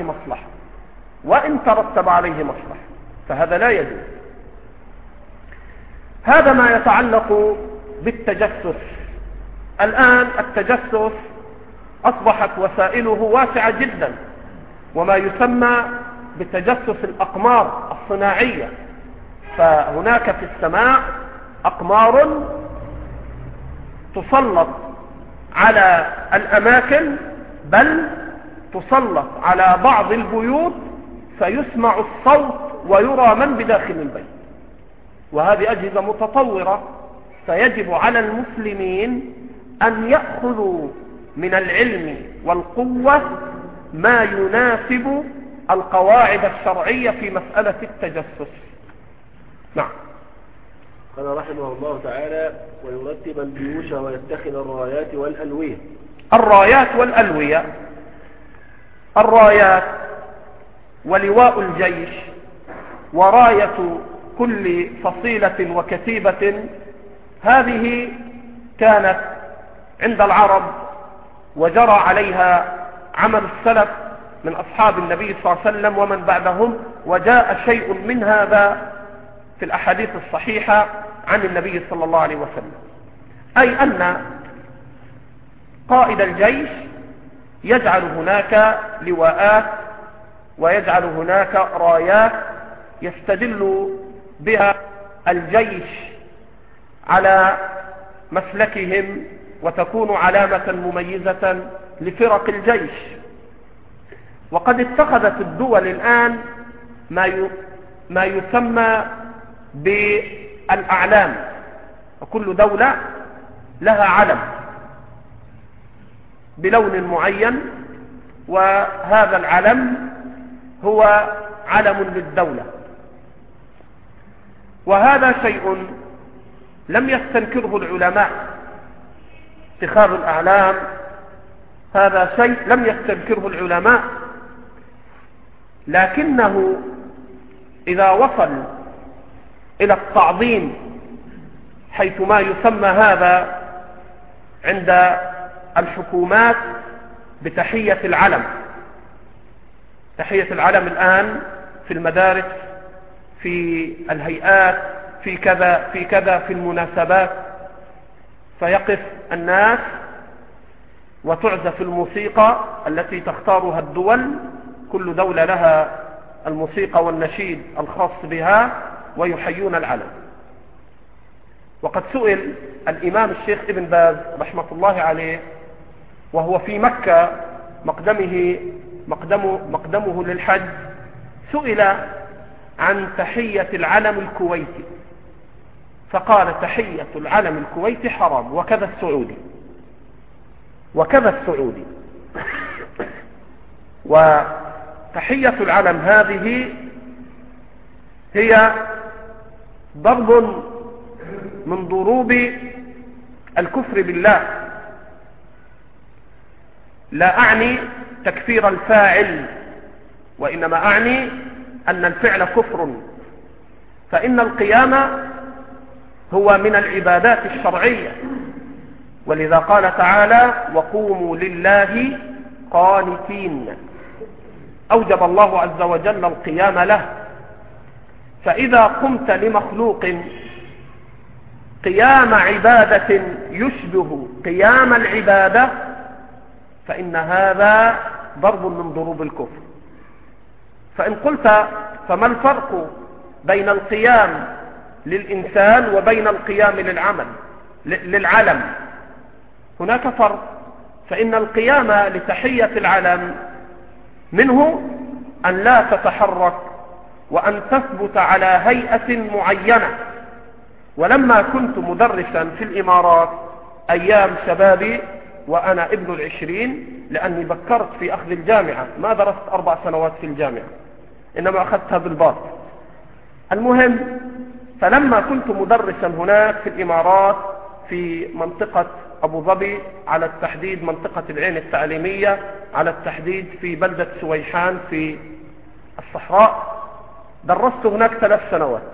عليه مصلحة، فهذا لا يجوز. هذا ما يتعلق بالتجسس. الآن التجسس أصبحت وسائله واسعة جدا، وما يسمى بتجسس الأقمار الصناعية، فهناك في السماء أقمار تسلط على الأماكن، بل تسلط على بعض البيوت فيسمع الصوت ويرى من بداخل البيت، وهذه أجهزة متطورة فيجب على المسلمين أن يأخذوا من العلم والقوة ما يناسب القواعد الشرعية في مسألة التجسس. نعم. قال رحمه الله تعالى: ويرتب الجيوش ويتخذ الرايات والألوية. الرايات والألوية، الرايات ولواء الجيش وراية كل فصيلة وكتيبة، هذه كانت عند العرب وجرى عليها عمل السلف من أصحاب النبي صلى الله عليه وسلم ومن بعدهم، وجاء شيء من هذا في الأحاديث الصحيحة عن النبي صلى الله عليه وسلم، أي أن قائد الجيش يجعل هناك لواءات ويجعل هناك رايات يستدل بها الجيش على مسلكهم، وتكون علامة مميزة لفرق الجيش. وقد اتخذت الدول الآن ما يسمى بالأعلام، وكل دولة لها علم بلون معين، وهذا العلم هو علم للدولة. وهذا شيء لم يستنكره العلماء، اتخاذ الأعلام هذا شيء لم يستنكره العلماء، لكنه إذا وصل إلى التعظيم حيث ما يسمى هذا عند الحكومات بتحية العلم. تحية العلم الآن في المدارس، في الهيئات، في كذا في كذا، في المناسبات، فيقف الناس وتعزف الموسيقى التي تختارها الدول، كل دولة لها الموسيقى والنشيد الخاص بها، ويحيون العلم. وقد سئل الإمام الشيخ ابن باز رحمة الله عليه وهو في مكة مقدمه للحج، سئل عن تحية العلم الكويتي، فقال: تحية العلم الكويتي حرام، وكذا السعودي. وتحية العلم هذه هي ضرب من ضروب الكفر بالله. لا أعني تكفير الفاعل، وإنما أعني أن الفعل كفر، فإن القيام هو من العبادات الشرعية، ولذا قال تعالى: وقوموا لله قانتين، أوجب الله عز وجل القيام له. فإذا قمت لمخلوق قيام عبادة يشبه قيام العبادة فإن هذا ضرب من ضروب الكفر. فإن قلت: فما الفرق بين القيام للإنسان وبين القيام للعلم؟ هناك فرق، فإن القيام لتحية العلم منه أن لا تتحرك وأن تثبت على هيئة معينة. ولما كنت مدرسا في الإمارات أيام شبابي وأنا ابن 20، لأني بكرت في أخذ الجامعة، ما درست 4 سنوات في الجامعة، إنما أخذتها بالباط. المهم، فلما كنت مدرسا هناك في الإمارات في منطقة أبو ظبي، على التحديد منطقة العين التعليمية، على التحديد في بلدة سويحان في الصحراء، درست هناك 3 سنوات،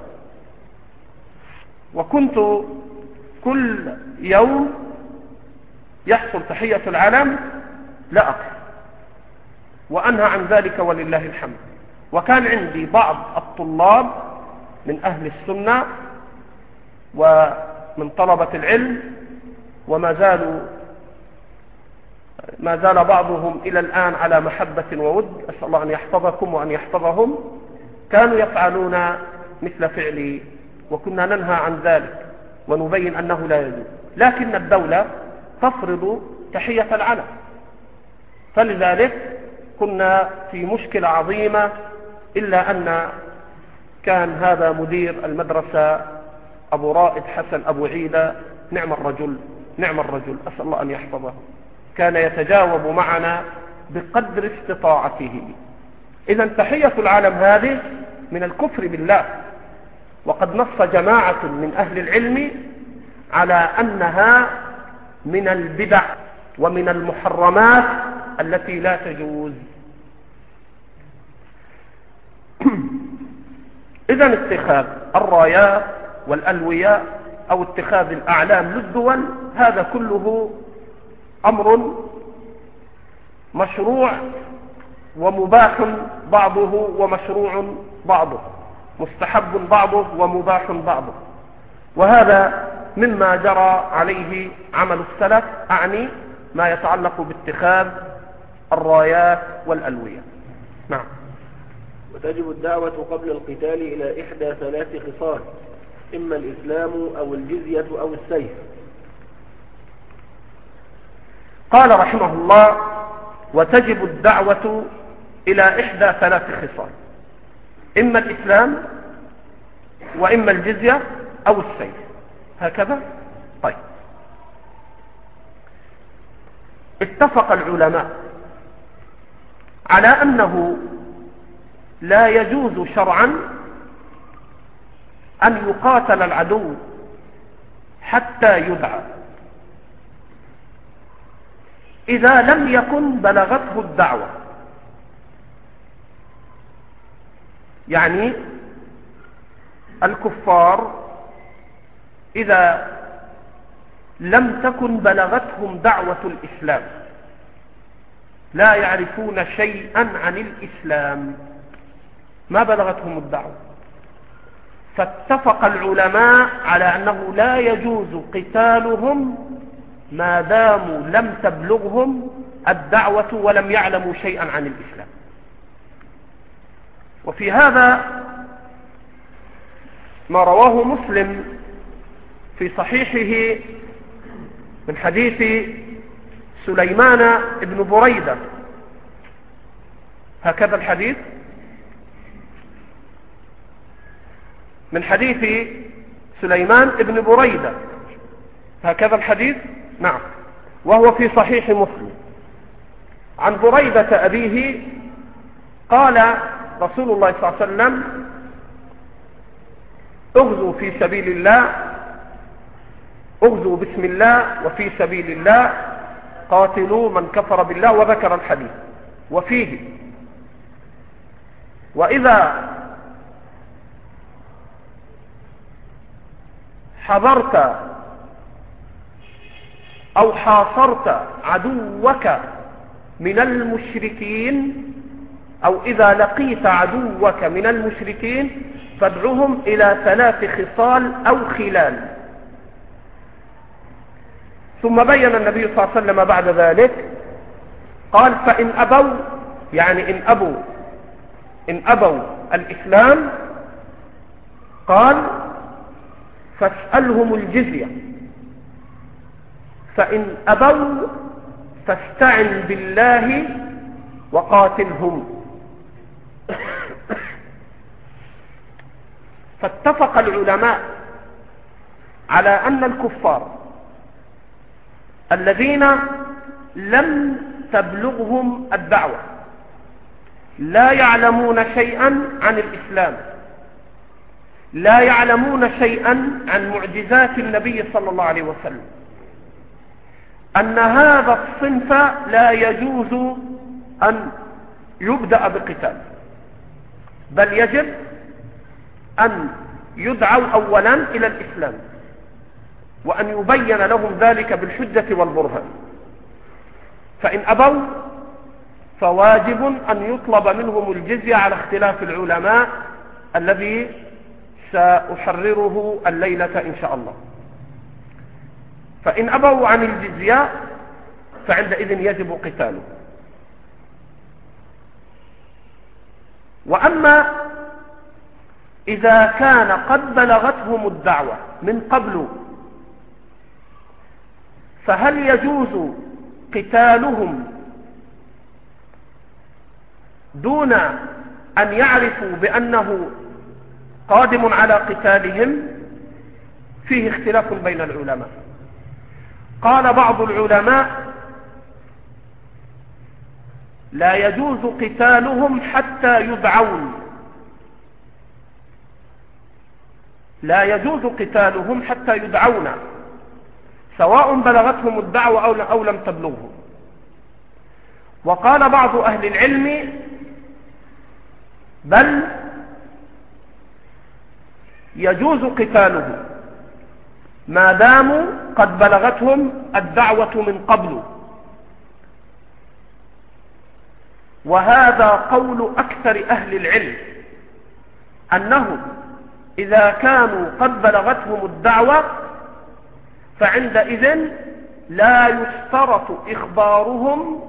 وكنت كل يوم يحصل تحية العلم لا أقف وأنهى عن ذلك ولله الحمد. وكان عندي بعض الطلاب من أهل السنة ومن طلبة العلم، وما زال بعضهم إلى الآن على محبة وود، أسأل الله أن يحفظكم وأن يحفظهم، كانوا يفعلون مثل فعلي، وكنا ننهى عن ذلك ونبين أنه لا يجوز، لكن الدولة تفرض تحية العلم. فلذلك كنا في مشكلة عظيمة، إلا أن كان هذا مدير المدرسة أبو رائد حسن أبو عيدة، نعم الرجل نعم الرجل، أسأل الله أن يحفظه، كان يتجاوب معنا بقدر استطاعته. إذا تحية العالم هذه من الكفر بالله، وقد نص جماعة من أهل العلم على أنها من البدع ومن المحرمات التي لا تجوز. إذا اتخاذ الرايات والألوية أو اتخاذ الأعلام للدول هذا كله أمر مشروع ومباح بعضه، ومشروع بعضه، مستحب بعضه ومباح بعضه، وهذا مما جرى عليه عمل السلف، أعني ما يتعلق باتخاذ الرايات والألوية. نعم. وتجب الدعوة قبل القتال إلى إحدى 3 خصال، إما الإسلام أو الجزية أو السيف. قال رحمه الله: وتجب الدعوة إلى إحدى 3 خصال، إما الإسلام وإما الجزية أو السيف، هكذا. طيب، اتفق العلماء على أنه لا يجوز شرعا أن يقاتل العدو حتى يدعى، إذا لم يكن بلغته الدعوة. يعني الكفار إذا لم تكن بلغتهم دعوة الإسلام، لا يعرفون شيئا عن الإسلام، ما بلغتهم الدعوة، فاتفق العلماء على أنه لا يجوز قتالهم ما داموا لم تبلغهم الدعوة ولم يعلموا شيئا عن الإسلام. وفي هذا ما رواه مسلم في صحيحه من حديث سليمان بن بريدة، هكذا الحديث، من حديث سليمان بن بريدة، هكذا الحديث. نعم، وهو في صحيح مسلم عن بريدة أبيه قال رسول الله صلى الله عليه وسلم: اغزوا في سبيل الله، اغزوا بسم الله وفي سبيل الله، قاتلوا من كفر بالله، وذكر الحديث. وفيه: وإذا حضرت أو حاصرت عدوك من المشركين، أو إذا لقيت عدوك من المشركين فادعهم إلى 3 خصال أو خلال. ثم بين النبي صلى الله عليه وسلم بعد ذلك قال: فإن أبوا، يعني إن أبوا الإسلام، قال: فاسألهم الجزية، فإن أبوا فاستعن بالله وقاتلهم. فاتفق العلماء على أن الكفار الذين لم تبلغهم الدعوة، لا يعلمون شيئا عن الإسلام، لا يعلمون شيئا عن معجزات النبي صلى الله عليه وسلم، أن هذا الصنف لا يجوز أن يبدأ بقتال، بل يجب أن يدعوا أولا إلى الإسلام، وأن يبين لهم ذلك بالحجة والبرهان. فإن أبوا فواجب أن يطلب منهم الجزية على اختلاف العلماء الذي سأحرره الليلة إن شاء الله. فإن أبوا عن الجزية فعندئذ يجب قتاله. وأما إذا كان قد بلغتهم الدعوة من قبل، فهل يجوز قتالهم دون أن يعرفوا بأنه قادم على قتالهم؟ فيه اختلاف بين العلماء. قال بعض العلماء لا يجوز قتالهم حتى يدعون، لا يجوز قتالهم حتى يدعون، سواء بلغتهم الدعوة أو لم تبلغهم. وقال بعض أهل العلم بل يجوز قتالهم ما داموا قد بلغتهم الدعوة من قبل، وهذا قول أكثر أهل العلم، أنهم إذا كانوا قد بلغتهم الدعوة فعندئذ لا يشترط إخبارهم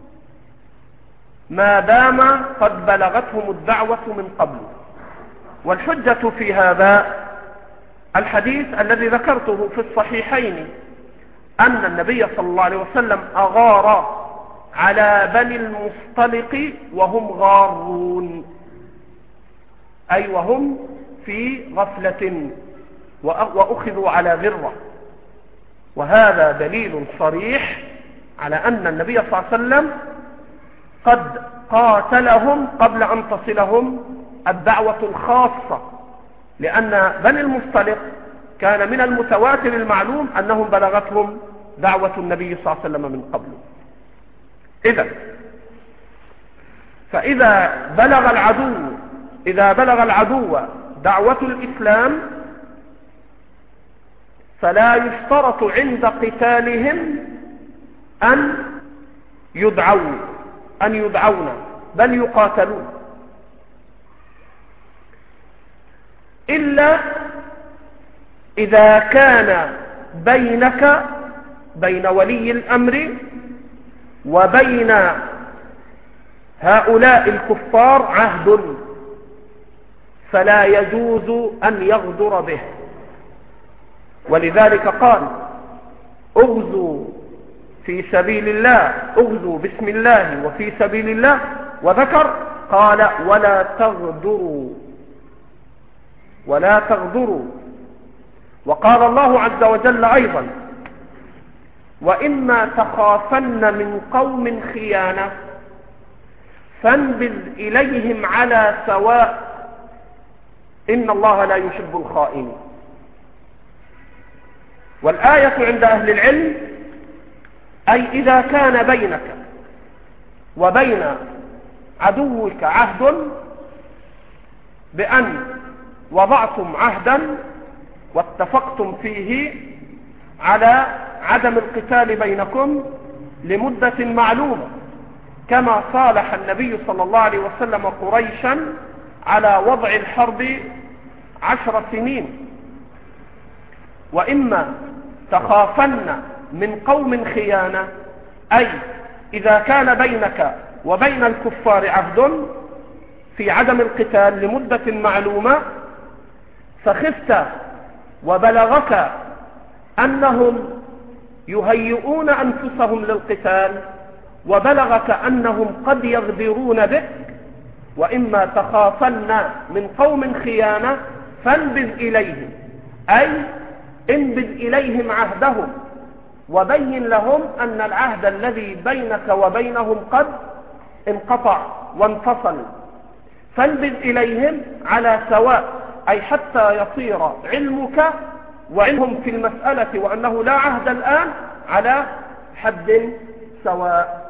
ما دام قد بلغتهم الدعوة من قبل. والحجة في هذا الحديث الذي ذكرته في الصحيحين، أن النبي صلى الله عليه وسلم أغار على بني المصطلق وهم غارون، أي وهم في غفلة وأخذوا على غرة. وهذا دليل صريح على أن النبي صلى الله عليه وسلم قد قاتلهم قبل أن تصلهم الدعوة الخاصة، لأن بني المصطلق كان من المتواتر المعلوم أنهم بلغتهم دعوة النبي صلى الله عليه وسلم من قبل. فإذا بلغ العدو دعوة الإسلام فلا يشترط عند قتالهم أن يدعون بل يقاتلون، إلا إذا كان بينك بين ولي الأمر وبين هؤلاء الكفار عهد، فلا يجوز أن يغدر به. ولذلك قال اغزوا في سبيل الله، اغزوا بسم الله وفي سبيل الله، وذكر قال ولا تغدروا. وقال الله عز وجل أيضا وإما تخافن من قوم خيانة فانبذ إليهم على سواء إن الله لا يحب الخائنين. والآية عند أهل العلم أي إذا كان بينك وبين عدوك عهد بأن وضعتم عهدا واتفقتم فيه على عدم القتال بينكم لمدة معلومة، كما صالح النبي صلى الله عليه وسلم قريشا على وضع الحرب 10 سنين. وإما تخافن من قوم خيانة أي إذا كان بينك وبين الكفار عهد في عدم القتال لمدة معلومة، فخفت وبلغك أنهم يهيئون أنفسهم للقتال، وبلغك أنهم قد يغدرون بك، وإما تخافن من قوم خيانة فانبذ إليهم، أي انبذ إليهم عهدهم وبين لهم أن العهد الذي بينك وبينهم قد انقطع وانفصل، فانبذ إليهم على سواء، أي حتى يصير علمك وعلمهم في المسألة وأنه لا عهد الآن على حد سواء.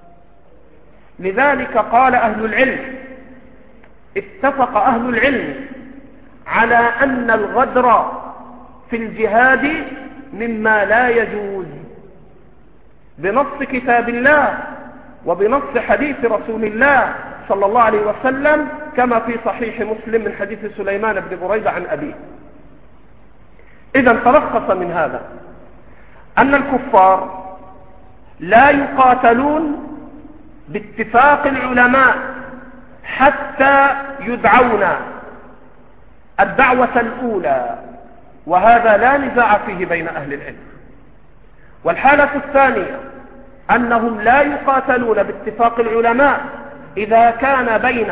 لذلك قال أهل العلم، اتفق أهل العلم على أن الغدر في الجهاد مما لا يجوز بنص كتاب الله وبنص حديث رسول الله صلى الله عليه وسلم، كما في صحيح مسلم من حديث سليمان بن بريدة عن أبيه. إذن تلخص من هذا أن الكفار لا يقاتلون باتفاق العلماء حتى يدعون الدعوة الأولى، وهذا لا نزاع فيه بين أهل العلم. والحالة الثانية أنهم لا يقاتلون باتفاق العلماء إذا كان بين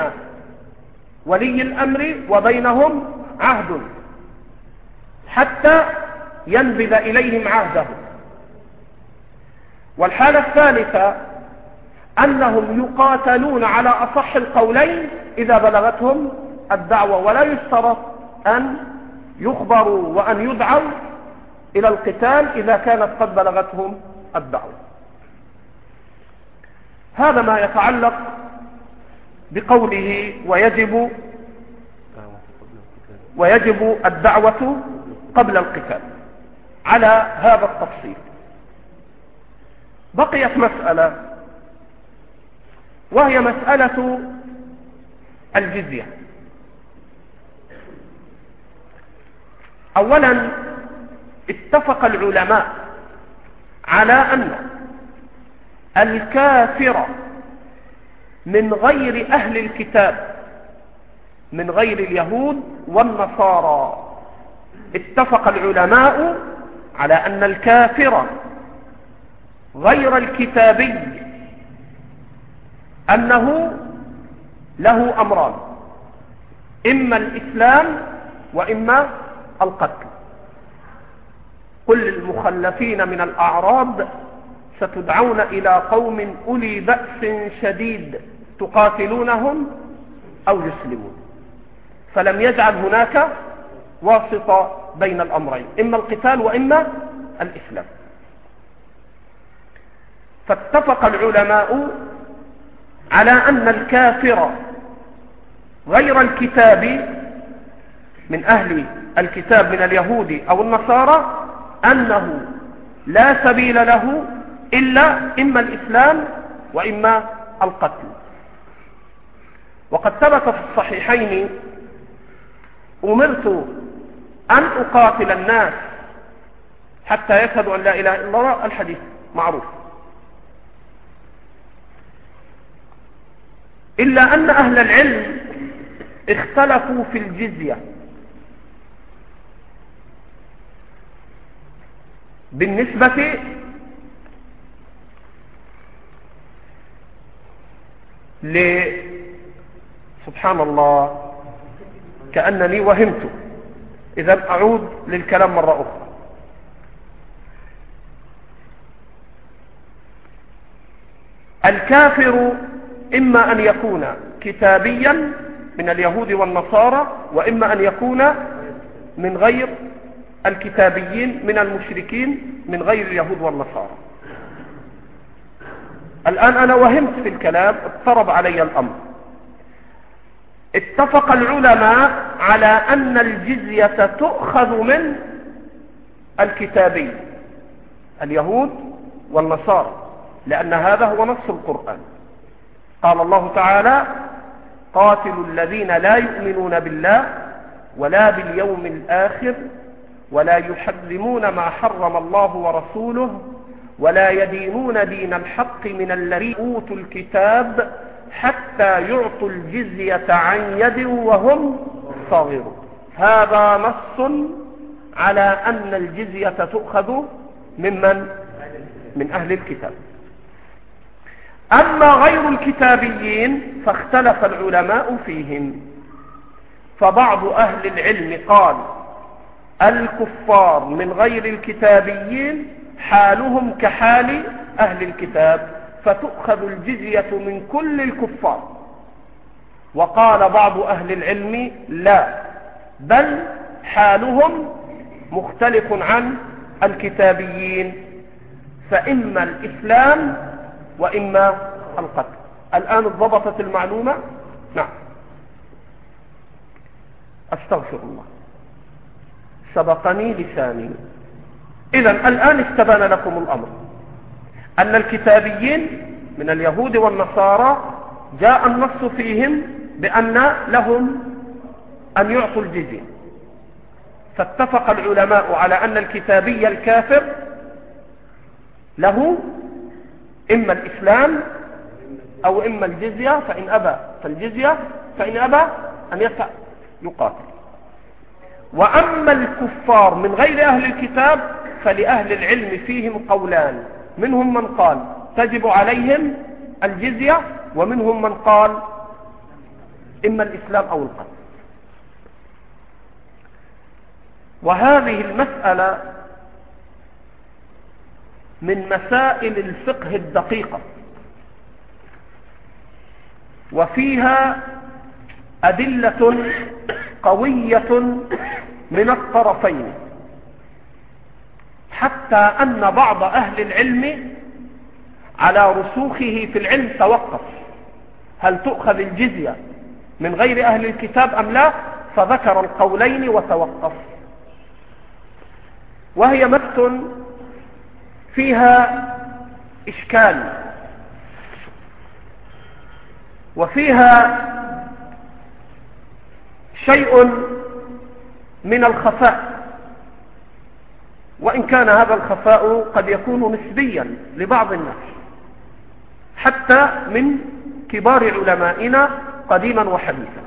ولي الأمر وبينهم عهد حتى ينبذ إليهم عهده. والحالة الثالثة أنهم يقاتلون على أصح القولين إذا بلغتهم الدعوة، ولا يشترط أن يخبروا وأن يدعوا إلى القتال إذا كانت قد بلغتهم الدعوة. هذا ما يتعلق بقوله ويجب الدعوة قبل القتال على هذا التفصيل. بقيت مسألة، وهي مسألة الجزية. أولا اتفق العلماء على أن الكافر من غير أهل الكتاب، من غير اليهود والنصارى، اتفق العلماء على أن الكافر غير الكتابي أنه له أمران: إما الإسلام وإما القتل. قل للمخلفين من الأعراب ستدعون إلى قوم أولي بأس شديد تقاتلونهم أو يسلمون. فلم يجعل هناك واسطة بين الأمرين، إما القتال وإما الإسلام. فاتفق العلماء على أن الكافر غير الكتاب من أهل الكتاب من اليهود أو النصارى أنه لا سبيل له إلا إما الإسلام وإما القتل. وقد ثبت في الصحيحين: أمرت أن أقاتل الناس حتى يشهدوا أن لا إله إلا الله. الحديث معروف. إلا أن أهل العلم اختلفوا في الجزية بالنسبة سبحان الله، كأنني وهمت. إذا أعود للكلام مرة أخرى. الكافر إما أن يكون كتابيا من اليهود والنصارى، وإما أن يكون من غير الكتابيين من المشركين من غير اليهود والنصارى. الآن أنا وهمت في الكلام، اضطرب علي الأمر. اتفق العلماء على أن الجزية تؤخذ من الكتابي اليهود والنصارى، لأن هذا هو نص القرآن. قال الله تعالى: قاتلوا الذين لا يؤمنون بالله ولا باليوم الآخر ولا يحرمون ما حرم الله ورسوله ولا يدينون دين الحق من الذين أوتوا الكتاب حتى يعطوا الجزية عن يد وهم صاغرون. هذا نص على أن الجزية تؤخذ من أهل الكتاب. أما غير الكتابيين فاختلف العلماء فيهم، فبعض أهل العلم قال: الكفار من غير الكتابيين حالهم كحال أهل الكتاب، فتؤخذ الجزية من كل الكفار. وقال بعض أهل العلم: لا، بل حالهم مختلف عن الكتابيين، فإما الإسلام وإما القتل. الآن ضبطت المعلومة؟ نعم. أستغفر الله، سبقني لساني. إذن الآن استبان لكم الأمر أن الكتابيين من اليهود والنصارى جاء النص فيهم بأن لهم أن يعطوا الجزية، فاتفق العلماء على أن الكتابي الكافر له إما الإسلام أو إما الجزية، فإن أبى فالجزية، فإن أبى أن يقاتل. وأما الكفار من غير أهل الكتاب فلأهل العلم فيهم قولان: منهم من قال تجب عليهم الجزية، ومنهم من قال إما الإسلام أو القتل. وهذه المسألة من مسائل الفقه الدقيقة، وفيها أدلة قوية من الطرفين، حتى أن بعض أهل العلم على رسوخه في العلم توقف هل تؤخذ الجزية من غير أهل الكتاب أم لا، فذكر القولين وتوقف. وهي مسألة فيها إشكال وفيها شيء من الخفاء، وإن كان هذا الخفاء قد يكون نسبيا لبعض الناس حتى من كبار علمائنا قديما وحديثا.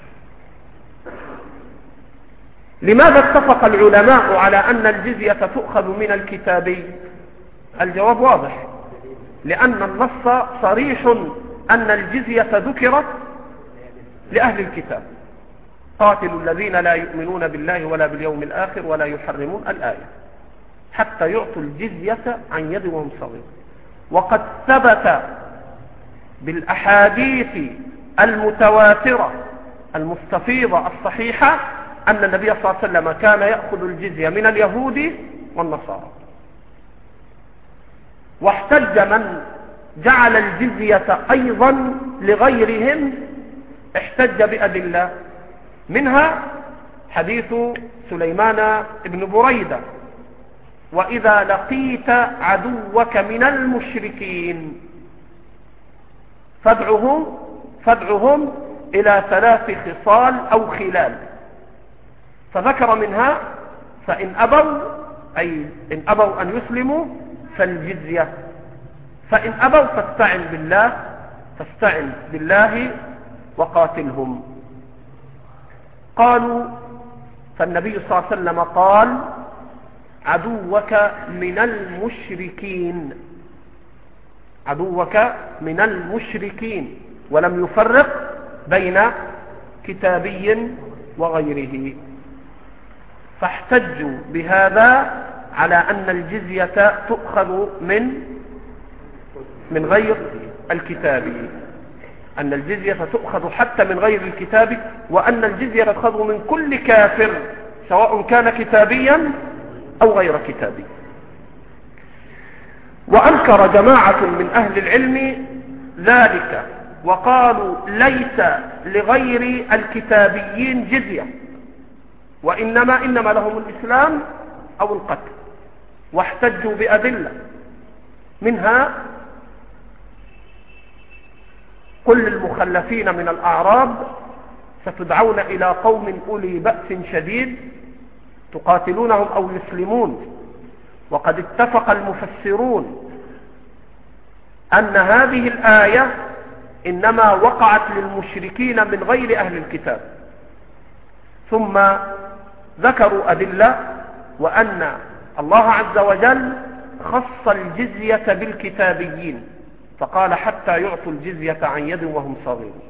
لماذا اتفق العلماء على أن الجزية تؤخذ من الكتابي؟ الجواب واضح، لأن النص صريح أن الجزية ذكرت لأهل الكتاب: قاتلوا الذين لا يؤمنون بالله ولا باليوم الآخر ولا يحرمون الآية حتى يعطوا الجزية عن يد وهم صغيرون. وقد ثبت بالأحاديث المتواترة المستفيضة الصحيحة أن النبي صلى الله عليه وسلم كان يأخذ الجزية من اليهود والنصارى. واحتج من جعل الجزية أيضا لغيرهم، احتج بأدلة، منها حديث سليمان بن بريدة: وإذا لقيت عدوك من المشركين فادعهم إلى 3 خصال أو خلال، فذكر منها: فإن أبوا، أي إن أبوا أن يسلموا فالجزية، فإن أبوا فاستعن بالله وقاتلهم. قالوا، فالنبي صلى الله عليه وسلم قال: عدوك من المشركين، عدوك من المشركين، ولم يفرق بين كتابي وغيره. فاحتجوا بهذا على أن الجزية تؤخذ من غير الكتاب، أن الجزية تؤخذ حتى من غير الكتاب، وأن الجزية تؤخذ من كل كافر سواء كان كتابيا أو غير كتابي. وأنكر جماعة من أهل العلم ذلك وقالوا: ليس لغير الكتابيين جزية، إنما لهم الإسلام أو القتل. واحتجوا بأدلة، منها: كل المخلفين من الأعراب ستدعون إلى قوم أولي بأس شديد تقاتلونهم أو يسلمون. وقد اتفق المفسرون أن هذه الآية إنما وقعت للمشركين من غير أهل الكتاب. ثم ذكروا أدلة، وأن الله عز وجل خص الجزية بالكتابيين، فقال: حتى يعطوا الجزية عن يد وهم صغيرون.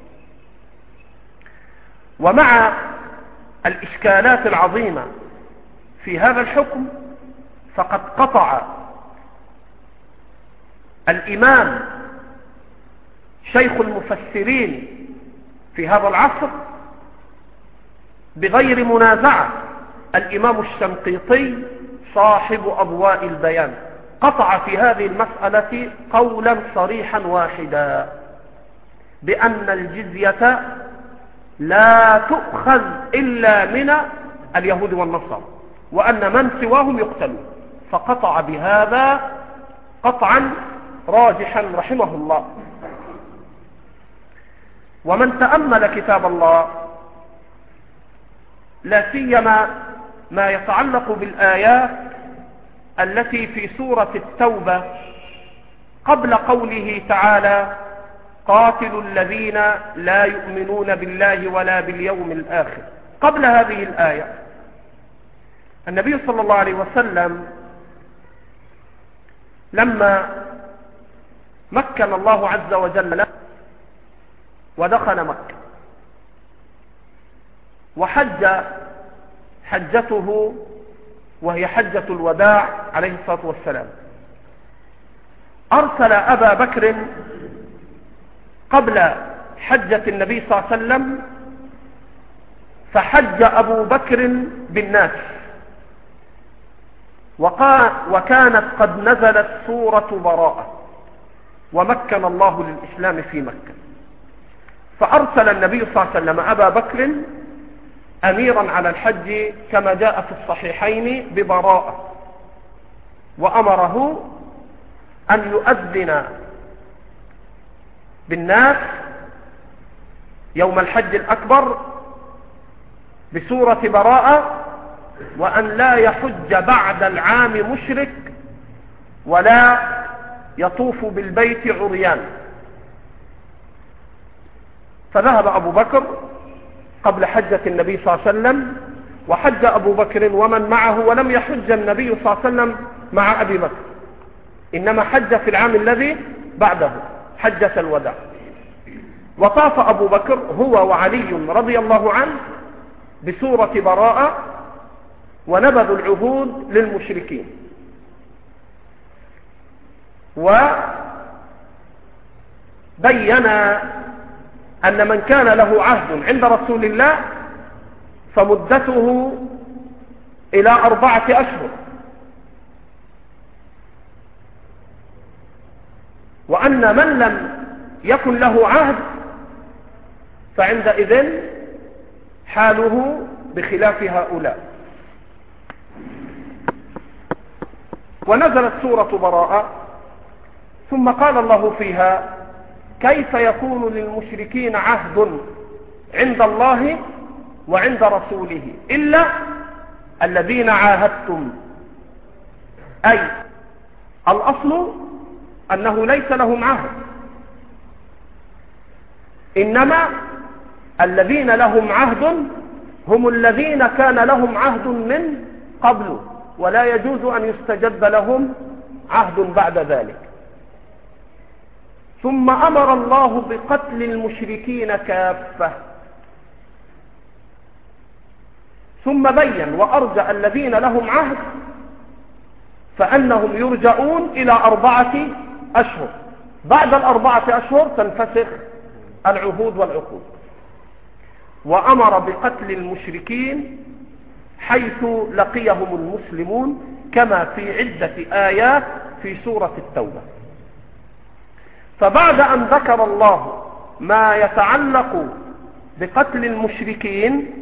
ومع الإشكالات العظيمة في هذا الحكم، فقد قطع الإمام شيخ المفسرين في هذا العصر بغير منازعة، الإمام الشنقيطي صاحب أضواء البيان، قطع في هذه المسألة قولا صريحا واحدا بأن الجزية لا تؤخذ إلا من اليهود والنصارى، وأن من سواهم يقتلون. فقطع بهذا قطعا راجحا رحمه الله. ومن تأمل كتاب الله، لا سيما ما يتعلق بالآيات التي في سورة التوبة قبل قوله تعالى: قاتلوا الذين لا يؤمنون بالله ولا باليوم الآخر، قبل هذه الآية النبي صلى الله عليه وسلم لما مكن الله عز وجل له ودخل مكة وحج حجته وهي حجة الوداع عليه الصلاة والسلام، أرسل أبا بكر قبل حجة النبي صلى الله عليه وسلم، فحج أبو بكر بالناس، وكانت قد نزلت سورة براءة، ومكن الله للإسلام في مكة. فأرسل النبي صلى الله عليه وسلم أبا بكر أميرا على الحج كما جاء في الصحيحين ببراءة، وأمره أن يؤذن بالناس يوم الحج الأكبر بسورة براءة، وأن لا يحج بعد العام مشرك ولا يطوف بالبيت عريان. فذهب أبو بكر قبل حجة النبي صلى الله عليه وسلم، وحج أبو بكر ومن معه، ولم يحج النبي صلى الله عليه وسلم مع أبي بكر، إنما حج في العام الذي بعده حجة الوداع. وطاف أبو بكر هو وعلي رضي الله عنه بسورة براءة، ونبذوا العهود للمشركين، وبين أن من كان له عهد عند رسول الله فمدته إلى 4 أشهر، وأن من لم يكن له عهد فعندئذ حاله بخلاف هؤلاء. ونزلت سورة براءة، ثم قال الله فيها: كيف يكون للمشركين عهد عند الله وعند رسوله إلا الذين عاهدتم. أي الأصل أنه ليس لهم عهد، إنما الذين لهم عهد هم الذين كان لهم عهد من قبل، ولا يجوز أن يستجد لهم عهد بعد ذلك. ثم أمر الله بقتل المشركين كافة، ثم بين وأرجع الذين لهم عهد فأنهم يرجعون إلى 4 أشهر، بعد 4 أشهر تنفسخ العهود والعقود. وأمر بقتل المشركين حيث لقيهم المسلمون، كما في عدة آيات في سورة التوبة. فبعد أن ذكر الله ما يتعلق بقتل المشركين،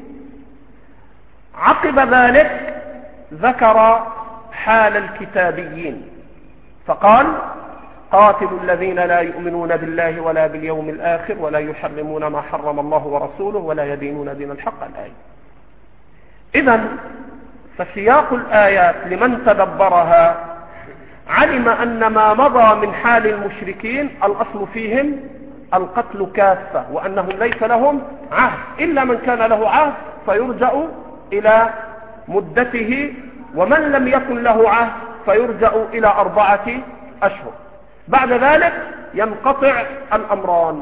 عقب ذلك ذكر حال الكتابيين، فقال: قاتلوا الذين لا يؤمنون بالله ولا باليوم الآخر ولا يحرمون ما حرم الله ورسوله ولا يدينون دين الحق. الآية. إذن فسياق الآيات لمن تدبرها علم أن ما مضى من حال المشركين الأصل فيهم القتل كافة، وأنهم ليس لهم عهد، إلا من كان له عهد فيرجع إلى مدته، ومن لم يكن له عهد فيرجع إلى 4 أشهر. بعد ذلك ينقطع الأمران.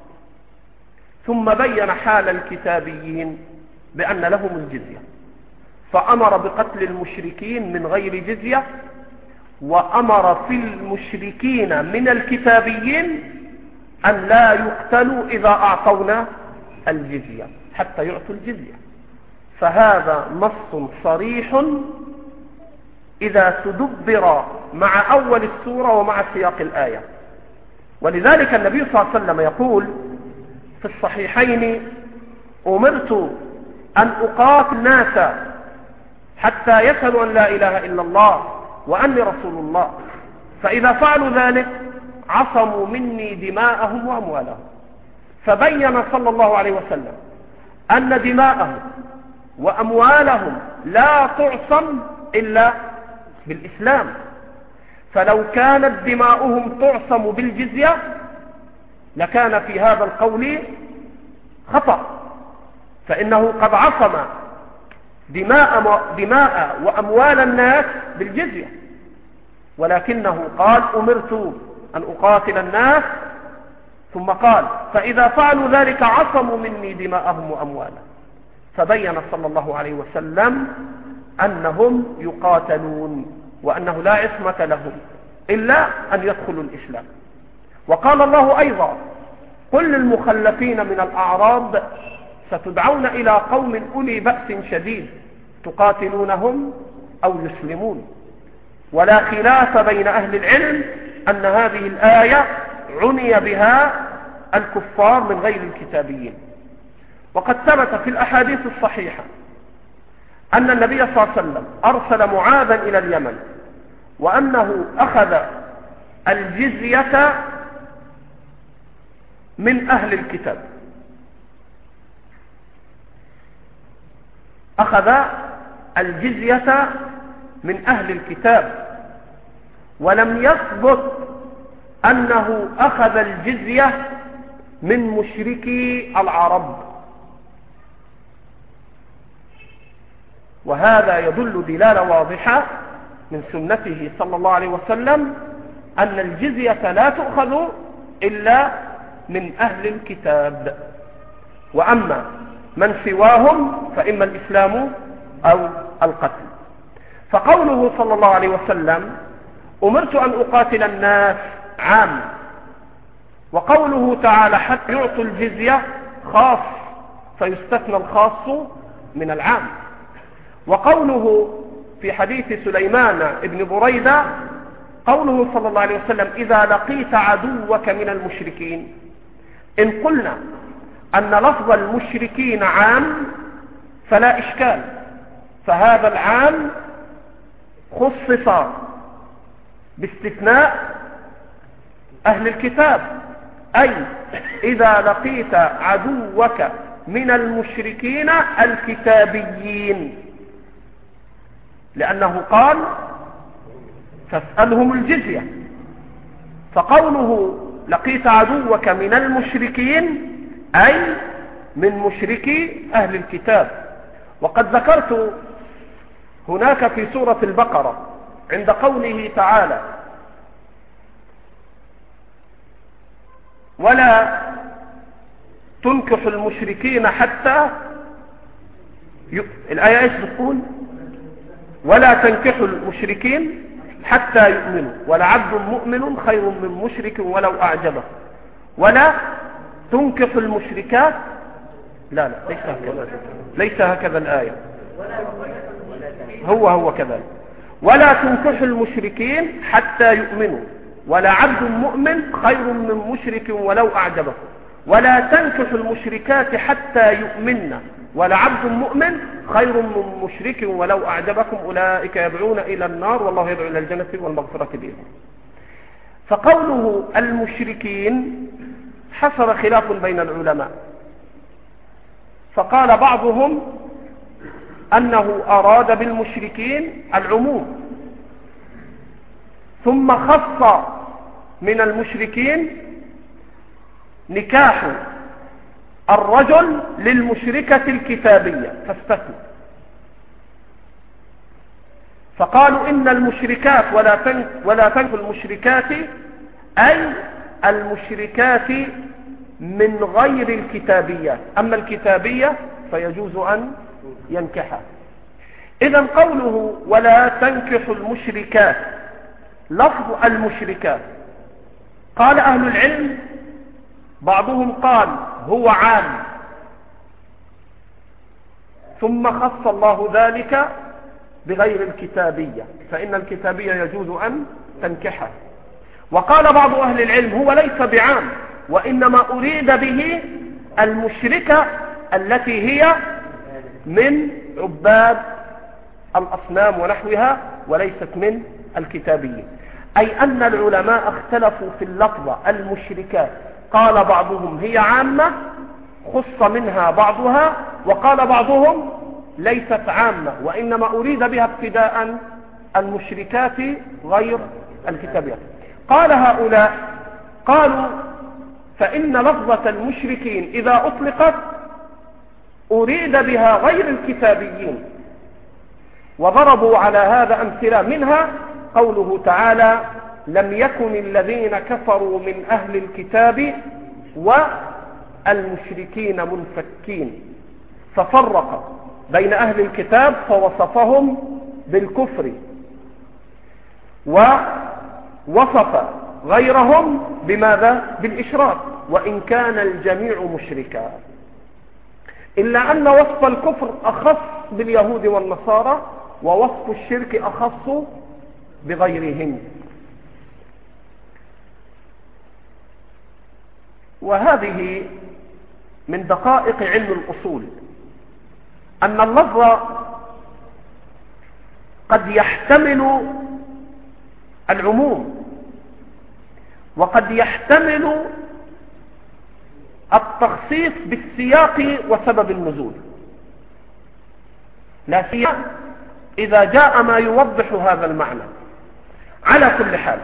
ثم بين حال الكتابيين بأن لهم الجزية، فأمر بقتل المشركين من غير جزية، وأمر في المشركين من الكتابيين أن لا يقتلوا إذا أعطونا الجزية حتى يعطوا الجزية. فهذا نص صريح إذا تدبر مع أول السورة ومع سياق الآية. ولذلك النبي صلى الله عليه وسلم يقول في الصحيحين: أمرت أن أقاتل الناس حتى يشهدوا أن لا إله إلا الله وأني رسول الله، فإذا فعلوا ذلك عصموا مني دماءهم وأموالهم. فبين صلى الله عليه وسلم أن دماءهم وأموالهم لا تعصم إلا بالإسلام، فلو كانت دماؤهم تعصم بالجزية لكان في هذا القول خطأ، فإنه قد عصم دماء وأموال الناس بالجزية، ولكنه قال: أمرت أن أقاتل الناس، ثم قال: فإذا فعلوا ذلك عصموا مني دماءهم وأموالهم. فبين صلى الله عليه وسلم أنهم يقاتلون، وأنه لا عصمة لهم إلا أن يدخلوا الإسلام. وقال الله أيضا: قل للمخلفين من الأعراب ستدعون إلى قوم أولي بأس شديد تقاتلونهم أو يسلمون. ولا خلاف بين أهل العلم أن هذه الآية عني بها الكفار من غير الكتابيين. وقد ثبت في الأحاديث الصحيحة أن النبي صلى الله عليه وسلم أرسل معاذا إلى اليمن، وأنه أخذ الجزية من أهل الكتاب، أخذ الجزية من أهل الكتاب، ولم يثبت أنه أخذ الجزية من مشركي العرب. وهذا يدل دلالة واضحة من سنته صلى الله عليه وسلم أن الجزية لا تؤخذ إلا من أهل الكتاب، وأما من سواهم فإما الإسلام أو القتل. فقوله صلى الله عليه وسلم: أمرت أن أقاتل الناس عام، وقوله تعالى: حتى يعطوا الجزية خاص، فيستثنى الخاص من العام. وقوله في حديث سليمان بن بريدة قوله صلى الله عليه وسلم: إذا لقيت عدوك من المشركين، إن قلنا أن لفظ المشركين عام فلا إشكال، فهذا العام خصص باستثناء أهل الكتاب، أي إذا لقيت عدوك من المشركين الكتابيين، لأنه قال: فاسألهم الجزية. فقوله لقيت عدوك من المشركين أي من مشركي أهل الكتاب. وقد ذكرت هناك في سورة البقرة عند قوله تعالى: ولا تنكح المشركين حتى الآية ايش بتقول؟ ولا تنكحوا المشركين حتى يؤمنوا، ولعبد مؤمن خير من مشرك ولو أعجبه. ولا تنكحوا المشركات، لا ليس هكذا الآية، هو كذلك. ولا تنكحوا المشركين حتى يؤمنوا، ولعبد مؤمن خير من مشرك ولو أعجبه. ولا تنكحوا المشركات حتى يؤمنن، ولعبد مؤمن خير من مشرك ولو أعجبكم، أولئك يدعون إلى النار والله يدعو إلى الجنة والمغفرة بإذنه. فقوله المشركين حصل خلاف بين العلماء، فقال بعضهم أنه أراد بالمشركين العموم، ثم خص من المشركين نكاح الرجل للمشركة الكتابية فاستثنى. فقالوا إن المشركات ولا تنكحوا المشركات أي المشركات من غير الكتابية، أما الكتابية فيجوز أن ينكحها. إذن قوله ولا تنكحوا المشركات، لفظ المشركات قال أهل العلم بعضهم قال هو عام، ثم خص الله ذلك بغير الكتابية، فإن الكتابية يجوز أن تنكحها. وقال بعض أهل العلم هو ليس بعام، وإنما أريد به المشركة التي هي من عباد الأصنام ونحوها، وليست من الكتابيين. أي أن العلماء اختلفوا في اللفظة المشركات، قال بعضهم هي عامة خص منها بعضها، وقال بعضهم ليست عامة وإنما أريد بها ابتداء المشركات غير الكتابيات. قال هؤلاء قالوا فإن لفظة المشركين إذا أطلقت أريد بها غير الكتابيين، وضربوا على هذا أمثلة، منها قوله تعالى لم يكن الذين كفروا من أهل الكتاب والمشركين منفكين، ففرق بين أهل الكتاب فوصفهم بالكفر، وصف غيرهم بماذا؟ بالإشراك، وإن كان الجميع مشركا، إلا أن وصف الكفر أخص باليهود والنصارى، ووصف الشرك أخص بغيرهم. وهذه من دقائق علم الأصول، أن اللفظ قد يحتمل العموم، وقد يحتمل التخصيص بالسياق وسبب النزول، لا سيما إذا جاء ما يوضح هذا المعنى. على كل حال،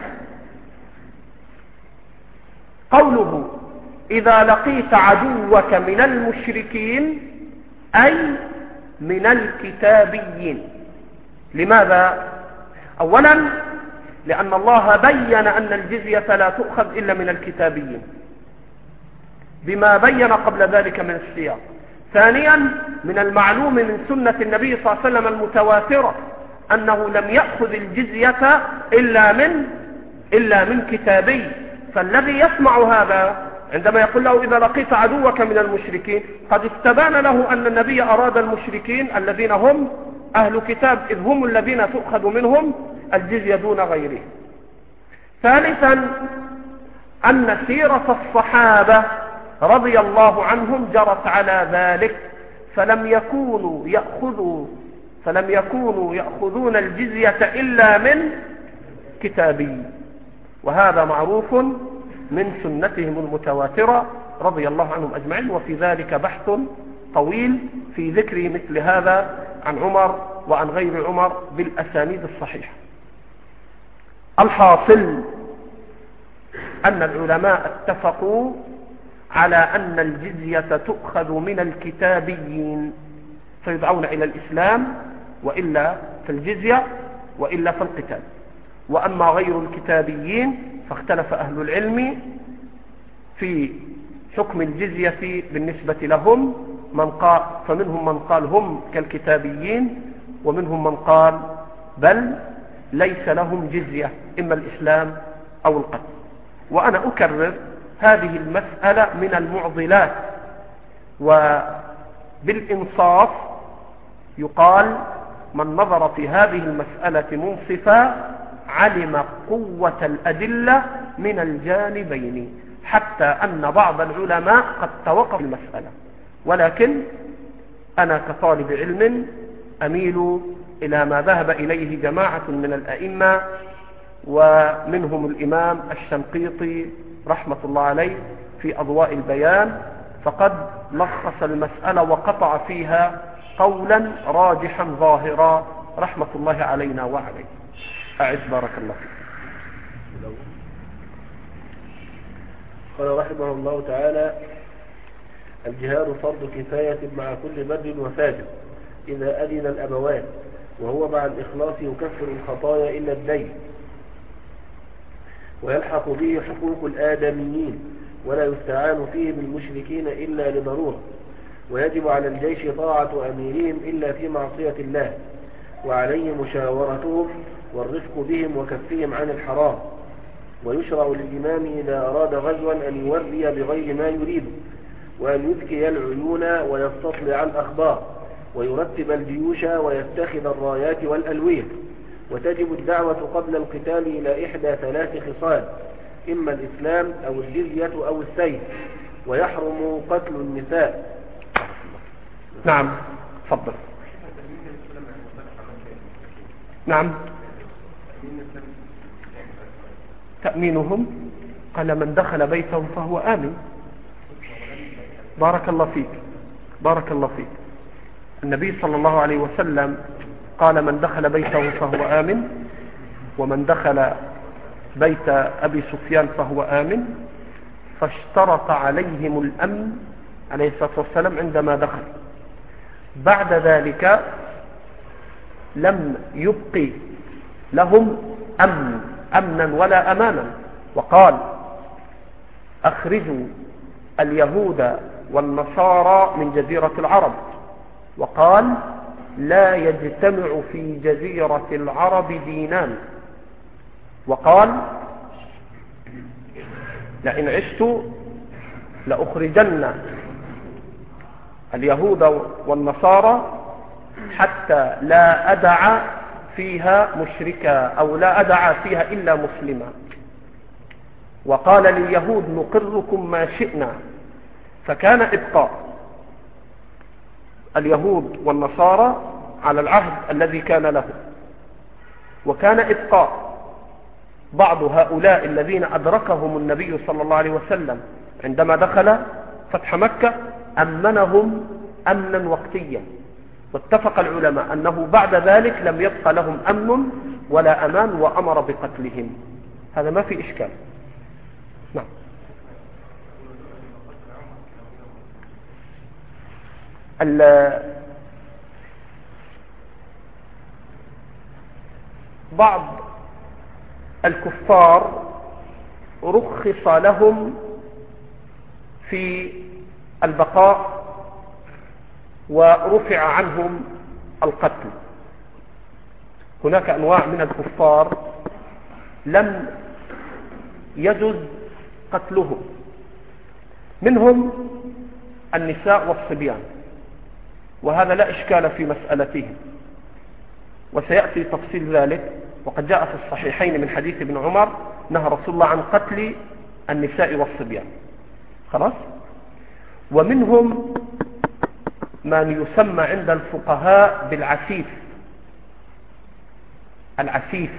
قوله إذا لقيت عدوك من المشركين أي من الكتابيين. لماذا؟ أولا لأن الله بين أن الجزية لا تؤخذ إلا من الكتابيين بما بين قبل ذلك من السياق. ثانيا من المعلوم من سنة النبي صلى الله عليه وسلم المتواترة أنه لم يأخذ الجزية إلا من كتابي. فالذي يسمع هذا عندما يقول له إذا لقيت عدوك من المشركين، قد استبان له أن النبي أراد المشركين الذين هم أهل كتاب، إذ هم الذين تؤخذ منهم الجزية دون غيره. ثالثا أن سيرة الصحابة رضي الله عنهم جرت على ذلك، فلم يكونوا يأخذون الجزية إلا من كتابي، وهذا معروف من سنتهم المتواترة رضي الله عنهم أجمعين. وفي ذلك بحث طويل في ذكر مثل هذا عن عمر وعن غير عمر بالأسانيد الصحيحة. الحاصل أن العلماء اتفقوا على أن الجزية تؤخذ من الكتابيين، فيدعون إلى الإسلام وإلا في الجزية وإلا في القتال. وأما غير الكتابيين فاختلف أهل العلم في حكم الجزية بالنسبة لهم، فمنهم من قال هم كالكتابيين، ومنهم من قال بل ليس لهم جزية، إما الإسلام أو القتل. وأنا أكرر هذه المسألة من المعضلات، وبالإنصاف يقال من نظر في هذه المسألة منصفا علم قوة الأدلة من الجانبين، حتى أن بعض العلماء قد توقف المسألة. ولكن أنا كطالب علم أميل إلى ما ذهب إليه جماعة من الأئمة، ومنهم الإمام الشنقيطي رحمة الله عليه في أضواء البيان، فقد لخص المسألة وقطع فيها قولا راجحا ظاهرا رحمة الله علينا وعليه. أعز بارك الله فيك. قال رحمه الله تعالى: الجهاد فرض كفاية مع كل بر وفاجر إذا أذن الأبوان، وهو مع الإخلاص يكفر الخطايا إلا الدين، ويلحق به حقوق الآدميين، ولا يستعان فيه بالمشركين إلا لضرورة، ويجب على الجيش طاعة أميرهم إلا في معصية الله، وعليه مشاورتهم والرفق بهم وكفهم عن الحرام. ويشرع للإمام إذا أراد غزوا أن يوري بغير ما يريد، وأن يذكي العيون ويستطلع الأخبار، ويرتب الجيوش ويتخذ الرايات والألوية. وتجب الدعوة قبل القتال إلى إحدى 3 خصال: إما الإسلام أو الجزية أو السيف، ويحرم قتل النساء. نعم، تفضل. نعم، تأمينهم قال من دخل بيته فهو آمن. بارك الله فيك، بارك الله فيك. النبي صلى الله عليه وسلم قال من دخل بيته فهو آمن، ومن دخل بيت أبي سفيان فهو آمن، فاشترط عليهم الأمن عليه الصلاة والسلام عندما دخل. بعد ذلك لم يبقي لهم أمنا ولا أمانا، وقال أخرجوا اليهود والنصارى من جزيرة العرب، وقال لا يجتمع في جزيرة العرب دينان، وقال لئن عشت لأخرجن اليهود والنصارى حتى لا أدع فيها مشركا أو لا أدع فيها إلا مسلما. وقال لليهود نقركم ما شئنا، فكان إبقاء اليهود والنصارى على العهد الذي كان له، وكان إبقاء بعض هؤلاء الذين أدركهم النبي صلى الله عليه وسلم عندما دخل فتح مكة أمنهم أمنا وقتيا، واتفق العلماء أنه بعد ذلك لم يبقى لهم أمن ولا أمان، وأمر بقتلهم. هذا ما في إشكال. نعم. بعض الكفار رخص لهم في البقاء ورفع عنهم القتل. هناك أنواع من الكفار لم يجوز قتلهم، منهم النساء والصبيان، وهذا لا إشكال في مسألتهم، وسيأتي تفصيل ذلك. وقد جاء في الصحيحين من حديث ابن عمر نهى رسول الله عن قتل النساء والصبيان. خلاص. ومنهم من يسمى عند الفقهاء بالعسيف، العسيف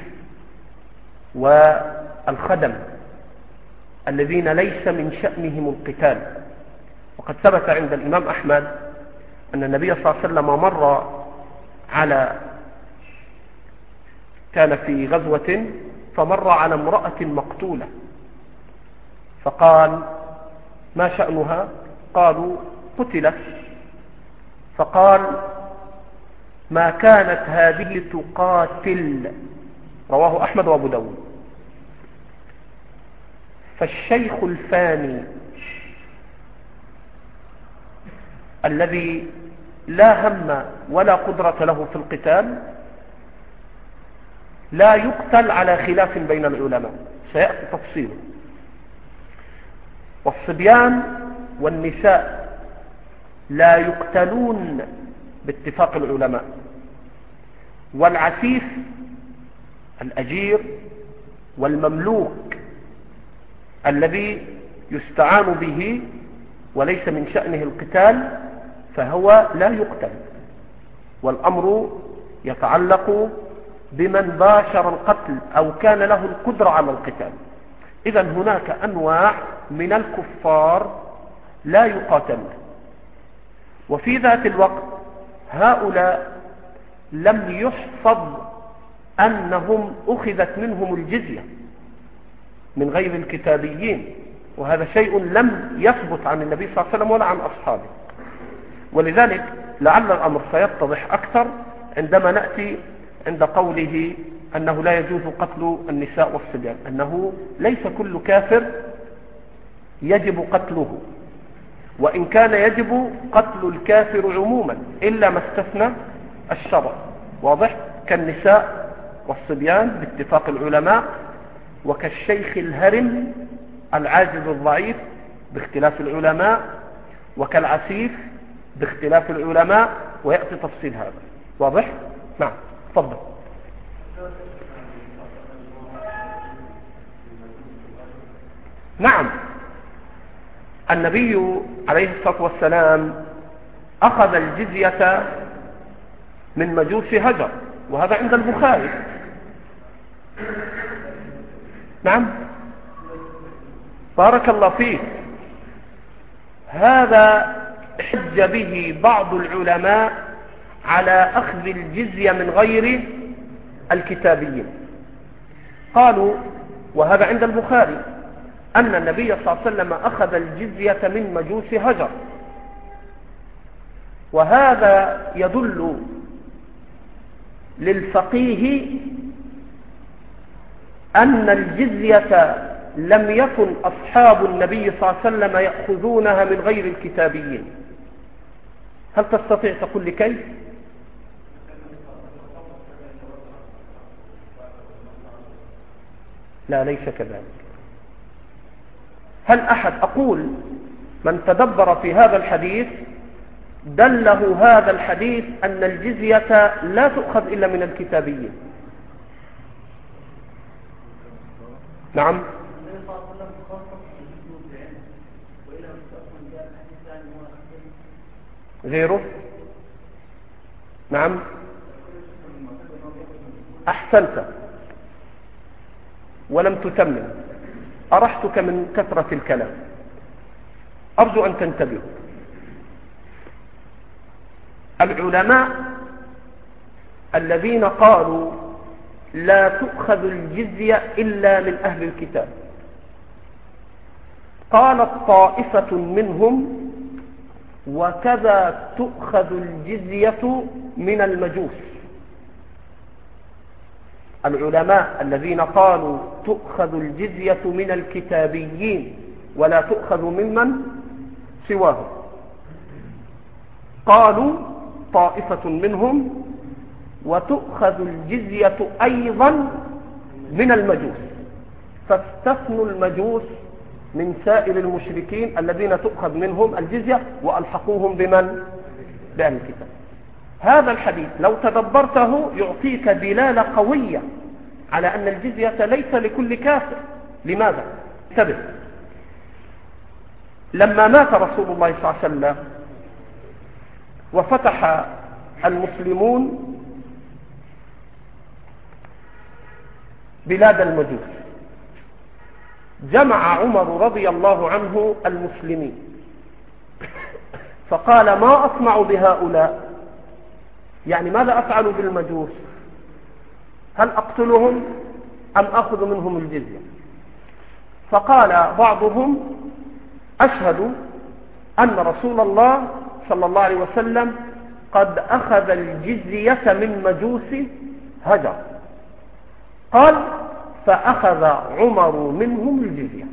والخدم الذين ليس من شأنهم القتال. وقد ثبت عند الإمام أحمد أن النبي صلى الله عليه وسلم مر كان في غزوة فمر على امرأة مقتولة، فقال ما شأنها؟ قالوا قتلت. فقال ما كانت هذه تقاتل، رواه أحمد وأبو داود. فالشيخ الفاني الذي لا هم ولا قدرة له في القتال لا يقتل على خلاف بين العلماء، سيأتي تفصيله. والصبيان والنساء لا يقتلون باتفاق العلماء. والعسيف الأجير والمملوك الذي يستعان به وليس من شأنه القتال فهو لا يقتل، والأمر يتعلق بمن باشر القتل أو كان له القدرة على القتال. إذن هناك أنواع من الكفار لا يقاتلون. وفي ذات الوقت هؤلاء لم يحفظ أنهم أخذت منهم الجزية من غير الكتابيين، وهذا شيء لم يثبت عن النبي صلى الله عليه وسلم ولا عن أصحابه. ولذلك لعل الأمر سيتضح أكثر عندما نأتي عند قوله أنه لا يجوز قتل النساء والصبيان، أنه ليس كل كافر يجب قتله، وإن كان يجب قتل الكافر عموما إلا ما استثنى الشرع. واضح؟ كالنساء والصبيان باتفاق العلماء، وكالشيخ الهرم العاجز الضعيف باختلاف العلماء، وكالعسيف باختلاف العلماء، ويأتي تفصيل هذا. واضح؟ نعم. تفضل. نعم، النبي عليه الصلاة والسلام أخذ الجزية من مجوس هجر، وهذا عند البخاري. نعم، بارك الله فيك. هذا حج به بعض العلماء على أخذ الجزية من غير الكتابيين. قالوا، وهذا عند البخاري، أن النبي صلى الله عليه وسلم أخذ الجزية من مجوس هجر، وهذا يدل للفقيه أن الجزية لم يكن أصحاب النبي صلى الله عليه وسلم يأخذونها من غير الكتابيين. هل تستطيع تقول لي كيف؟ لا، ليس كذلك. هل أحد أقول من تدبر في هذا الحديث دله هذا الحديث أن الجزية لا تؤخذ إلا من الكتابيين. نعم. غيره. نعم أحسنت ولم تتمم، أرحتك من كثرة الكلام، أرجو أن تنتبهوا. العلماء الذين قالوا لا تؤخذ الجزية إلا من أهل الكتاب قالت طائفة منهم وكذا تؤخذ الجزية من المجوس. العلماء الذين قالوا تؤخذ الجزية من الكتابيين ولا تؤخذ ممن سواهم قالوا طائفة منهم وتؤخذ الجزية أيضا من المجوس، فاستثنوا المجوس من سائر المشركين الذين تؤخذ منهم الجزية وألحقوهم بمن؟ بأهل الكتاب. هذا الحديث لو تدبرته يعطيك دلالة قوية على أن الجزية ليس لكل كافر. لماذا؟ انتبه، لما مات رسول الله صلى الله عليه وسلم وفتح المسلمون بلاد المجوس جمع عمر رضي الله عنه المسلمين فقال ما أصنع بهؤلاء؟ يعني ماذا أفعل بالمجوس؟ هل أقتلهم أم أخذ منهم الجزية؟ فقال بعضهم أشهد أن رسول الله صلى الله عليه وسلم قد أخذ الجزية من مجوس هجر. قال فأخذ عمر منهم الجزية.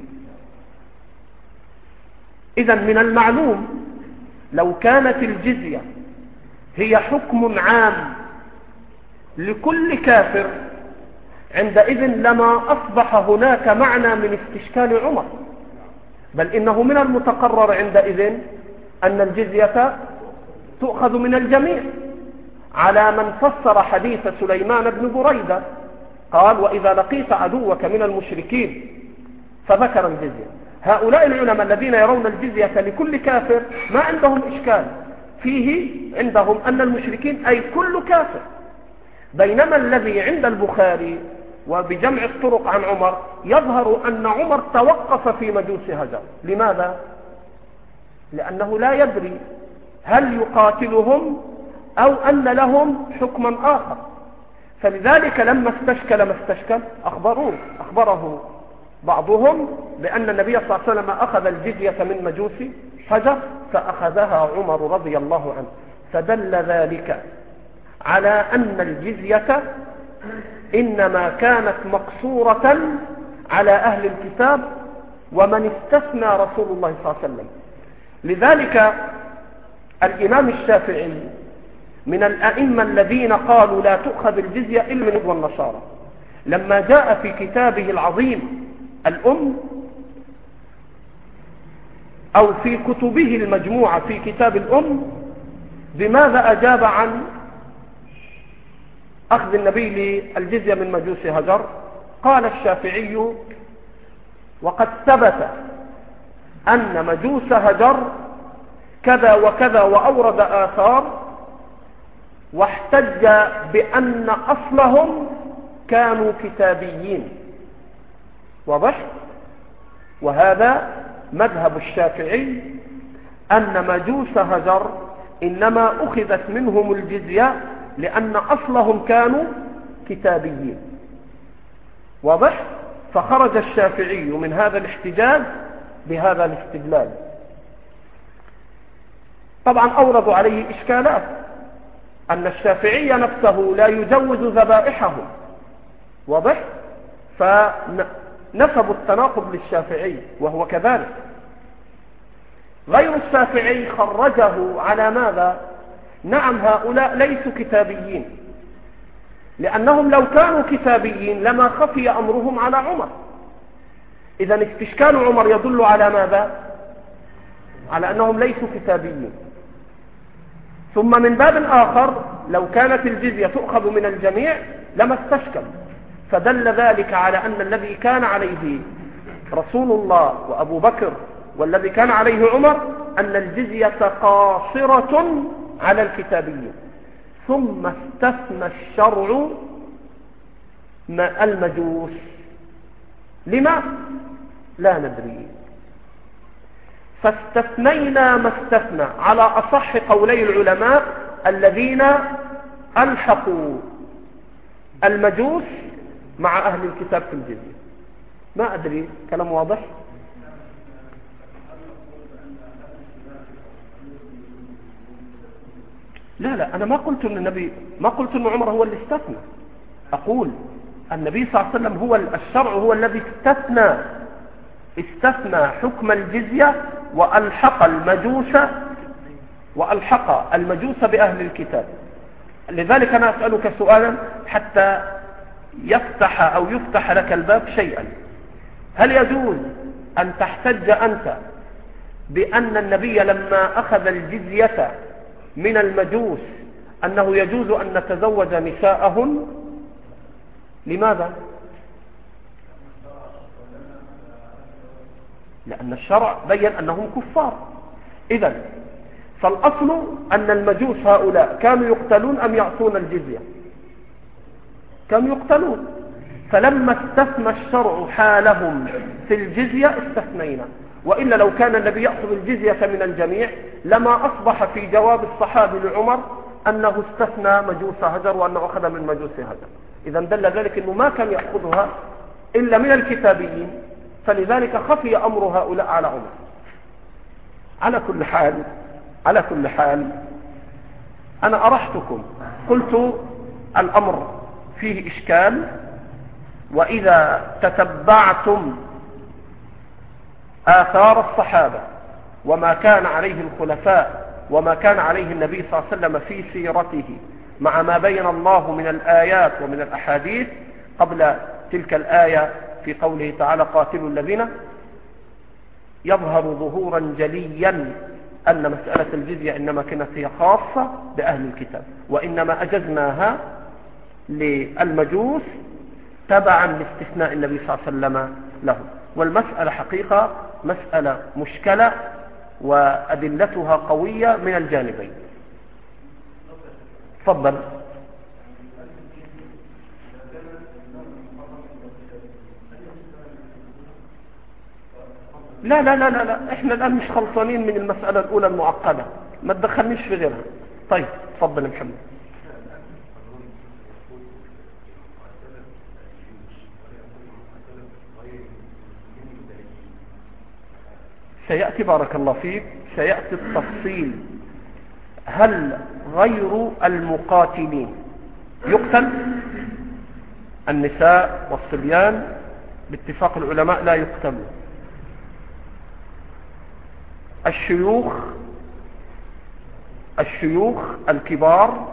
إذن من المعلوم لو كانت الجزية هي حكم عام لكل كافر عندئذ لما أصبح هناك معنى من استشكال عمر، بل إنه من المتقرر عندئذ أن الجزية تؤخذ من الجميع، على من فسر حديث سليمان بن بريدة قال وإذا لقيت عدوك من المشركين فذكر الجزية. هؤلاء العلماء الذين يرون الجزية لكل كافر ما عندهم إشكال فيه، عندهم أن المشركين أي كل كافر، بينما الذي عند البخاري وبجمع الطرق عن عمر يظهر أن عمر توقف في مجوس هجر. لماذا؟ لأنه لا يدري هل يقاتلهم أو أن لهم حكما آخر، فلذلك لما استشكل أخبره بعضهم بأن النبي صلى الله عليه وسلم أخذ الجزية من مجوس هجر فأخذها عمر رضي الله عنه، فدل ذلك على أن الجزية إنما كانت مقصورة على أهل الكتاب ومن استثنى رسول الله صلى الله عليه وسلم. لذلك الإمام الشافعي من الأئمة الذين قالوا لا تؤخذ الجزية إلا من والنصارى، لما جاء في كتابه العظيم الأم أو في كتبه المجموعة في كتاب الأم بماذا أجاب عن أخذ النبي للجزية من مجوس هجر؟ قال الشافعي وقد ثبت أن مجوس هجر كذا وكذا، وأورد آثار واحتج بأن أصلهم كانوا كتابيين. واضح؟ وهذا مذهب الشافعي أن مجوس هجر إنما أخذت منهم الجزية لأن أصلهم كانوا كتابيين. واضح؟ فخرج الشافعي من هذا الاحتجاج بهذا الاستدلال. طبعا أوردوا عليه إشكالات، أن الشافعي نفسه لا يجوز ذبائحهم. واضح؟ فنسبوا التناقض للشافعي وهو كذلك. غير الشافعي خرجه على ماذا؟ نعم هؤلاء ليسوا كتابيين، لأنهم لو كانوا كتابيين لما خفي أمرهم على عمر، إذا استشكال عمر يدل على ماذا؟ على أنهم ليسوا كتابيين. ثم من باب آخر لو كانت الجزية تؤخذ من الجميع لما استشكل، فدل ذلك على أن الذي كان عليه رسول الله وأبو بكر والذي كان عليه عمر أن الجزية قاصرة على الكتابيين. ثم استثنى الشرع المجوس. لما؟ لا ندري. فاستثنينا ما استثنى على أصح قولي العلماء الذين ألحقوا المجوس مع أهل الكتاب في الجزية. ما أدري، كلام واضح؟ لا أنا ما قلت أن عمر هو اللي استثنى. أقول النبي صلى الله عليه وسلم هو الشرع هو الذي استثنى حكم الجزية وألحق المجوس بأهل الكتاب. لذلك أنا أسألك سؤالا حتى يفتح لك الباب شيئا. هل يجوز أن تحتج أنت بأن النبي لما أخذ الجزية من المجوس أنه يجوز أن نتزوج نساءهن؟ لماذا؟ لأن الشرع بين أنهم كفار. إذن فالأصل أن المجوس هؤلاء كانوا يقتلون أم يعطون الجزية؟ كانوا يقتلون. فلما استثنى الشرع حالهم في الجزية استثنينا. وإلا لو كان النبي يأخذ الجزية من الجميع لما أصبح في جواب الصحابي لعمر أنه استثنى مجوس هجر وأنه أخذ من مجوس هجر. إذا دل ذلك أنه ما كان يأخذها إلا من الكتابيين، فلذلك خفي أمر هؤلاء على عمر. على كل حال أنا أرحتكم، قلت الأمر فيه إشكال. وإذا تتبعتم آثار الصحابة وما كان عليه الخلفاء وما كان عليه النبي صلى الله عليه وسلم في سيرته مع ما بين الله من الآيات ومن الأحاديث قبل تلك الآية في قوله تعالى قاتلوا الذين، يظهر ظهورا جليا أن مسألة الجزية إنما كانت هي خاصة بأهل الكتاب، وإنما أجزناها للمجوس تبعا لاستثناء النبي صلى الله عليه وسلم له. والمسألة حقيقة مسألة مشكلة وأدلتها قوية من الجانبين. تفضل. لا احنا الآن مش خلصانين من المسألة الأولى المعقدة، ما تدخلنيش في غيرها. طيب تفضل يا محمد. سيأتي بارك الله فيك، سيأتي التفصيل. هل غير المقاتلين يقتل؟ النساء والصبيان باتفاق العلماء لا يقتلون. الشيوخ الكبار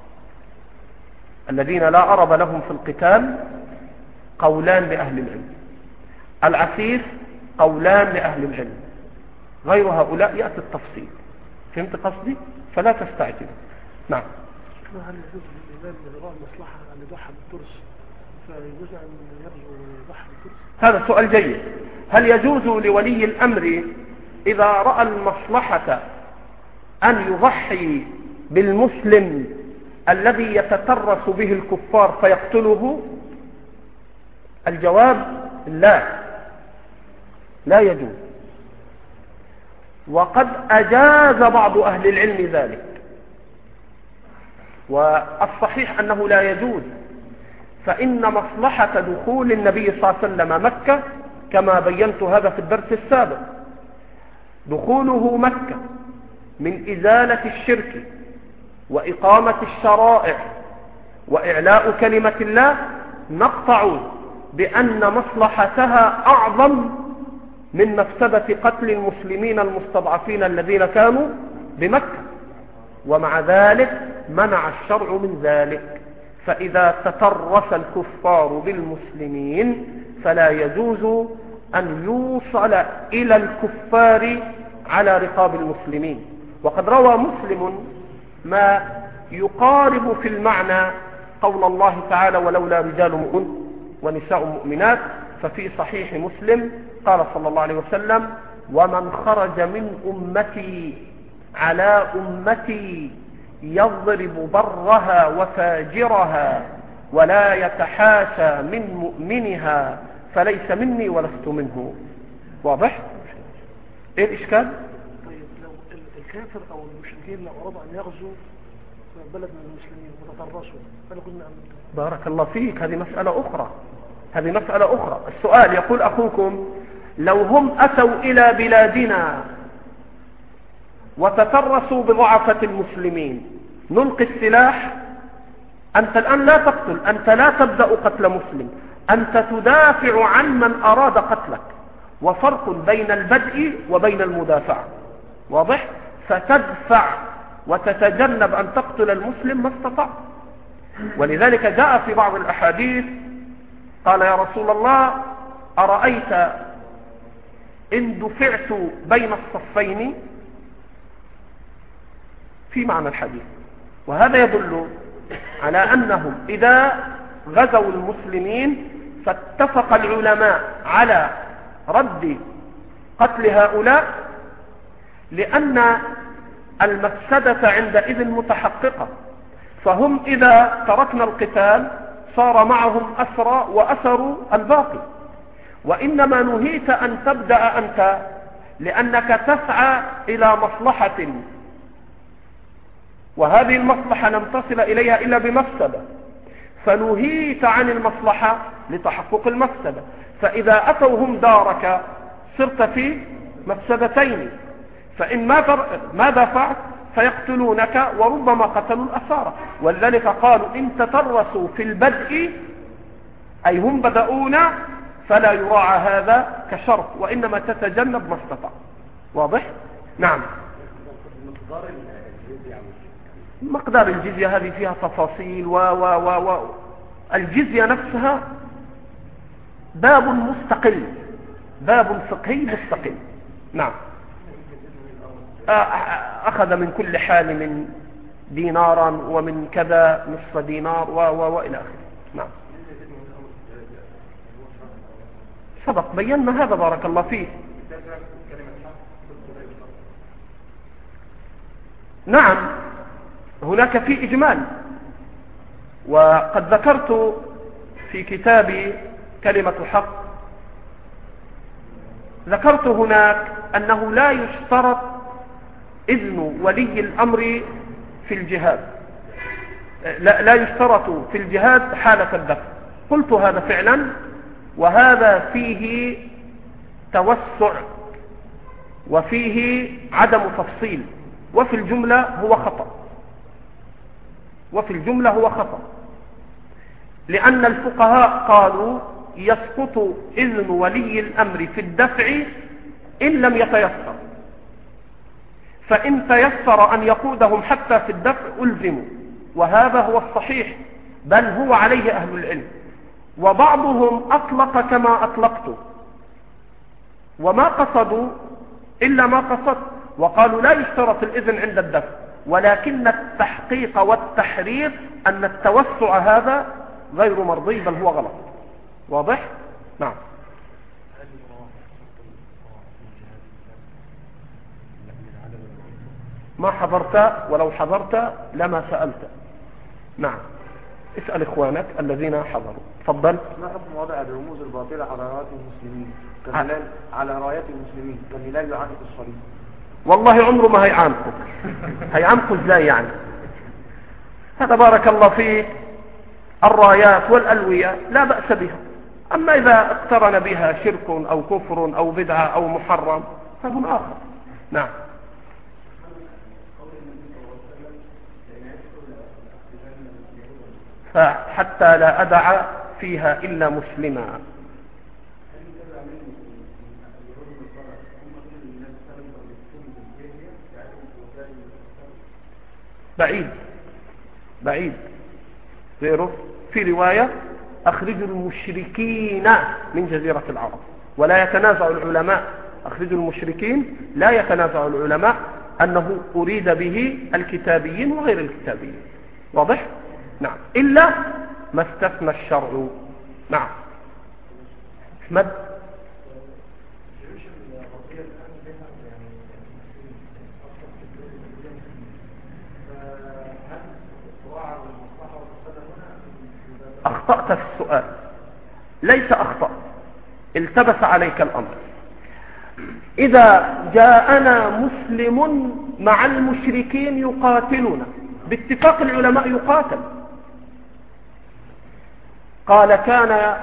الذين لا عرب لهم في القتال قولان لأهل العلم. العفيف قولان لأهل العلم. غير هؤلاء يأتي التفصيل. فهمت قصدي؟ فلا تستعجل. نعم. هل يجوز للإمام إجراء المصلحة أن يضحي بالترس فيجوز أن يرجو يضحي بالترس؟ هذا سؤال جيد. هل يجوز لولي الأمر إذا رأى المصلحة أن يضحي بالمسلم الذي يتترس به الكفار فيقتله؟ الجواب لا يجوز. وقد أجاز بعض أهل العلم ذلك، والصحيح أنه لا يجوز. فإن مصلحة دخول النبي صلى الله عليه وسلم مكة كما بينت هذا في الدرس السابق، دخوله مكة من إزالة الشرك وإقامة الشرائع وإعلاء كلمة الله، نقطع بأن مصلحتها أعظم من مفسدة قتل المسلمين المستضعفين الذين كانوا بمكة. ومع ذلك منع الشرع من ذلك. فإذا تترس الكفار بالمسلمين فلا يجوز أن يوصل إلى الكفار على رقاب المسلمين. وقد روى مسلم ما يقارب في المعنى قول الله تعالى ولولا رجال مؤمنون ونساء مؤمنات. ففي صحيح مسلم قال صلى الله عليه وسلم ومن خرج من أمتي على أمتي يضرب برها وفاجرها ولا يتحاشى من مؤمنها فليس مني ولست منه. واضح؟ ايه الإشكال؟ طيب لو الكافر أو المشركين لو أرادوا أن يغزوا بلد من المسلمين وتترسوا هل قلنا بارك الله فيك، هذه مسألة أخرى. السؤال يقول أخوكم لو هم أتوا إلى بلادنا وتترسوا بضعفة المسلمين نلقي السلاح؟ أنت الآن لا تقتل، أنت لا تبدأ قتل مسلم، أنت تدافع عن من أراد قتلك، وفرق بين البدء وبين المدافعة. واضح؟ فتدفع وتتجنب أن تقتل المسلم ما استطعت. ولذلك جاء في بعض الأحاديث قال يا رسول الله أرأيت إن دفعت بين الصفين في معنى الحديث. وهذا يدل على أنهم إذا غزوا المسلمين فاتفق العلماء على رد قتل هؤلاء لأن المفسدة عندئذ متحققة. فهم إذا تركنا القتال صار معهم أسرى وأسروا الباقي. وإنما نهيت أن تبدأ أنت لأنك تسعى إلى مصلحة، وهذه المصلحة لم تصل إليها إلا بمفسدة، فنهيت عن المصلحة لتحقق المفسدة. فإذا أتوا هم دارك صرت في مفسدتين، فإن ما دفعت فيقتلونك وربما قتلوا الأسارى. ولذلك قالوا إن تترسوا في البدء أي هم بدأونا فلا يراعى هذا كشرط، وإنما تتجنب ما استطاع. واضح؟ نعم. مقدار الجزية هذه فيها تفاصيل الجزية نفسها باب مستقل، باب فقهي مستقل. نعم. أخذ من كل حال دينارا ومن كذا نصف دينار وإلى آخره. نعم. سبق بينا هذا بارك الله فيه. نعم هناك في إجمال، وقد ذكرت في كتابي كلمة حق ذكرت هناك أنه لا يشترط إذن ولي الأمر في الجهاد، لا يشترط في الجهاد حالة الدفع. قلت هذا فعلا، وهذا فيه توسع وفيه عدم تفصيل، وفي الجملة هو خطأ، لأن الفقهاء قالوا يسقط إذن ولي الأمر في الدفع إن لم يتيسر، فإن تيسر أن يقودهم حتى في الدفع ألزموا، وهذا هو الصحيح بل هو عليه أهل العلم. وبعضهم أطلق كما أطلقت وما قصدوا إلا ما قصد، وقالوا لا يشترط الإذن عند الدفع، ولكن التحقيق والتحرير أن التوسع هذا غير مرضي بل هو غلط. واضح؟ نعم. ما حضرت، ولو حضرت لما سألت. نعم. اسأل إخوانك الذين حضروا. تفضل. ما حكم وضع الرموز الباطلة على رايات المسلمين كهلال على رايات المسلمين كالهلال يعانق الصليب؟ والله عمره ما هيعانقوا ازاي يعني؟ هذا بارك الله فيه الرايات والألوية لا بأس بها، أما إذا اقترن بها شرك أو كفر أو بدعة أو محرم فهو آخر. نعم. فحتى لا أدع فيها إلا مسلما. بعيد غيره. في رواية أخرجوا المشركين من جزيرة العرب، ولا يتنازع العلماء أخرجوا المشركين، لا يتنازع العلماء أنه أريد به الكتابيين وغير الكتابيين. واضح؟ نعم، إلا ما استثنى الشرع. نعم. أحمد. أخطأت في السؤال، ليس أخطأ، التبس عليك الأمر. إذا جاءنا مسلم مع المشركين يقاتلون باتفاق العلماء يقاتل. قال كان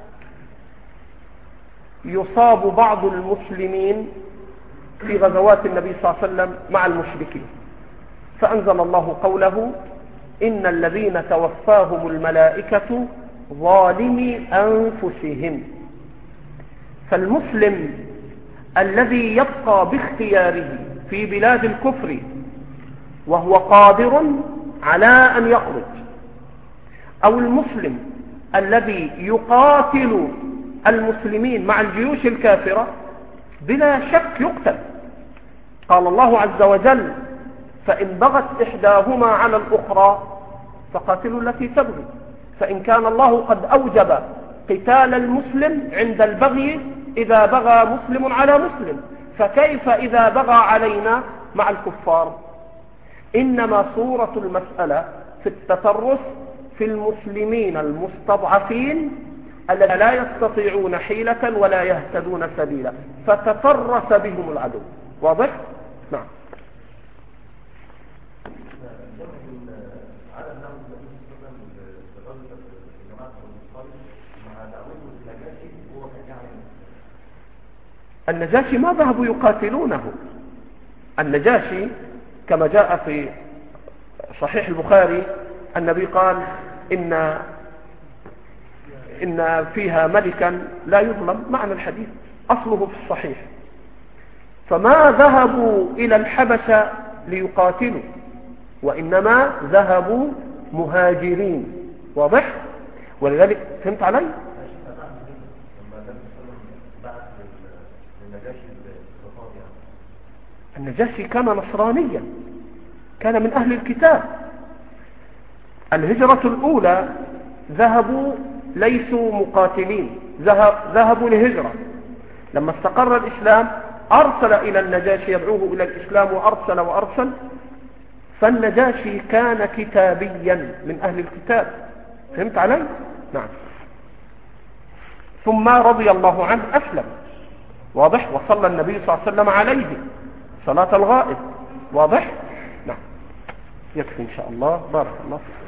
يصاب بعض المسلمين في غزوات النبي صلى الله عليه وسلم مع المشركين، فأنزل الله قوله إن الذين توفاهم الملائكة ظالمي أنفسهم. فالمسلم الذي يبقى باختياره في بلاد الكفر وهو قادر على أن يخرج، أو المسلم الذي يقاتل المسلمين مع الجيوش الكافرة، بلا شك يقتل. قال الله عز وجل فإن بغت إحداهما على الأخرى فقاتلوا التي تبغي. فإن كان الله قد أوجب قتال المسلم عند البغي إذا بغى مسلم على مسلم، فكيف إذا بغى علينا مع الكفار؟ إنما صورة المسألة في التترس في المسلمين المستضعفين الذين لا يستطيعون حيلة ولا يهتدون سبيلا، فتترس بهم العدو. واضح؟ نعم. النجاشي ما ذهبوا يقاتلونه. النجاشي كما جاء في صحيح البخاري النبي قال إن فيها ملكا لا يظلم، معنى الحديث أصله في الصحيح. فما ذهبوا إلى الحبشة ليقاتلوا، وإنما ذهبوا مهاجرين. واضح؟ ولذلك فهمت علي؟ النجاشي كان نصرانيا، كان من أهل الكتاب. الهجرة الأولى ذهبوا ليسوا مقاتلين، ذهبوا لهجرة. لما استقر الإسلام أرسل إلى النجاشي يدعوه إلى الإسلام، وأرسل. فالنجاشي كان كتابيا من أهل الكتاب. فهمت علي؟ نعم. ثم رضي الله عنه أسلم. واضح؟ وصلى النبي صلى الله عليه وسلم عليه صلاة الغائب. واضح؟ نعم. يكفي إن شاء الله. بارك الله.